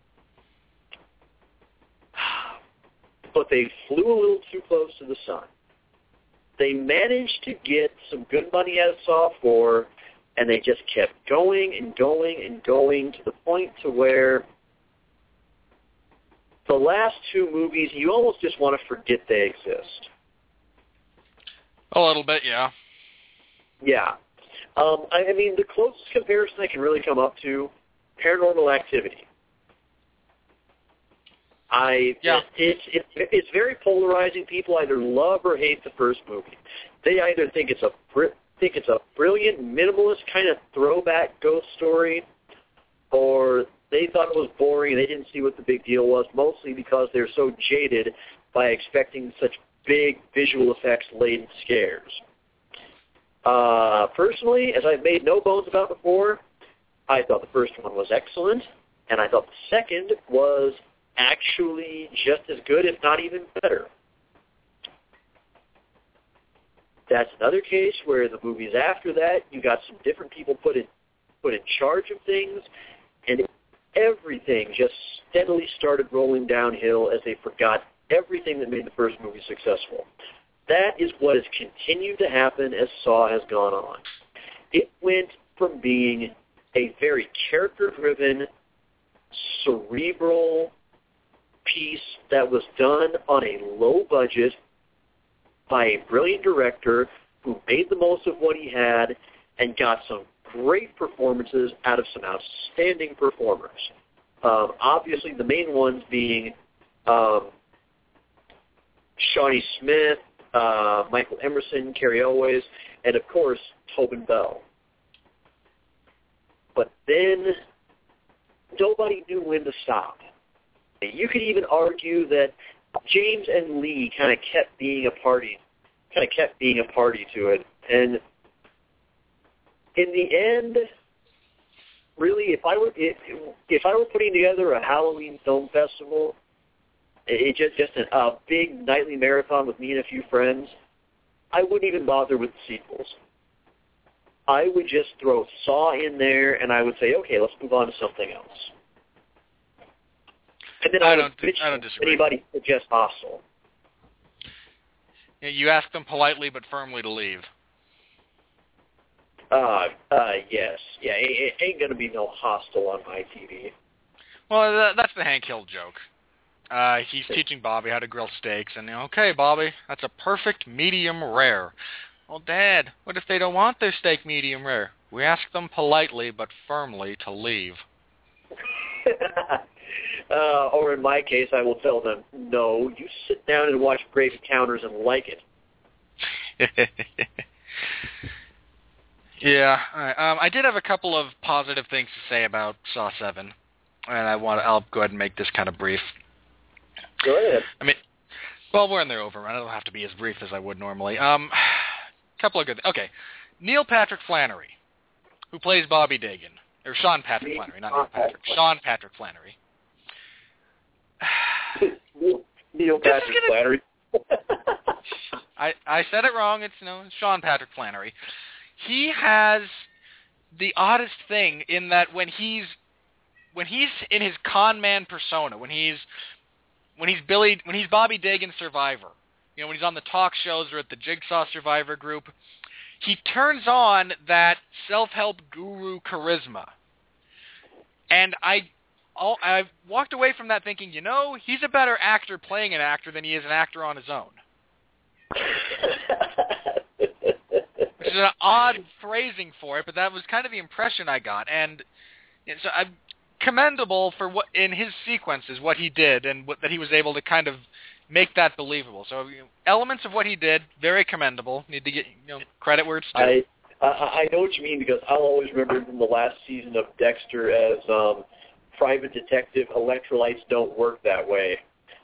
But they flew a little too close to the sun. They managed to get some good money out of Saw 4, and they just kept going and going and going to the point to where the last 2 movies, you almost just want to forget they exist. A little bit, yeah. Yeah. I mean, the closest comparison I can really come up to, Paranormal Activity. It's very polarizing. People either love or hate the first movie. They either think it's a brilliant minimalist kind of throwback ghost story, or they thought it was boring and they didn't see what the big deal was, mostly because they're so jaded by expecting such big visual effects laden scares. Personally, as I've made no bones about before, I thought the first one was excellent, and I thought the second was actually just as good, if not even better. That's another case where the movies after that, you got some different people put in charge of things, and everything just steadily started rolling downhill as they forgot everything that made the first movie successful. That is what has continued to happen as Saw has gone on. It went from being a very character-driven, cerebral piece that was done on a low budget by a brilliant director who made the most of what he had and got some great performances out of some outstanding performers. Obviously, the main ones being Shawnee Smith, Michael Emerson, Cary Elwes, and of course, Tobin Bell. But then nobody knew when to stop. You could even argue that James and Lee kind of kept being a party to it. And in the end, really, if I were putting together a Halloween film festival, it's just a big nightly marathon with me and a few friends, I wouldn't even bother with the sequels. I would just throw Saw in there, and I would say, okay, let's move on to something else. And then I don't disagree. Anybody suggest Hostel. Yeah, you ask them politely but firmly to leave. Yes. Yeah, it ain't going to be no Hostel on my TV. Well, that's the Hank Hill joke. He's teaching Bobby how to grill steaks, and, okay, Bobby, that's a perfect medium rare. Well, Dad, what if they don't want their steak medium rare? We ask them politely but firmly to leave. Or in my case, I will tell them, no, you sit down and watch Grave Encounters and like it. Yeah. All right. I did have a couple of positive things to say about Saw 7, and I'll go ahead and make this kind of brief. Go ahead. I mean, well, we're in their overrun. It'll have to be as brief as I would normally. Couple of good. Okay, Neil Patrick Flannery, who plays Bobby Dagan, or Sean Patrick Flannery, not Neil Patrick. Sean Patrick Flannery. Neil Patrick Flannery. I said it wrong. It's Sean Patrick Flannery. He has the oddest thing in that when he's in his con man persona, when he's Bobby Dagan Survivor, when he's on the talk shows or at the Jigsaw Survivor group, he turns on that self-help guru charisma. And I walked away from that thinking, he's a better actor playing an actor than he is an actor on his own. which is an odd phrasing for it, but that was kind of the impression I got. And so I'm commendable for what in his sequences, what he did, and that he was able to kind of make that believable. So elements of what he did, very commendable. Need to get credit where it's due. I know what you mean, because I'll always remember from the last season of Dexter as private detective, electrolytes don't work that way.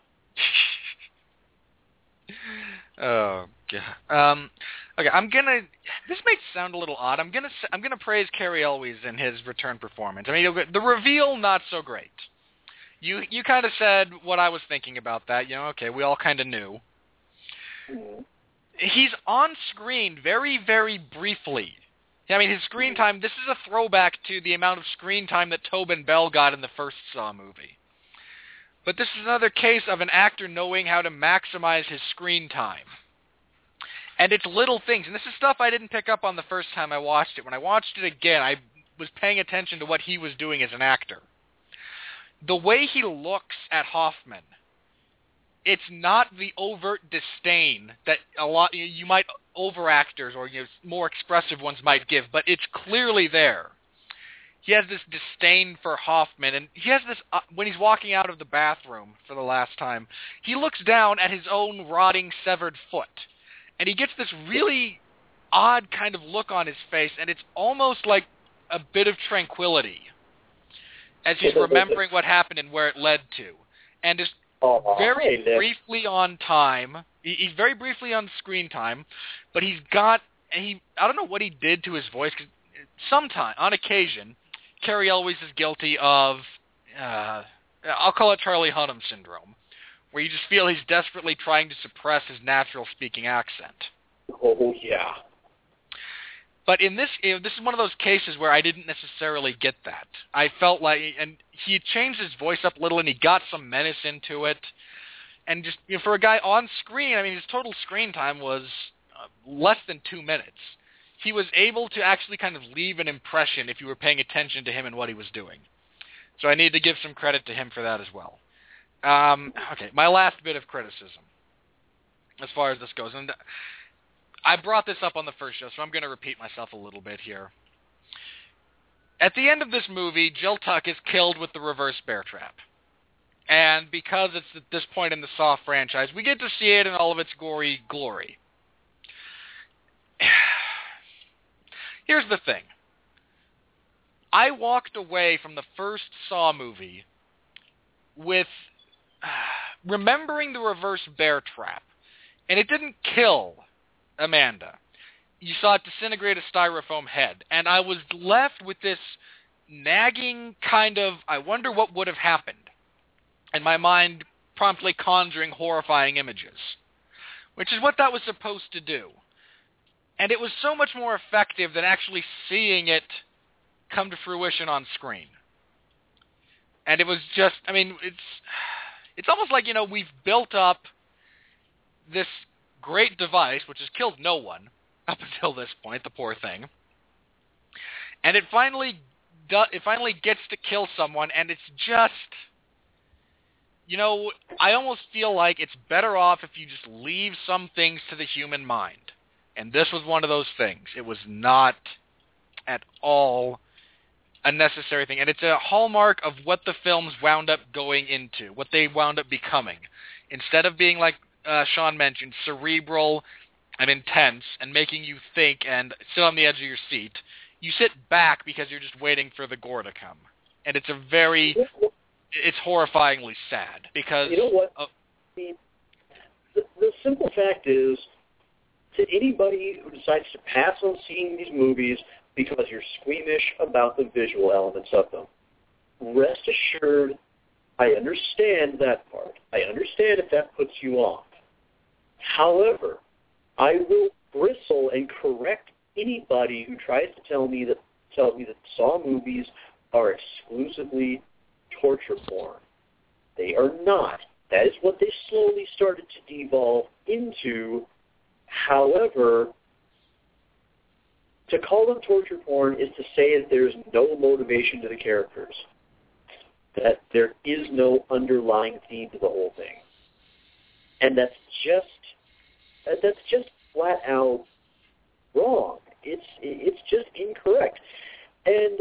Oh god. Okay, this may sound a little odd. I'm gonna praise Cary Elwes in his return performance. I mean, the reveal not so great. You kind of said what I was thinking about that. Okay, we all kind of knew. Mm-hmm. He's on screen very, very briefly. I mean, his screen time, this is a throwback to the amount of screen time that Tobin Bell got in the first Saw movie. But this is another case of an actor knowing how to maximize his screen time. And it's little things. And this is stuff I didn't pick up on the first time I watched it. When I watched it again, I was paying attention to what he was doing as an actor. The way he looks at Hoffman, it's not the overt disdain that a lot you might overactors or more expressive ones might give, but it's clearly there. He has this disdain for Hoffman, and he has this when he's walking out of the bathroom for the last time, he looks down at his own rotting, severed foot, and he gets this really odd kind of look on his face, and it's almost like a bit of tranquility as he's remembering what happened and where it led to. And just very briefly on time. He's very briefly on screen time, but I don't know what he did to his voice, because sometime, on occasion, Cary Elwes is guilty of, I'll call it Charlie Hunnam syndrome, where you just feel he's desperately trying to suppress his natural speaking accent. Oh, yeah. But in this, this is one of those cases where I didn't necessarily get that. I felt like, and he changed his voice up a little, and he got some menace into it. And just for a guy on screen, I mean, his total screen time was less than 2 minutes. He was able to actually kind of leave an impression if you were paying attention to him and what he was doing. So I need to give some credit to him for that as well. Okay, my last bit of criticism as far as this goes. And I brought this up on the first show, so I'm going to repeat myself a little bit here. At the end of this movie, Jill Tuck is killed with the reverse bear trap. And because it's at this point in the Saw franchise, we get to see it in all of its gory glory. Here's the thing. I walked away from the first Saw movie with remembering the reverse bear trap. And it didn't kill Amanda. You saw it disintegrate a styrofoam head. And I was left with this nagging kind of, I wonder what would have happened. And my mind promptly conjuring horrifying images. Which is what that was supposed to do. And it was so much more effective than actually seeing it come to fruition on screen. And it was just, I mean, it's almost like, we've built up this great device, which has killed no one up until this point, the poor thing. And it finally gets to kill someone, and it's just, I almost feel like it's better off if you just leave some things to the human mind. And this was one of those things. It was not at all a necessary thing. And it's a hallmark of what the films wound up going into, what they wound up becoming. Instead of being, like Sean mentioned, cerebral and intense and making you think and sit on the edge of your seat, you sit back because you're just waiting for the gore to come. And it's it's horrifyingly sad because... You know what? The simple fact is, to anybody who decides to pass on seeing these movies because you're squeamish about the visual elements of them, rest assured, I understand that part. I understand if that puts you off. However, I will bristle and correct anybody who tries to tell me that Saw movies are exclusively torture porn. They are not. That is what they slowly started to devolve into. However, to call them torture porn is to say that there's no motivation to the characters, that there is no underlying theme to the whole thing. And that's just flat out wrong. It's just incorrect. And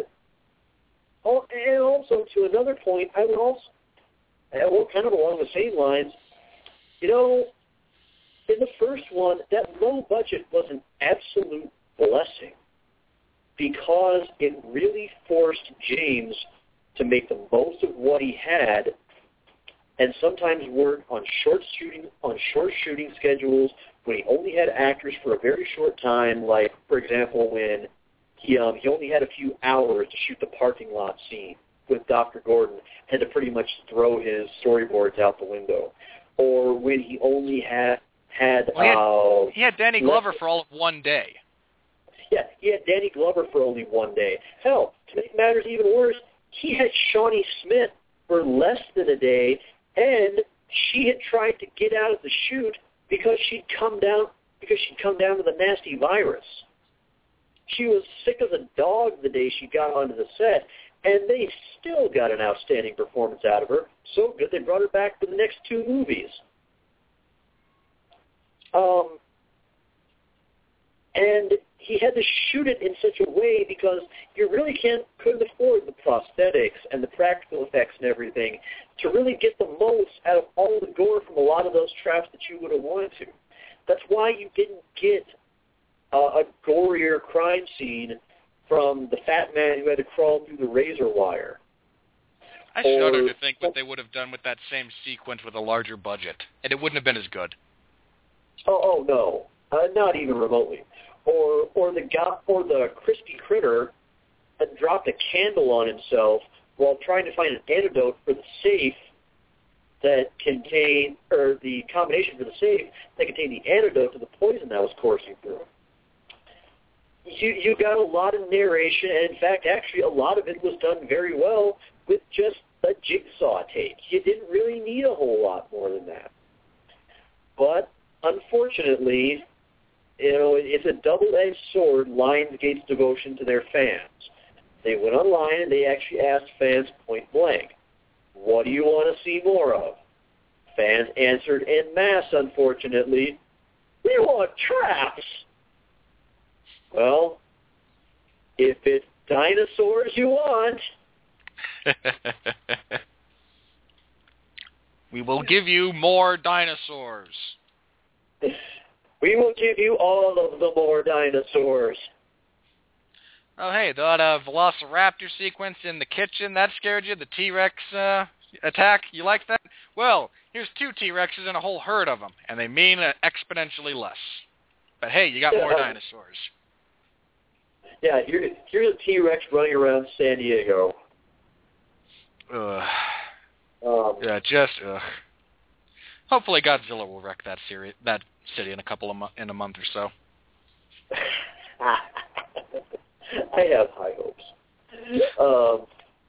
also to another point, I would also, well, kind of along the same lines, you know, in the first one, that low budget was an absolute blessing because it really forced James to make the most of what he had, and sometimes work on short shooting schedules when he only had actors for a very short time. Like, for example, when he only had a few hours to shoot the parking lot scene with Dr. Gordon, had to pretty much throw his storyboards out the window, or when he only had he had Danny Glover for all of one day. Yeah, he had Danny Glover for only one day. Hell, to make matters even worse, he had Shawnee Smith for less than a day, and she had tried to get out of the shoot because she'd come down with a nasty virus. She was sick as a dog the day she got onto the set, and they still got an outstanding performance out of her. So good they brought her back for the next 2 movies. And he had to shoot it in such a way because you really couldn't afford the prosthetics and the practical effects and everything to really get the most out of all the gore from a lot of those traps that you would have wanted to. That's why you didn't get a gorier crime scene from the fat man who had to crawl through the razor wire. I shudder to think what they would have done with that same sequence with a larger budget, and it wouldn't have been as good. Oh no, not even remotely. Or the crispy critter that dropped a candle on himself while trying to find an antidote for the safe that contained, or the combination for the safe that contained the antidote to the poison that was coursing through him. You got a lot of narration, and in fact, actually, a lot of it was done very well with just a jigsaw tape. You didn't really need a whole lot more than that. But unfortunately, you know, it's a double-edged sword, Lionsgate's devotion to their fans. They went online and they actually asked fans point blank, what do you want to see more of? Fans answered en masse, unfortunately, we want traps. Well, if it's dinosaurs you want, we will give you more dinosaurs. We will give you all of the more dinosaurs. Oh, hey, that Velociraptor sequence in the kitchen, that scared you? The T-Rex attack, you like that? Well, here's 2 T-Rexes and a whole herd of them, and they mean exponentially less. But hey, you got more dinosaurs. Yeah, here's a T-Rex running around San Diego. Ugh. Hopefully Godzilla will wreck that city in in a month or so. I have high hopes.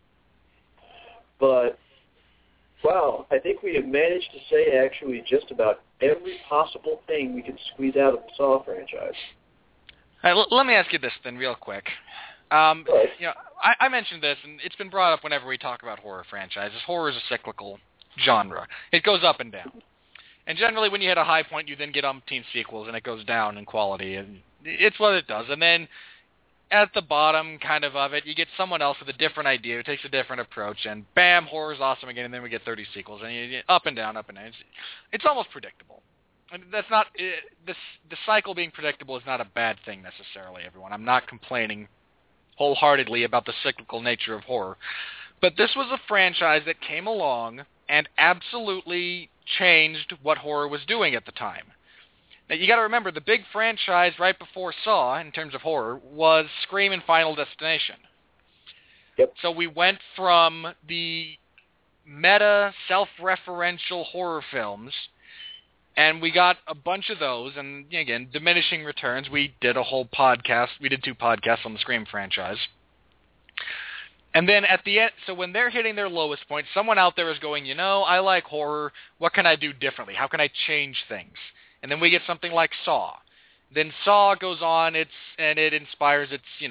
But, wow, I think we have managed to say actually just about every possible thing we could squeeze out of the Saw franchise. All right, let me ask you this then real quick. Right. You know, I mentioned this, and it's been brought up whenever we talk about horror franchises. Horror is a cyclical genre. It goes up and down. And generally when you hit a high point, you then get umpteen sequels, and it goes down in quality. And it's what it does. And then at the bottom kind of it, you get someone else with a different idea who takes a different approach, and bam, horror's awesome again, and then we get 30 sequels. And you get up and down, up and down. It's almost predictable. And that's not the cycle being predictable is not a bad thing necessarily, everyone. I'm not complaining wholeheartedly about the cyclical nature of horror. But this was a franchise that came along and absolutely changed what horror was doing at the time. Now, you got to remember, the big franchise right before Saw, in terms of horror, was Scream and Final Destination. Yep. So we went from the meta, self-referential horror films, and we got a bunch of those, and again, diminishing returns. We did 2 podcasts on the Scream franchise. And then at the end, so when they're hitting their lowest point, someone out there is going, I like horror. What can I do differently? How can I change things? And then we get something like Saw. Then Saw goes on, it inspires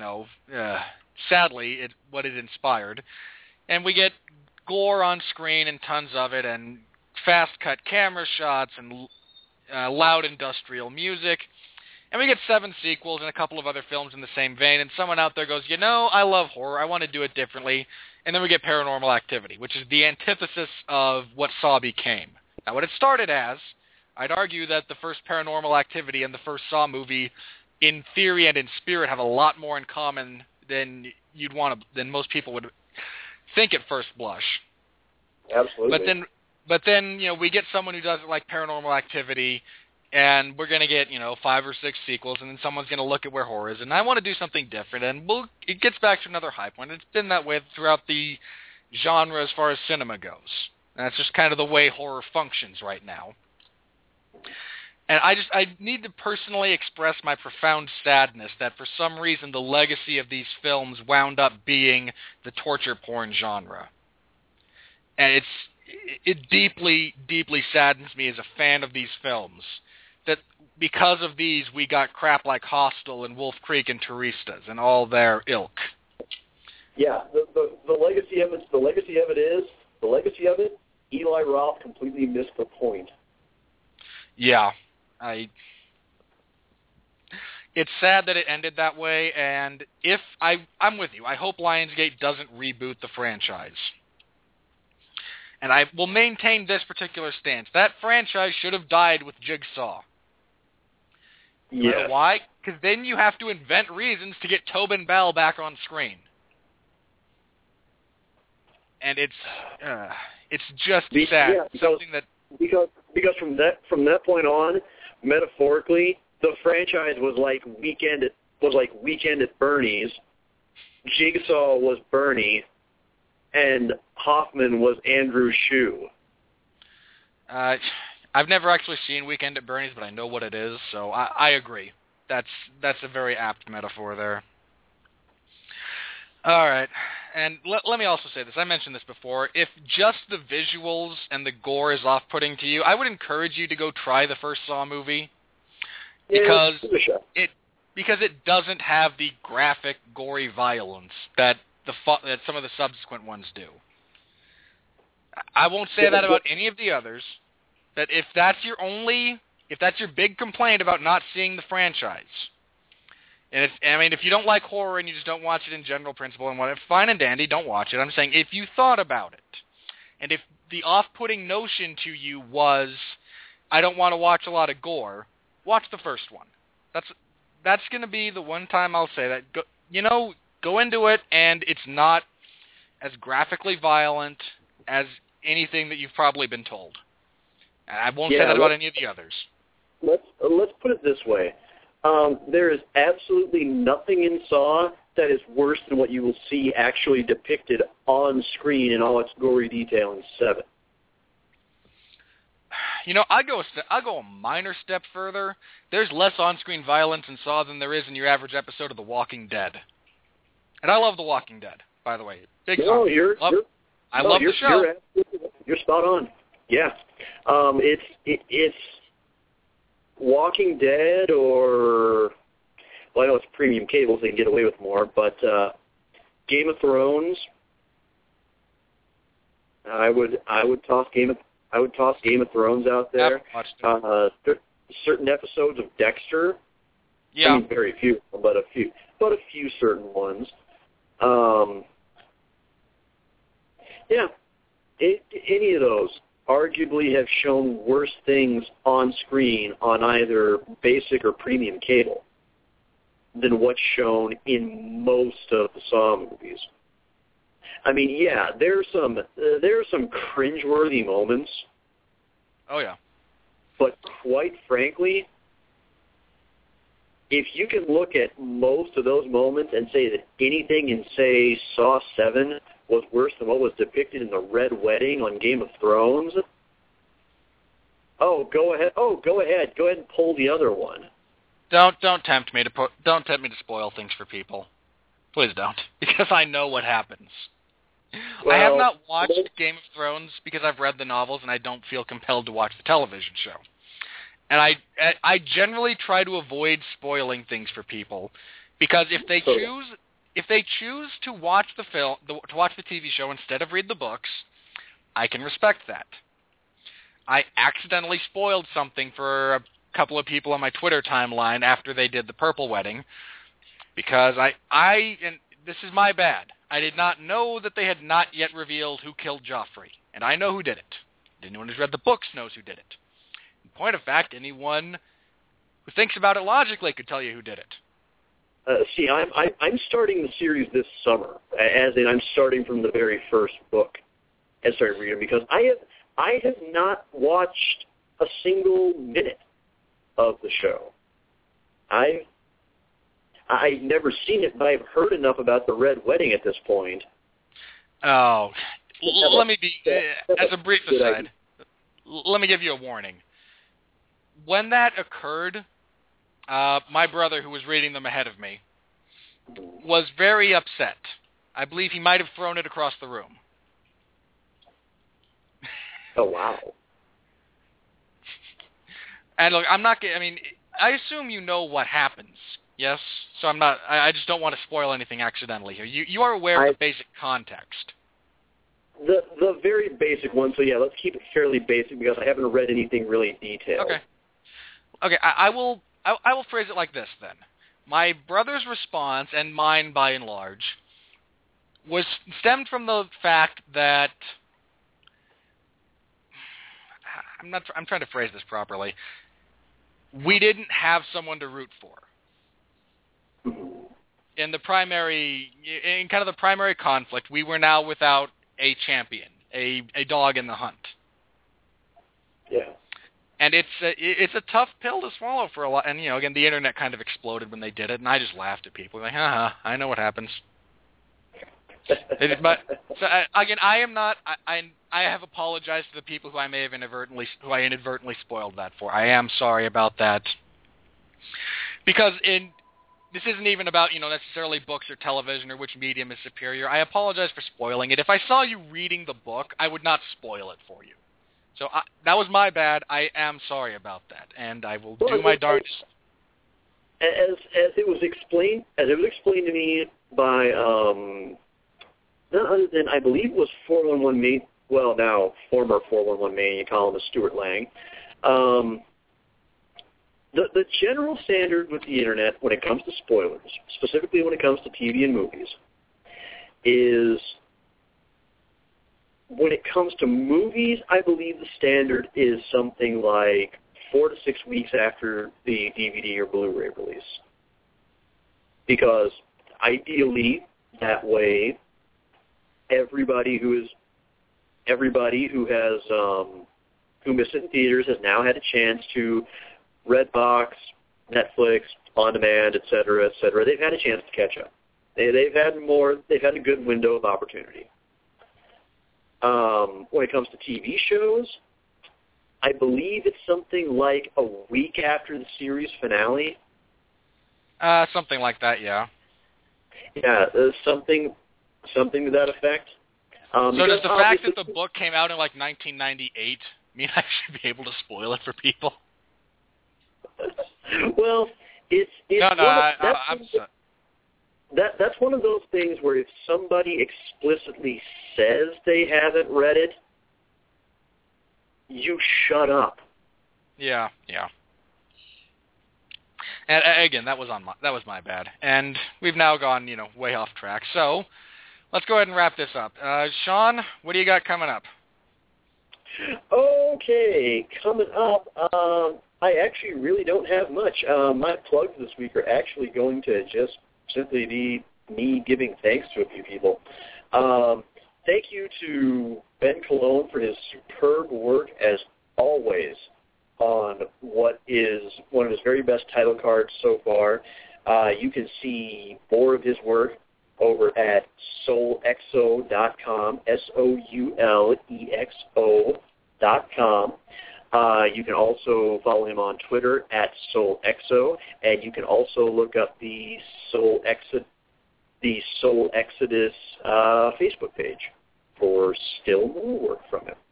sadly, what it inspired. And we get gore on screen and tons of it, and fast-cut camera shots, and loud industrial music. And we get 7 sequels and a couple of other films in the same vein, and someone out there goes, I love horror, I want to do it differently. And then we get Paranormal Activity, which is the antithesis of what Saw became. Now, what it started as, I'd argue that the first Paranormal Activity and the first Saw movie, in theory and in spirit, have a lot more in common than than most people would think at first blush. Absolutely. But then we get someone who doesn't like Paranormal Activity, and we're going to get 5 or 6 sequels, and then someone's going to look at where horror is, and I want to do something different, and it gets back to another high point. It's been that way throughout the genre as far as cinema goes. And that's just kind of the way horror functions right now. And I need to personally express my profound sadness that for some reason the legacy of these films wound up being the torture porn genre. And it deeply, deeply saddens me as a fan of these films that because of these we got crap like Hostel and Wolf Creek and Turistas and all their ilk. Yeah, the legacy of it, Eli Roth completely missed the point. Yeah, it's sad that it ended that way, and I'm with you. I hope Lionsgate doesn't reboot the franchise. And I will maintain this particular stance. That franchise should have died with Jigsaw. Yeah. Why? Because then you have to invent reasons to get Tobin Bell back on screen. And it's just sad. Yeah, because from that point on, metaphorically, the franchise was like Weekend at Bernie's. Jigsaw was Bernie, and Hoffman was Andrew Shue. I've never actually seen Weekend at Bernie's, but I know what it is, so I agree. That's a very apt metaphor there. All right, and let me also say this. I mentioned this before. If just the visuals and the gore is off-putting to you, I would encourage you to go try the first Saw movie because it doesn't have the graphic, gory violence that some of the subsequent ones do. I won't say that about any of the others. That if that's your big complaint about not seeing the franchise. And if you don't like horror and you just don't watch it in general principle and whatever, fine and dandy, don't watch it. I'm saying if you thought about it, and if the off-putting notion to you was, I don't want to watch a lot of gore, watch the first one. That's going to be the one time I'll say that. Go into it, and it's not as graphically violent as anything that you've probably been told. And I won't say that about any of the others. Let's put it this way. There is absolutely nothing in Saw that is worse than what you will see actually depicted on screen in all its gory detail in 7. I'll go a minor step further. There's less on-screen violence in Saw than there is in your average episode of The Walking Dead. And I love The Walking Dead, by the way. I love the show. You're spot on. Yeah. It's Walking Dead I know it's premium cable, so they can get away with more, but Game of Thrones, I would toss Game of Thrones out there. Certain episodes of Dexter. Yeah. I mean, very few, but a few certain ones. Any of those arguably have shown worse things on screen on either basic or premium cable than what's shown in most of the Saw movies. I mean, yeah, there are some cringeworthy moments. Oh yeah. But quite frankly, if you can look at most of those moments and say that anything in, say, Saw 7 was worse than what was depicted in the Red Wedding on Game of Thrones, go ahead. Go ahead and pull the other one. Don't tempt me to spoil things for people. Please don't, because I know what happens. Well, I have not watched Game of Thrones because I've read the novels and I don't feel compelled to watch the television show. And I generally try to avoid spoiling things for people because if they choose to watch to watch the TV show instead of read the books, I can respect that. I accidentally spoiled something for couple of people on my Twitter timeline after they did the purple wedding, because and this is my bad. I did not know that they had not yet revealed who killed Joffrey, and I know who did it. Anyone who's read the books knows who did it. In point of fact, anyone who thinks about it logically could tell you who did it. See, I'm starting the series this summer, as in I'm starting from the very first book and starting reading, because I have not watched a single minute of the show. I've never seen it, but I've heard enough about the Red Wedding at this point. Oh, let me be, as a brief aside, let me give you a warning. When that occurred, my brother, who was reading them ahead of me, was very upset. I believe he might have thrown it across the room. Oh, wow. And look, I assume you know what happens, yes? So I just don't want to spoil anything accidentally here. You are aware of the basic context. The very basic one, so yeah, let's keep it fairly basic because I haven't read anything really detailed. Okay, I will phrase it like this then. My brother's response, and mine by and large, stemmed from the fact that I'm trying to phrase this properly. We didn't have someone to root for. In the primary conflict, we were now without a champion, a dog in the hunt. Yeah. And it's a tough pill to swallow for a lot. And again, the internet kind of exploded when they did it, and I just laughed at people like, I know what happens. But so again, I have apologized to the people who I inadvertently spoiled that for. I am sorry about that, because this isn't even about necessarily books or television or which medium is superior. I apologize for spoiling it. If I saw you reading the book, I would not spoil it for you. So that was my bad. I am sorry about that, and I will do my darndest. As it was explained to me by none other than, I believe it was 411 Maine, well, now former 411 Mania columnist Stuart Lang. The general standard with the internet when it comes to spoilers, specifically when it comes to TV and movies, is when it comes to movies, I believe the standard is something like 4 to 6 weeks after the DVD or Blu-ray release. Because ideally, that way, everybody who missed it in theaters has now had a chance to Redbox, Netflix, On Demand, et cetera, et cetera. They've had a chance to catch up. They've had a good window of opportunity. When it comes to TV shows, I believe it's something like a week after the series finale. Something like that, yeah. Yeah, something to that effect. So does the fact that the book came out in like 1998 mean I should be able to spoil it for people? Well, that's one of those things where if somebody explicitly says they haven't read it, you shut up. Yeah. And again, that was my bad, and we've now gone way off track. So let's go ahead and wrap this up. Sean, what do you got coming up? Okay, coming up, I actually really don't have much. My plugs this week are actually going to just simply be me giving thanks to a few people. Thank you to Ben Cologne for his superb work, as always, on what is one of his very best title cards so far. You can see more of his work over at soulexo.com, soulexo.com. You can also follow him on Twitter at soulexo, and you can also look up the Soul Exodus Facebook page for still more work from him.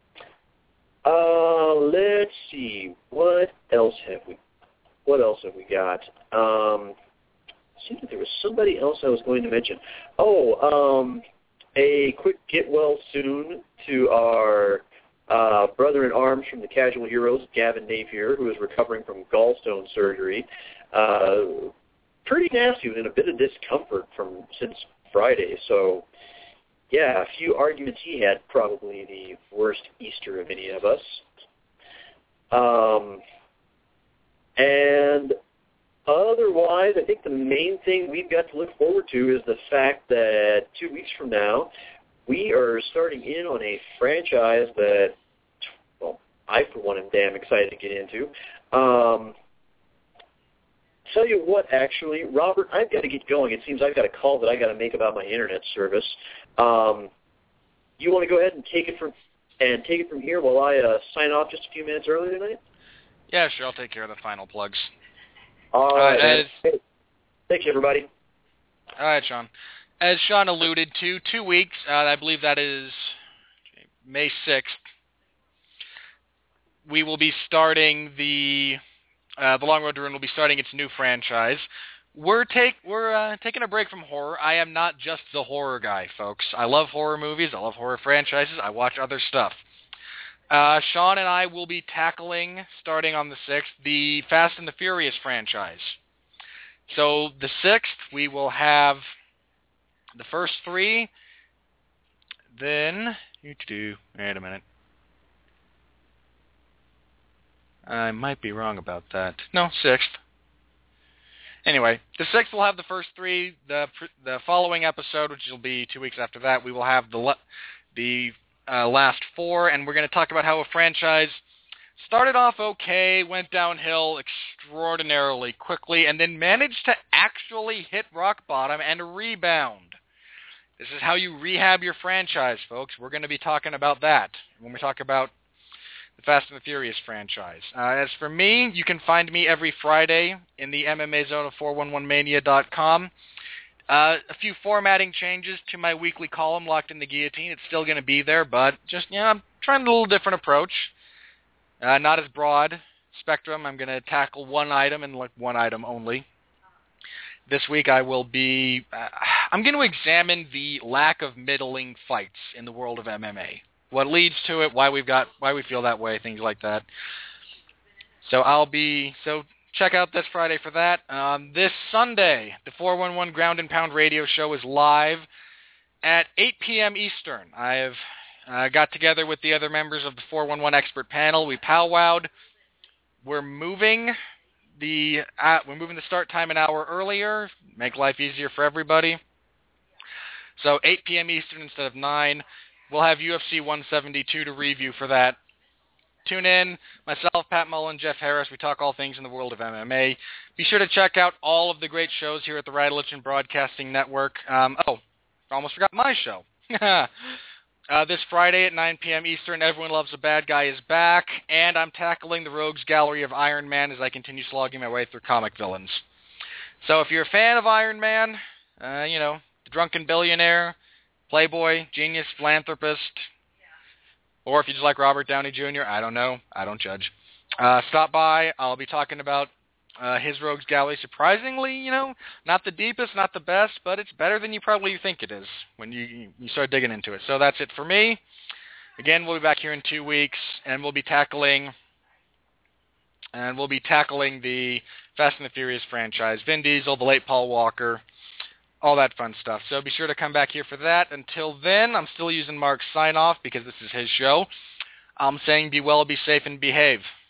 Let's see, what else have we got? Seems like there was somebody else I was going to mention. A quick get well soon to our brother-in-arms from the Casual Heroes, Gavin Napier, who is recovering from gallstone surgery. Pretty nasty, with a bit of discomfort since Friday. So, yeah, a few arguments he had, probably the worst Easter of any of us. And otherwise, I think the main thing we've got to look forward to is the fact that 2 weeks from now, we are starting in on a franchise that, well, I, for one, am damn excited to get into. Tell you what, actually, Robert, I've got to get going. It seems I've got a call that I got to make about my internet service. You want to go ahead and take it from here while I sign off just a few minutes early tonight? Yeah, sure. I'll take care of the final plugs. All right. Thanks, everybody. All right, Sean. As Sean alluded to, 2 weeks, I believe that is May 6th, we will be starting the Long Road to Ruin will be starting its new franchise. We're taking a break from horror. I am not just the horror guy, folks. I love horror movies. I love horror franchises. I watch other stuff. Sean and I will be tackling, starting on the 6th, the Fast and the Furious franchise. So the 6th, we will have the first 3. Then, wait a minute. I might be wrong about that. No, 6th. Anyway, the 6th will have the first 3. The following episode, which will be 2 weeks after that, we will have the last 4, and we're going to talk about how a franchise started off okay, went downhill extraordinarily quickly, and then managed to actually hit rock bottom and rebound. This is how you rehab your franchise, folks. We're going to be talking about that when we talk about the Fast and the Furious franchise. As for me, you can find me every Friday in the MMA zone of 411mania.com. A few formatting changes to my weekly column, Locked in the Guillotine. It's still going to be there, but just, I'm trying a little different approach. Not as broad spectrum. I'm going to tackle one item and one item only. This week I will be, I'm going to examine the lack of middling fights in the world of MMA. What leads to it, why we feel that way, things like that. So check out this Friday for that. This Sunday, the 411 Ground and Pound radio show is live at 8 p.m. Eastern. I have got together with the other members of the 411 expert panel. We powwowed. We're moving the start time an hour earlier, make life easier for everybody. So 8 p.m. Eastern instead of 9. We'll have UFC 172 to review for that. Tune in. Myself, Pat Mullen, Jeff Harris. We talk all things in the world of MMA. Be sure to check out all of the great shows here at the Radulich Broadcasting Network. Almost forgot my show. This Friday at 9 p.m. Eastern, Everyone Loves a Bad Guy is back, and I'm tackling the Rogues Gallery of Iron Man as I continue slogging my way through comic villains. So if you're a fan of Iron Man, the drunken billionaire, playboy, genius, philanthropist, or if you just like Robert Downey Jr., I don't know. I don't judge. Stop by. I'll be talking about his Rogues Gallery. Surprisingly, not the deepest, not the best, but it's better than you probably think it is when you start digging into it. So that's it for me. Again, we'll be back here in 2 weeks, and we'll be tackling the Fast and the Furious franchise. Vin Diesel, the late Paul Walker, all that fun stuff. So be sure to come back here for that. Until then, I'm still using Mark's sign-off because this is his show. I'm saying be well, be safe, and behave.